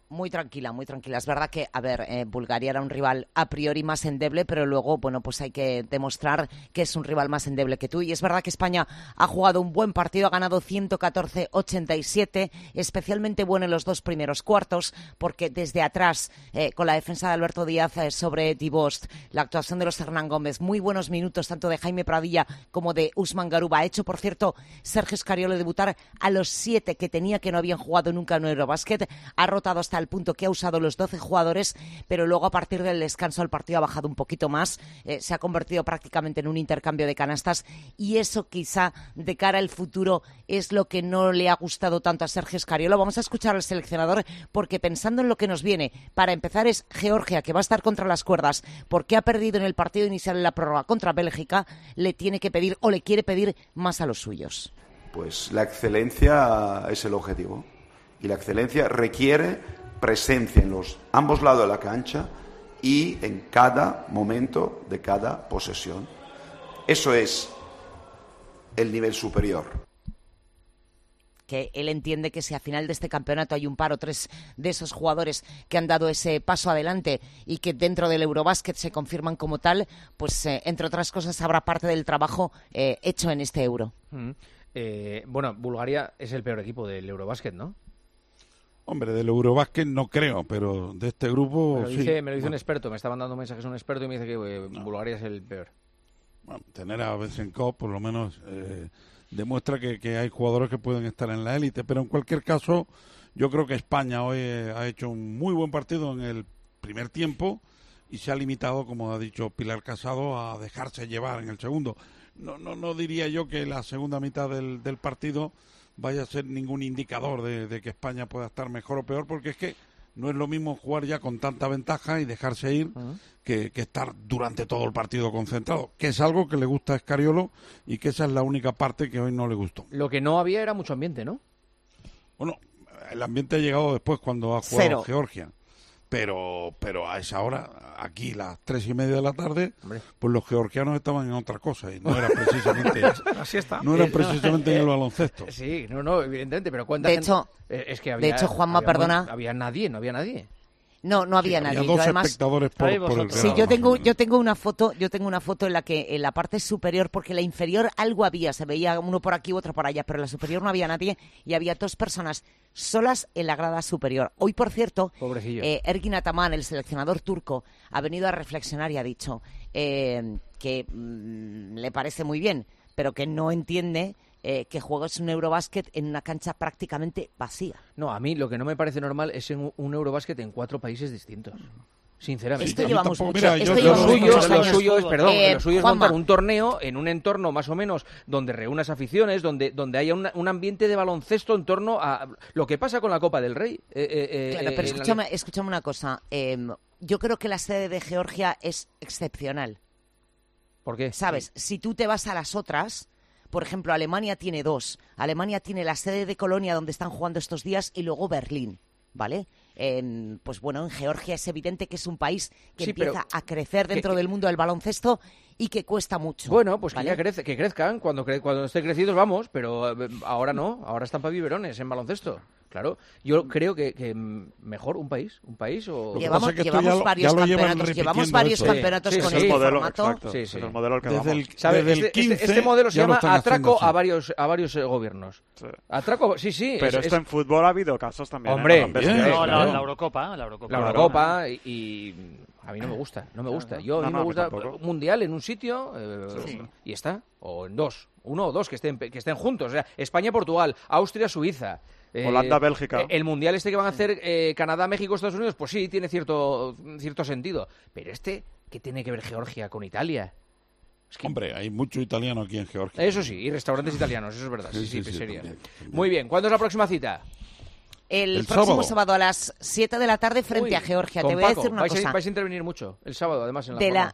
Muy tranquila, muy tranquila. Es verdad que, a ver, eh, Bulgaria era un rival a priori más endeble, pero luego, bueno, pues hay que demostrar que es un rival más endeble que tú. Y es verdad que España ha jugado un buen partido, ha ganado ciento catorce a ochenta y siete, especialmente bueno en los dos primeros cuartos, porque desde atrás, eh, con la defensa de Alberto Díaz eh, sobre Dibost, la actuación de los Hernán Gómez, muy buenos minutos tanto de Jaime Pradilla como de Usman Garuba. Ha hecho, por cierto, Sergio Escariolo debutar a los siete que tenía que no habían jugado nunca en Eurobasket. Ha rotado hasta el punto que ha usado los doce jugadores, pero luego a partir del descanso el partido ha bajado un poquito más, eh, se ha convertido prácticamente en un intercambio de canastas y eso quizá de cara al futuro es lo que no le ha gustado tanto a Sergio Escariolo. Vamos a escuchar al seleccionador porque pensando en lo que nos viene, para empezar es Georgia, que va a estar contra las cuerdas porque ha perdido en el partido inicial en la prórroga contra Bélgica, le tiene que pedir o le quiere pedir más a los suyos. Pues la excelencia es el objetivo y la excelencia requiere presencia en los ambos lados de la cancha y en cada momento de cada posesión. Eso es el nivel superior. Que él entiende que si a final de este campeonato hay un par o tres de esos jugadores que han dado ese paso adelante y que dentro del Eurobasket se confirman como tal, pues eh, entre otras cosas habrá parte del trabajo eh, hecho en este Euro. Mm. Eh, bueno, Bulgaria es el peor equipo del Eurobasket, ¿no? Hombre, del Eurobasket no creo, pero de este grupo me lo dice, sí. Me lo dice bueno. un experto, me está mandando mensajes un experto y me dice que eh, no. Bulgaria es el peor. Bueno, tener a Bezenkov por lo menos eh, demuestra que, que hay jugadores que pueden estar en la élite, pero en cualquier caso yo creo que España hoy eh, ha hecho un muy buen partido en el primer tiempo y se ha limitado, como ha dicho Pilar Casado, a dejarse llevar en el segundo. No, no, no diría yo que la segunda mitad del, del partido vaya a ser ningún indicador de, de que España pueda estar mejor o peor, porque es que no es lo mismo jugar ya con tanta ventaja y dejarse ir uh-huh. que, que estar durante todo el partido concentrado, que es algo que le gusta a Escariolo y que esa es la única parte que hoy no le gustó. Lo que no había era mucho ambiente, ¿no? Bueno, el ambiente ha llegado después cuando ha jugado Cero. Georgia. Pero pero a esa hora, aquí las tres y media de la tarde, Hombre. pues los georgianos estaban en otra cosa y no era precisamente Así está. no era precisamente en el baloncesto. Sí, no, no, evidentemente, pero cuánta de gente... hecho, es que había, de hecho, Juanma, había, perdona, no había nadie, no había nadie. No, no había sí, nadie. Había dos yo, además, espectadores por, por el Sí, yo tengo, yo tengo una foto, yo tengo una foto en la que en la parte superior, porque la inferior algo había, se veía uno por aquí, otro por allá, pero en la superior no había nadie y había dos personas solas en la grada superior. Hoy, por cierto, eh, Ergin Ataman, el seleccionador turco, ha venido a reflexionar y ha dicho eh, que mmm, le parece muy bien, pero que no entiende Eh, que juegues un Eurobasket en una cancha prácticamente vacía. No, a mí lo que no me parece normal es en un Eurobasket en cuatro países distintos. Sinceramente. Esto llevamos tampoco, mucho, mira, esto yo, llevamos lo suyo, muchos lo años. suyo es, perdón, Eh, lo suyo es Juanma. montar un torneo en un entorno más o menos donde reúnas aficiones, donde donde haya una, un ambiente de baloncesto en torno a lo que pasa con la Copa del Rey. Eh, eh, claro, eh, pero eh, escúchame, la... escúchame una cosa. Eh, yo creo que la sede de Georgia es excepcional. ¿Por qué? ¿Sabes? Sí. Si tú te vas a las otras... Por ejemplo, Alemania tiene dos. Alemania tiene la sede de Colonia, donde están jugando estos días, y luego Berlín, ¿vale? En, pues bueno, en Georgia es evidente que es un país que sí, empieza a crecer dentro que, del mundo del baloncesto y que cuesta mucho. Bueno, pues ¿vale? que ya crece, que crezcan. Cuando, cre cuando estén crecidos vamos, pero eh, ahora no. Ahora están para biberones en baloncesto. Claro, yo creo que, que mejor un país, un país o llevamos, llevamos varios ya lo, ya lo campeonatos, llevamos varios eso. campeonatos sí, con sí, este modelo, formato. Exacto, sí, sí. Es el modelo al que desde vamos. El, ¿sabe? Desde este, el quince, este, este modelo se llama atraco a varios a varios eh, gobiernos. Sí. Atraco, sí, sí. Pero es, esto es... en fútbol ha habido casos también. Hombre, ¿eh? no, la, la Eurocopa, la Eurocopa. La Eurocopa y, y a mí no me gusta, no me gusta. Yo a mí no, me no, gusta un mundial en un sitio eh, sí. y está, o en dos, uno o dos que estén que estén juntos. O sea, España, Portugal, Austria, Suiza. Holanda, eh, Bélgica. El mundial este que van a hacer eh, Canadá, México, Estados Unidos, pues sí, tiene cierto cierto sentido. Pero este, ¿qué tiene que ver Georgia con Italia? Es que... Hombre, hay mucho italiano aquí en Georgia. Eso sí, y restaurantes italianos, eso es verdad. Sí, sí, sí, sí, sí sería. También, también. Muy bien, ¿cuándo es la próxima cita? El, el próximo sábado. sábado a las siete de la tarde frente Uy, a Georgia. Te voy a Paco. decir una vais cosa. A, vais a intervenir mucho el sábado, además, en la de jornada.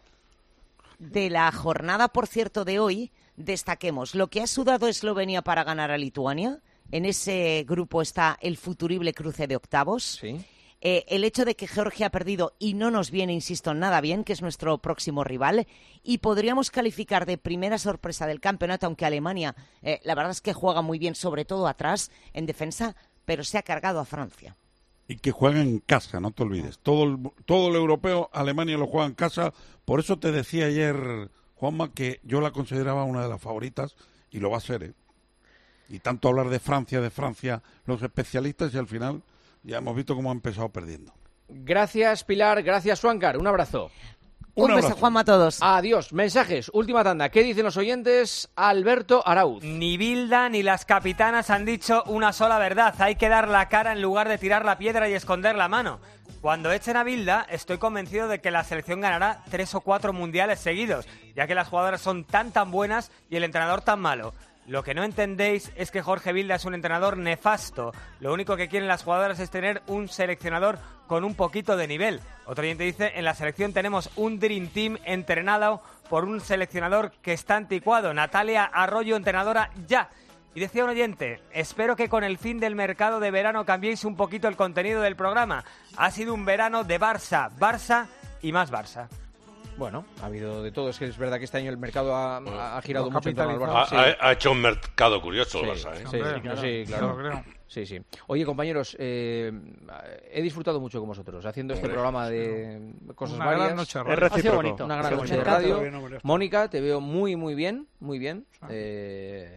la De la jornada, por cierto, de hoy, destaquemos lo que ha sudado Eslovenia para ganar a Lituania. En ese grupo está el futurible cruce de octavos. Sí. Eh, el hecho de que Georgia ha perdido y no nos viene, insisto, nada bien, que es nuestro próximo rival, y podríamos calificar de primera sorpresa del campeonato, aunque Alemania, eh, la verdad es que juega muy bien, sobre todo atrás, en defensa, pero se ha cargado a Francia. y que juegan en casa, no te olvides. Todo el, todo el europeo, Alemania lo juega en casa. Por eso te decía ayer, Juanma, que yo la consideraba una de las favoritas y lo va a ser, ¿eh? Y tanto hablar de Francia, de Francia, los especialistas, y al final ya hemos visto cómo ha empezado perdiendo. Gracias, Pilar. Gracias, Suáncar. Un abrazo. Un, Un beso, Juanma, a todos. Adiós. Mensajes. Última tanda. ¿Qué dicen los oyentes? Alberto Arauz. Ni Bilda ni las capitanas han dicho una sola verdad. Hay que dar la cara en lugar de tirar la piedra y esconder la mano. Cuando echen a Bilda, estoy convencido de que la selección ganará tres o cuatro mundiales seguidos, ya que las jugadoras son tan tan buenas y el entrenador tan malo. Lo que no entendéis es que Jorge Bilda es un entrenador nefasto. Lo único que quieren las jugadoras es tener un seleccionador con un poquito de nivel. Otro oyente dice, en la selección tenemos un Dream Team entrenado por un seleccionador que está anticuado. Natalia Arroyo, entrenadora ya. Y decía un oyente, espero que con el fin del mercado de verano cambiéis un poquito el contenido del programa. Ha sido un verano de Barça, Barça y más Barça. Bueno, ha habido de todo. Es que es verdad que este año el mercado ha, ha girado mucho en torno al Barça. Ha, sí. ha, ha hecho un mercado curioso el sí, Barça, ¿eh? Sí, sí, claro. Sí, claro. Sí, sí. Oye, compañeros, eh, he disfrutado mucho con vosotros haciendo este programa de cosas una varias. Gran noche de radio. Ha sido bonito. Una gran sí, noche de radio. Mónica, te veo muy, muy bien, muy bien. Eh,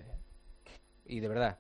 y de verdad...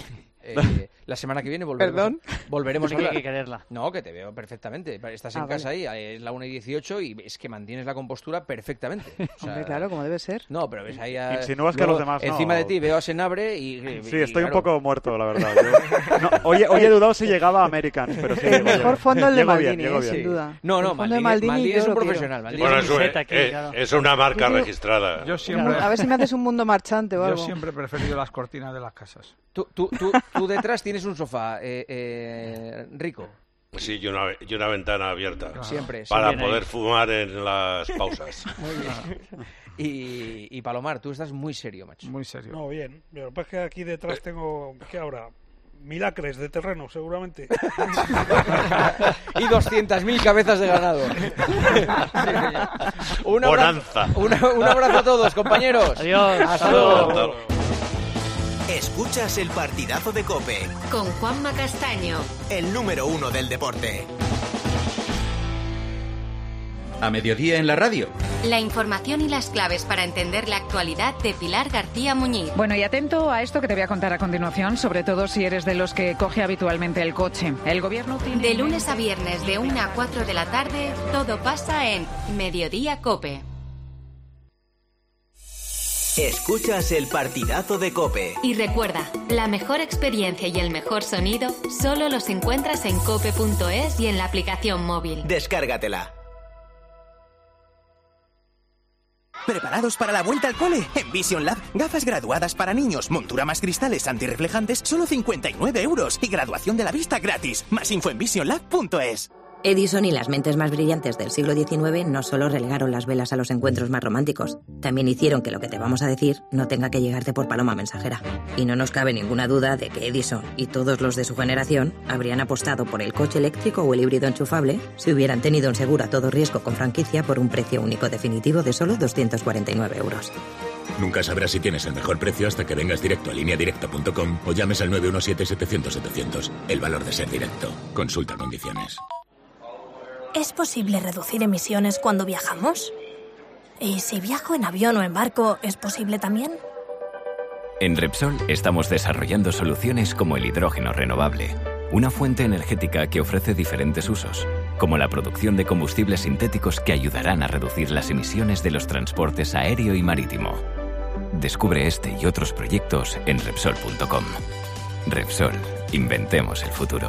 Eh, la semana que viene volveremos, ¿Perdón? volveremos a hablar. Hay que quererla. No, que te veo perfectamente. Estás en ah, casa vale. ahí, es la una y dieciocho y es que mantienes la compostura perfectamente. O sea, hombre, claro, como debe ser. No, pero ves ahí a... Insinúas que los demás no. Encima de ti veo a Senabre y... Sí, y, estoy claro. un poco muerto, la verdad. Yo, no, hoy, hoy he dudado si llegaba a Americans, pero sí. El mejor fondo el de Maldini, bien, eh, bien. sin duda. No, no, el Maldini, Maldini, Maldini es un profesional. Maldini bueno, es, un, aquí, eh, claro. es una marca yo, registrada. Yo siempre, a ver si me haces un mundo marchante o algo. Yo siempre he preferido las cortinas de las casas. Tú, tú, tú, tú detrás tienes un sofá, eh, eh, rico. Sí, y una, y una ventana abierta. Claro. Siempre. Para siempre poder ahí. fumar en las pausas. Muy bien. Y, y Palomar, tú estás muy serio, macho. Muy serio. No, bien. Pero pues que aquí detrás tengo, ¿qué ahora? Mil acres de terreno, seguramente. Y doscientas mil cabezas de ganado. un, abrazo, una, un abrazo a todos, compañeros. Adiós. Hasta luego. Escuchas el partidazo de COPE. Con Juanma Castaño. El número uno del deporte. A mediodía en la radio. La información y las claves para entender la actualidad de Pilar García Muñiz. Bueno, y atento a esto que te voy a contar a continuación, sobre todo si eres de los que coge habitualmente el coche. El gobierno tiene... De lunes a viernes de una a cuatro de la tarde, todo pasa en Mediodía COPE. Escuchas el partidazo de COPE. Y recuerda, la mejor experiencia y el mejor sonido solo los encuentras en cope punto es y en la aplicación móvil. Descárgatela. ¿Preparados para la vuelta al cole? En Vision Lab, gafas graduadas para niños, montura más cristales antirreflejantes, solo cincuenta y nueve euros y graduación de la vista gratis. Más info en vision lab punto es. Edison y las mentes más brillantes del siglo diecinueve no solo relegaron las velas a los encuentros más románticos, también hicieron que lo que te vamos a decir no tenga que llegarte por paloma mensajera. Y no nos cabe ninguna duda de que Edison y todos los de su generación habrían apostado por el coche eléctrico o el híbrido enchufable si hubieran tenido un seguro a todo riesgo con franquicia por un precio único definitivo de solo doscientos cuarenta y nueve euros. Nunca sabrás si tienes el mejor precio hasta que vengas directo a línea directa punto com o llames al nueve uno siete, setecientos, setecientos. El valor de ser directo. Consulta condiciones. ¿Es posible reducir emisiones cuando viajamos? ¿Y si viajo en avión o en barco, es posible también? En Repsol estamos desarrollando soluciones como el hidrógeno renovable, una fuente energética que ofrece diferentes usos, como la producción de combustibles sintéticos que ayudarán a reducir las emisiones de los transportes aéreo y marítimo. Descubre este y otros proyectos en Repsol punto com. Repsol, inventemos el futuro.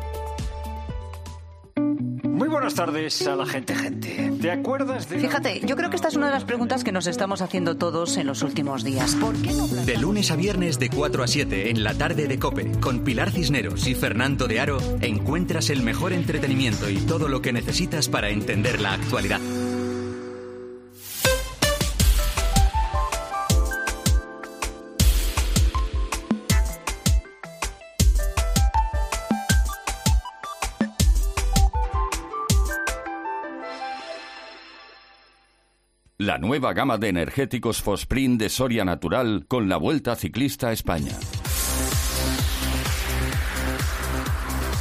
Muy buenas tardes a la gente, gente. ¿Te acuerdas de...? Fíjate, yo creo que esta es una de las preguntas que nos estamos haciendo todos en los últimos días. ¿Por qué no... De lunes a viernes de cuatro a siete en la tarde de COPE, con Pilar Cisneros y Fernando de Aro, encuentras el mejor entretenimiento y todo lo que necesitas para entender la actualidad. La nueva gama de energéticos Fosprint de Soria Natural con la Vuelta Ciclista a España.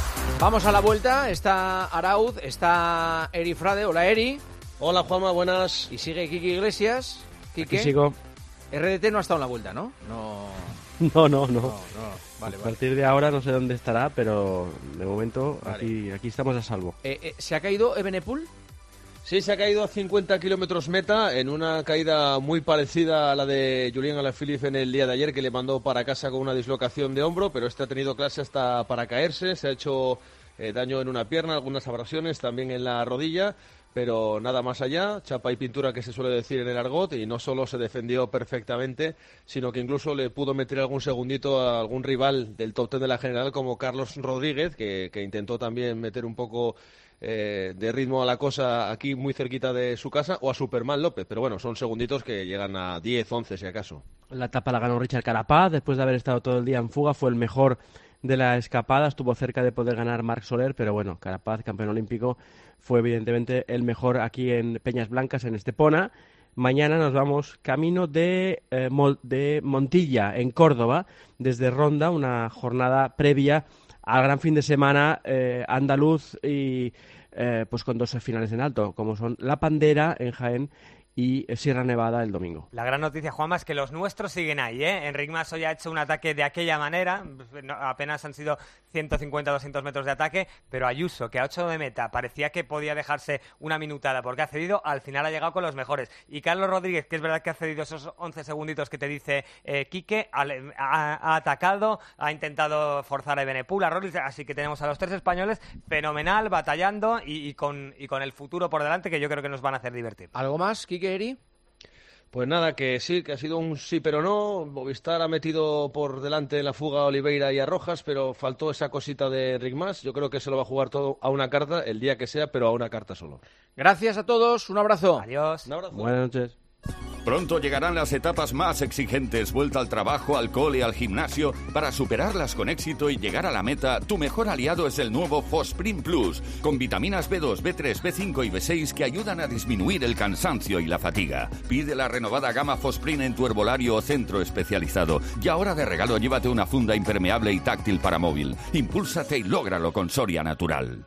Vamos a la vuelta, está Arauz, está Eri Frade. Hola, Eri. Hola, Juanma, buenas. Y sigue Kiki Iglesias. Quique. Aquí sigo. R D T no ha estado en la vuelta, ¿no? No, no, no. no. no, no. Vale, a vale. partir de ahora no sé dónde estará, pero de momento vale. aquí, aquí estamos a salvo. Eh, eh, ¿Se ha caído Evenepoel? Sí, se ha caído a cincuenta kilómetros meta en una caída muy parecida a la de Julián Alaphilippe en el día de ayer, que le mandó para casa con una dislocación de hombro, pero este ha tenido clase hasta para caerse, se ha hecho eh, daño en una pierna, algunas abrasiones también en la rodilla, pero nada más allá, chapa y pintura que se suele decir en el argot, y no solo se defendió perfectamente, sino que incluso le pudo meter algún segundito a algún rival del top ten de la general como Carlos Rodríguez, que, que intentó también meter un poco Eh, de ritmo a la cosa aquí muy cerquita de su casa, o a Superman López, pero bueno, son segunditos que llegan a diez, once si acaso. La etapa la ganó Richard Carapaz, después de haber estado todo el día en fuga, fue el mejor de la escapada, estuvo cerca de poder ganar Marc Soler, pero bueno, Carapaz, campeón olímpico, fue evidentemente el mejor aquí en Peñas Blancas, en Estepona. Mañana nos vamos camino de, eh, Mol- de Montilla, en Córdoba, desde Ronda, una jornada previa al gran fin de semana eh, andaluz y eh, pues con dos finales en alto, como son La Pandera en Jaén y Sierra Nevada el domingo. La gran noticia, Juanma, es que los nuestros siguen ahí, ¿eh? Enric Mas hoy ha hecho un ataque de aquella manera, no, apenas han sido ciento cincuenta a doscientos metros de ataque, pero Ayuso, que a ocho de meta parecía que podía dejarse una minutada porque ha cedido, al final ha llegado con los mejores. Y Carlos Rodríguez, que es verdad que ha cedido esos once segunditos que te dice eh, Quique, ha, ha, ha atacado, ha intentado forzar a Evenepoel, a Roglic, así que tenemos a los tres españoles fenomenal, batallando y, y, con, y con el futuro por delante, que yo creo que nos van a hacer divertir. ¿Algo más, Quique, Eri? Pues nada, que sí, que ha sido un sí pero no. Movistar ha metido por delante la fuga a Oliveira y a Rojas, pero faltó esa cosita de Enric Mas. Yo creo que se lo va a jugar todo a una carta, el día que sea, pero a una carta solo. Gracias a todos, un abrazo. Adiós. Un abrazo. Buenas noches. Pronto llegarán las etapas más exigentes, vuelta al trabajo, al cole, al gimnasio. Para superarlas con éxito y llegar a la meta, tu mejor aliado es el nuevo Fosprint Plus, con vitaminas B dos, B tres, B cinco y B seis que ayudan a disminuir el cansancio y la fatiga. Pide la renovada gama Fosprint en tu herbolario o centro especializado. Y ahora de regalo llévate una funda impermeable y táctil para móvil. Impúlsate y lógralo con Soria Natural.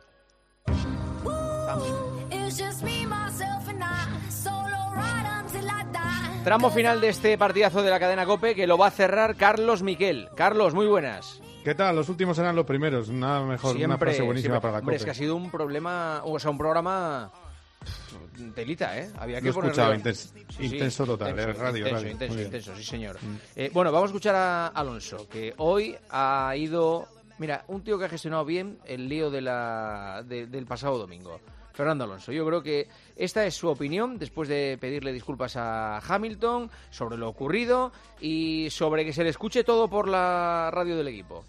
Tramo final de este partidazo de la cadena COPE que lo va a cerrar Carlos Miquel. Carlos, muy buenas. ¿Qué tal? Los últimos serán los primeros. Nada mejor, siempre, una frase buenísima siempre. para la Hombre, COPE. es que ha sido un problema, o sea, un programa telita, ¿eh? Había que Lo he ponerlo... escuchado, intenso, sí, sí, intenso total, intenso, eh, radio, intenso, radio. intenso, intenso, sí señor. Mm. Eh, bueno, vamos a escuchar a Alonso, que hoy ha ido... Mira, un tío que ha gestionado bien el lío de la, de, del pasado domingo. Fernando Alonso. Yo creo que esta es su opinión después de pedirle disculpas a Hamilton sobre lo ocurrido y sobre que se le escuche todo por la radio del equipo.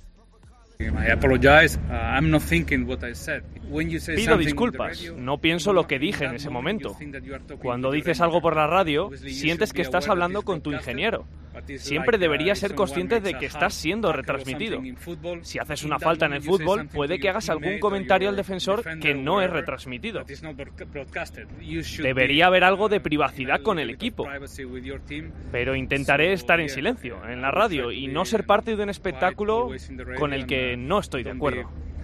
Pido disculpas, no pienso lo que dije en ese momento. Cuando dices algo por la radio, sientes que estás hablando con tu ingeniero. Siempre deberías ser consciente de que estás siendo retransmitido. Si haces una falta en el fútbol, puede que hagas algún comentario al defensor que no es retransmitido. Debería haber algo de privacidad con el equipo. Pero intentaré estar en silencio, en la radio, y no ser parte de un espectáculo con el que no estoy de acuerdo.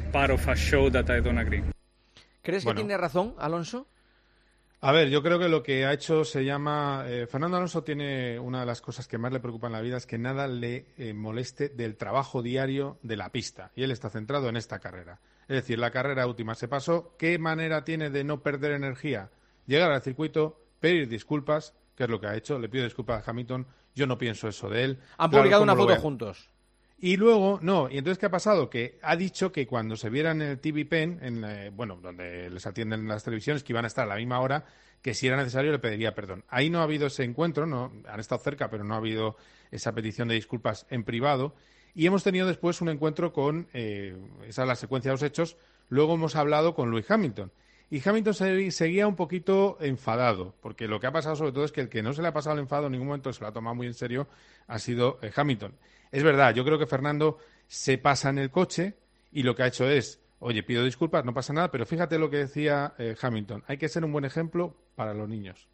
¿Crees que Bueno. tiene razón, Alonso? A ver, yo creo que lo que ha hecho se llama... Eh, Fernando Alonso tiene una de las cosas que más le preocupa en la vida es que nada le eh, moleste del trabajo diario de la pista. Y él está centrado en esta carrera. Es decir, la carrera última se pasó. ¿Qué manera tiene de no perder energía? Llegar al circuito, pedir disculpas, que es lo que ha hecho. Le pido disculpas a Hamilton. Yo no pienso eso de él. Han Claro, publicado ¿cómo una lo foto veo? juntos. Y luego, no, y entonces, ¿qué ha pasado? Que ha dicho que cuando se vieran en el T V Pen, en, eh, bueno, donde les atienden las televisiones, que iban a estar a la misma hora, que si era necesario le pediría perdón. Ahí no ha habido ese encuentro, no han estado cerca, pero no ha habido esa petición de disculpas en privado. Y hemos tenido después un encuentro con, eh, esa es la secuencia de los hechos, luego hemos hablado con Lewis Hamilton. Y Hamilton se, seguía un poquito enfadado, porque lo que ha pasado sobre todo es que el que no se le ha pasado el enfado en ningún momento, se lo ha tomado muy en serio, ha sido eh, Hamilton. Es verdad, yo creo que Fernando se pasa en el coche y lo que ha hecho es, oye, pido disculpas, no pasa nada, pero fíjate lo que decía eh, Hamilton, hay que ser un buen ejemplo para los niños.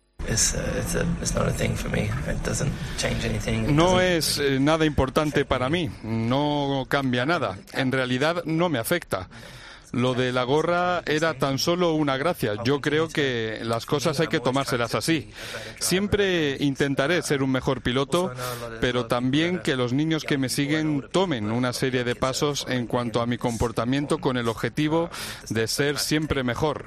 No es eh, nada importante para mí, no cambia nada, en realidad no me afecta. Lo de la gorra era tan solo una gracia. Yo creo que las cosas hay que tomárselas así. Siempre intentaré ser un mejor piloto, pero también que los niños que me siguen tomen una serie de pasos en cuanto a mi comportamiento con el objetivo de ser siempre mejor.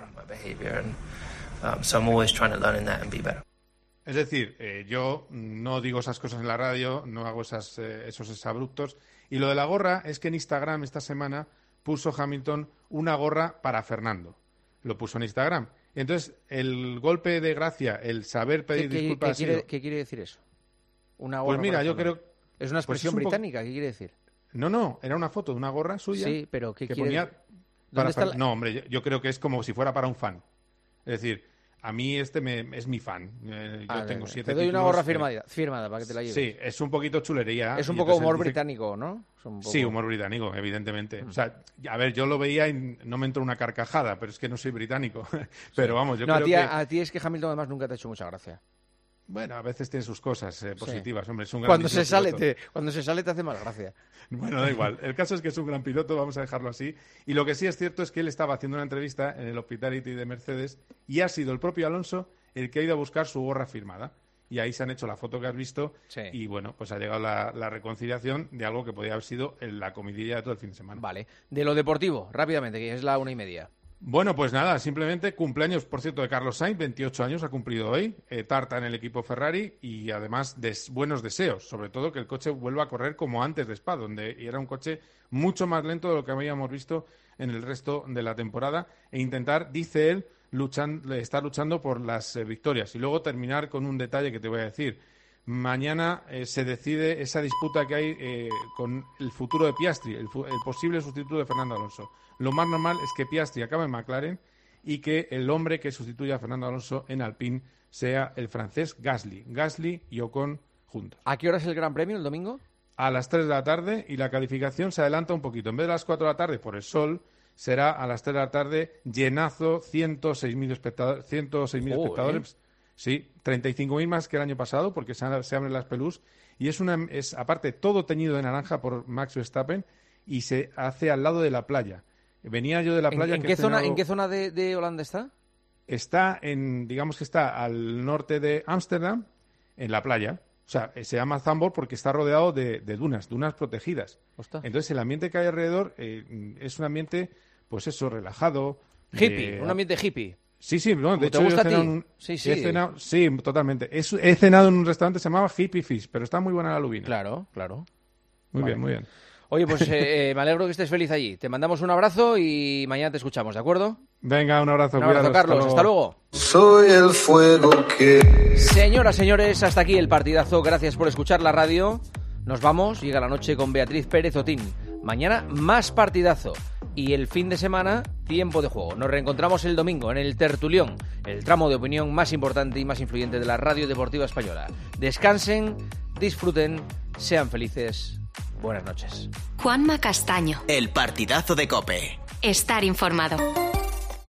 Es decir, eh, yo no digo esas cosas en la radio, no hago esas, eh, esos exabruptos. Y lo de la gorra es que en Instagram esta semana puso Hamilton una gorra para Fernando. Lo puso en Instagram. Entonces, el golpe de gracia, el saber pedir ¿Qué, disculpas... ¿qué, qué, quiere, ¿Qué quiere decir eso? Una gorra pues mira, para yo Fernando. creo... ¿Es una expresión pues es un británica? ¿Qué quiere decir? No, no, era una foto de una gorra suya. Sí, pero ¿qué que quiere ponía decir? para está Fer... la... No, hombre, yo, yo creo que es como si fuera para un fan. Es decir, a mí este me, es mi fan. Eh, yo ah, tengo siete Te doy títulos, una gorra eh... firmada, firmada para que te la lleves. Sí, es un poquito chulería. Es un poco humor dice... británico, ¿no? Un poco... Sí, humor británico, evidentemente. Mm. O sea, a ver, yo lo veía y no me entró una carcajada, pero es que no soy británico. pero sí. vamos, yo no, creo a ti, que... A ti es que Hamilton además nunca te ha hecho mucha gracia. Bueno, a veces tiene sus cosas eh, positivas, sí. Hombre, es un gran cuando se sale te, Cuando se sale te hace más gracia. Bueno, da igual. El caso es que es un gran piloto, vamos a dejarlo así. Y lo que sí es cierto es que él estaba haciendo una entrevista en el Hospitality de Mercedes y ha sido el propio Alonso el que ha ido a buscar su gorra firmada. Y ahí se han hecho la foto que has visto sí. Y bueno, pues ha llegado la, la reconciliación de algo que podía haber sido la comidilla de todo el fin de semana. Vale. De lo deportivo, rápidamente, que es la una y media. Bueno, pues nada, simplemente cumpleaños, por cierto, de Carlos Sainz, veintiocho años ha cumplido hoy, eh, tarta en el equipo Ferrari y además des, buenos deseos, sobre todo que el coche vuelva a correr como antes de Spa, donde era un coche mucho más lento de lo que habíamos visto en el resto de la temporada e intentar, dice él, luchan, estar luchando por las eh, victorias. Y luego terminar con un detalle que te voy a decir. Mañana eh, se decide esa disputa que hay eh, con el futuro de Piastri, el, el posible sustituto de Fernando Alonso. Lo más normal es que Piastri acabe en McLaren y que el hombre que sustituya a Fernando Alonso en Alpine sea el francés Gasly. Gasly y Ocon juntos. ¿A qué hora es el Gran Premio el domingo? A las tres de la tarde y la calificación se adelanta un poquito. En vez de las cuatro de la tarde por el sol, será a las tres de la tarde llenazo, ciento seis mil espectadores. ciento seis mil oh, espectadores. ¿eh? Sí, treinta y cinco mil más que el año pasado porque se, se abren las pelús y es una es aparte todo teñido de naranja por Max Verstappen y se hace al lado de la playa. Venía yo de la playa. ¿En, que qué, zona, cenado... ¿En qué zona de, de Holanda está? Está en, digamos que está al norte de Ámsterdam, en la playa. O sea, se llama Zandvoort porque está rodeado de, de dunas, dunas protegidas. Ostras. Entonces el ambiente que hay alrededor eh, es un ambiente, pues eso, relajado. Hippie, de... un ambiente hippie. Sí, sí, no, de hecho ¿te gusta yo he cenado a ti? Un... Sí, sí. He cenado... sí, totalmente. He, he cenado en un restaurante que se llamaba Hippie Fish, pero está muy buena la lubina. Claro, claro. Muy vale. bien, muy bien. Oye, pues eh, me alegro que estés feliz allí. Te mandamos un abrazo y mañana te escuchamos, ¿de acuerdo? Venga, un abrazo. Un abrazo, cuidaros, Carlos. Hasta luego. Soy el fuego que... Señoras, señores, hasta aquí el partidazo. Gracias por escuchar la radio. Nos vamos. Llega la noche con Beatriz Pérez Otín. Mañana más partidazo. Y el fin de semana, tiempo de juego. Nos reencontramos el domingo en el Tertulión, el tramo de opinión más importante y más influyente de la radio deportiva española. Descansen, disfruten, sean felices. Buenas noches. Juanma Castaño. El partidazo de COPE. Estar informado.